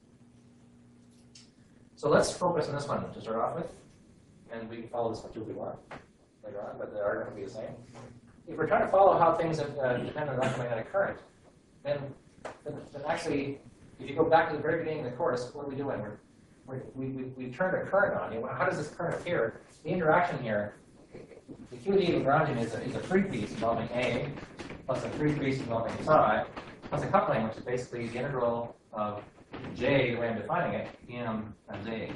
So let's focus on this one to start off with, and we can follow this one too if we want later on, but they are going to be the same. If we're trying to follow how things uh, depend on electromagnetic current, then, then, then actually, if you go back to the very beginning of the course, what are we doing? We're, we're, we, we, we turned a current on. You know, how does this current appear? The interaction here, the Q D of Lagrangian is a, is a free piece involving A, plus a free piece involving psi, plus a coupling, which is basically the integral of J, the way I'm defining it, M times A.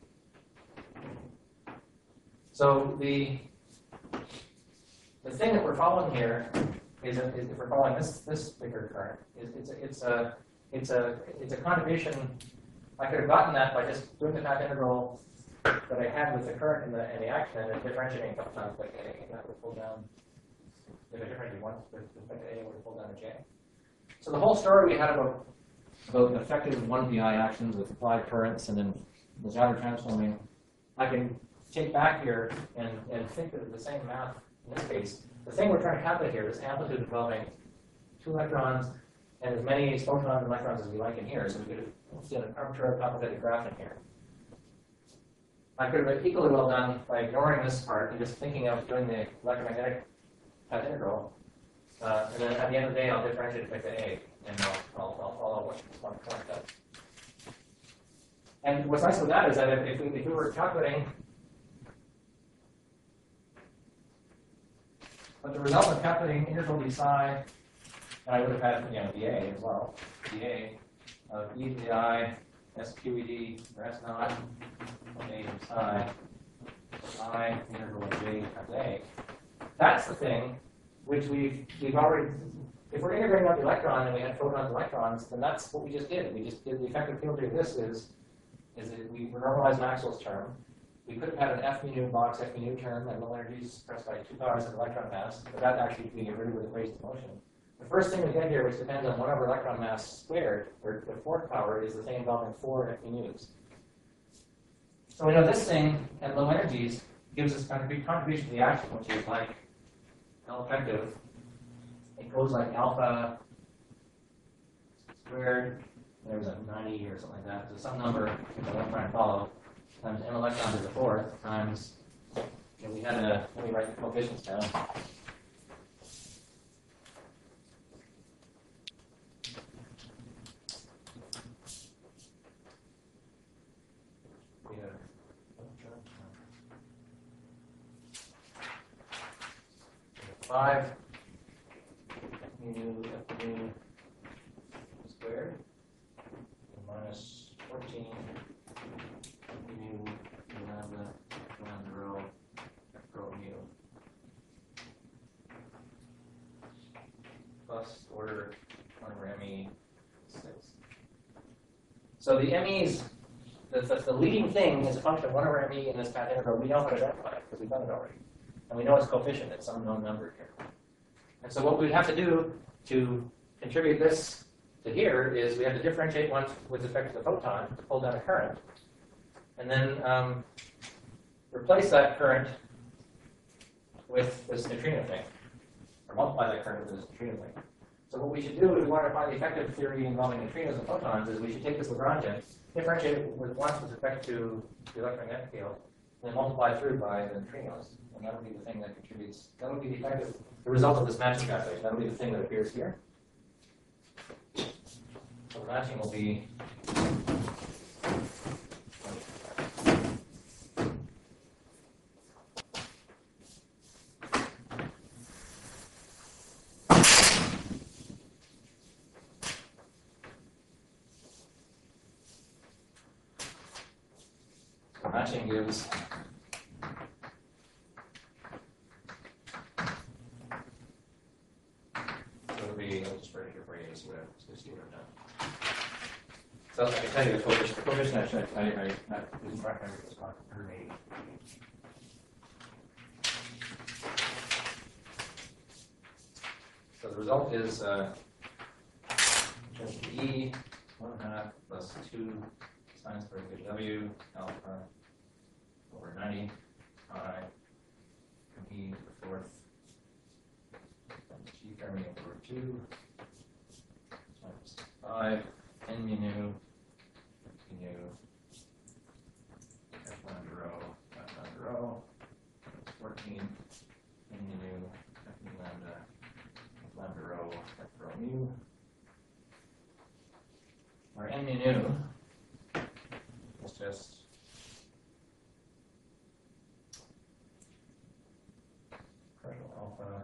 So the the thing that we're following here is, a, is if we're following this this bigger current, is it's a, it's a it's a it's a contribution. I could have gotten that by just doing the path integral that I had with the current and the and the action, and then differentiating a couple times like A, and that would pull down. If I differentiate once with respect to A, it would pull down to J. So the whole story we had about about effective one pi actions with applied currents and then the Zander transforming, I can take back here and, and think of the same math in this case. The thing we're trying to calculate here is amplitude involving two electrons and as many photons and electrons as we like in here. So we could have done an arbitrary complicated graph in here. I could have equally well done by ignoring this part and just thinking of doing the electromagnetic path integral. Uh, and then at the end of the day, I'll differentiate it back to A, and I'll, I'll, I'll follow what one current does. And what's nice about that is that if, if, we, if we were calculating but the result of calculating integral d psi, and I would have had, you know, dA as well, dA of e to the I, S Q E D, or S naught, of A to psi, I integral of J times A. That's the thing which we've, we've already, if we're integrating out the electron and we had photons and electrons, then that's what we just did. We just did the effective field theory of this is, is that we normalized Maxwell's term. We could have had an F mu box, F mu term at low energies expressed by two powers of electron mass, but that actually we get rid of with raised to motion. The first thing we get here, which depends on one over electron mass squared, or the fourth power, is the thing involving four F mu's. So we know this thing at low energies gives us kind of a big contribution to the action, which is like L effective. It goes like alpha squared. There's a ninety or something like that. So some number that I'm trying to follow times m electrons to the fourth times. You know, we had a. Let me write the coefficients down. We have five mu f mu squared minus fourteen mu lambda lambda rho rho mu plus order one over M E six. So the M E's, the, the, the leading thing is a function of one over M E in this path integral. We know how to identify it because we've done it already. And we know its coefficient at some known number here. And so what we'd have to do to contribute this to here is we have to differentiate one with respect to the photon to pull down a current. And then um, replace that current with this neutrino thing, or multiply that current with this neutrino thing. So what we should do if we want to find the effective theory involving neutrinos and photons is we should take this Lagrangian, differentiate it with once with respect to the electromagnetic field, and then multiply through by the neutrinos. And that would be the thing that contributes, that would be the effective, the result of this matching calculation. That would be the thing that appears here. So the matching will be so matching gives I'll just write it here for you so you see what I've done. So I can tell you the coefficient. The coefficient I should I, I not didn't recommend it was one hundred eighty. So the result is uh, just E one half plus two sine squared theta W alpha over ninety pi E to the fourth. G Fermi over two times five n mu nu f mu f lambda rho f lambda rho fourteen n mu nu f mu lambda f lambda rho f rho mu, where n mu nu is just partial alpha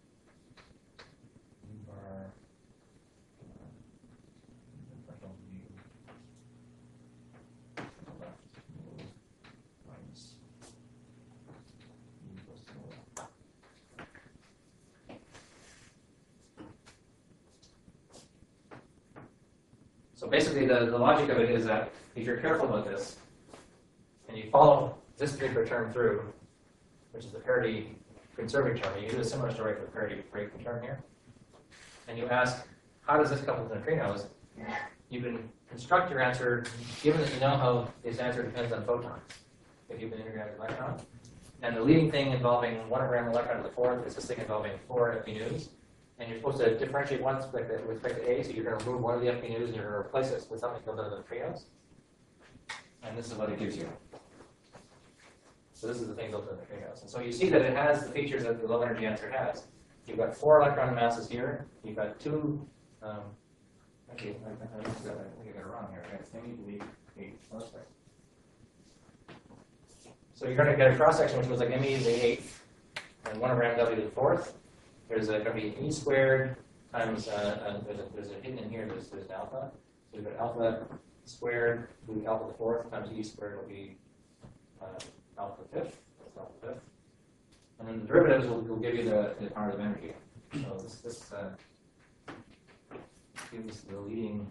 So basically, the, the logic of it is that if you're careful about this, and you follow this particular term through, which is the parity conserving term, you do a similar story for the parity breaking term here, and you ask, how does this couple to neutrinos? You can construct your answer, given that you know how this answer depends on photons, if you've been integrating an electron. And the leading thing involving one gram electron to the fourth is this thing involving four F P nus. And you're supposed to differentiate one with respect to A, so you're going to remove one of the F P nus and you're going to replace it with something called the neutrinos. And this is what it gives you. So this is the thing built in the neutrinos. And so you see that it has the features that the low energy answer has. You've got four electron masses here. You've got two. Um, actually, I, I, I think I got it wrong here. Okay, they need to be eight. Oh, that's right. So you're going to get a cross section which was like M E to the eighth and one gram W to the fourth. There's going to be E squared times, uh, uh, there's, a, there's a hidden in here, there's, there's an alpha. So we've got alpha squared, will be alpha to the fourth, times E squared will be uh, alpha to the fifth. That's alpha to the fifth. And then the derivatives will, will give you the, the powers of energy. So this, this uh, gives the leading,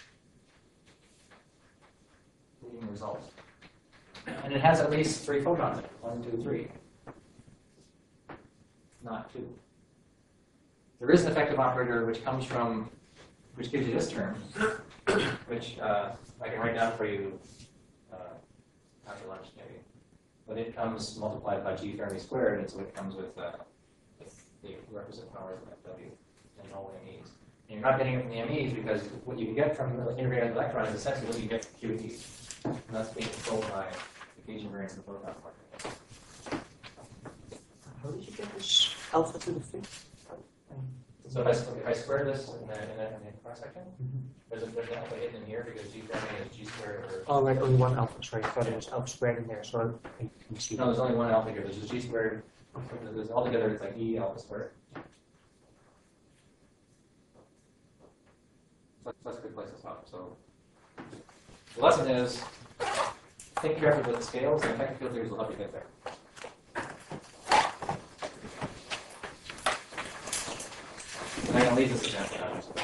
leading result. And it has at least three photons in it. One, two, three. Not two. There is an effective operator which comes from, which gives you this term, which uh, I can write down for you uh, after lunch maybe. But it comes multiplied by G Fermi squared, and so it comes with, uh, with the requisite powers of F W and all the M Es. And you're not getting it from the M Es because what you can get from the integrated electron is essentially what you get from Q E. And that's being controlled by the Gaussian variance of the photon particle. How did you get this alpha to the fifth? So if I, if I square this in the, in the, in the cross section, mm-hmm. there's, a, there's an alpha hidden in here because G Fermi is G squared over. Oh, right, only one alpha, sorry. I thought it was alpha squared in there, so I can see. No, there's only one alpha here. There's just G squared. There's altogether it's like E alpha squared. So that's a good place to stop. So the lesson is think carefully with the scales, and effective field theories will help you get there. And I'm going to leave this example now.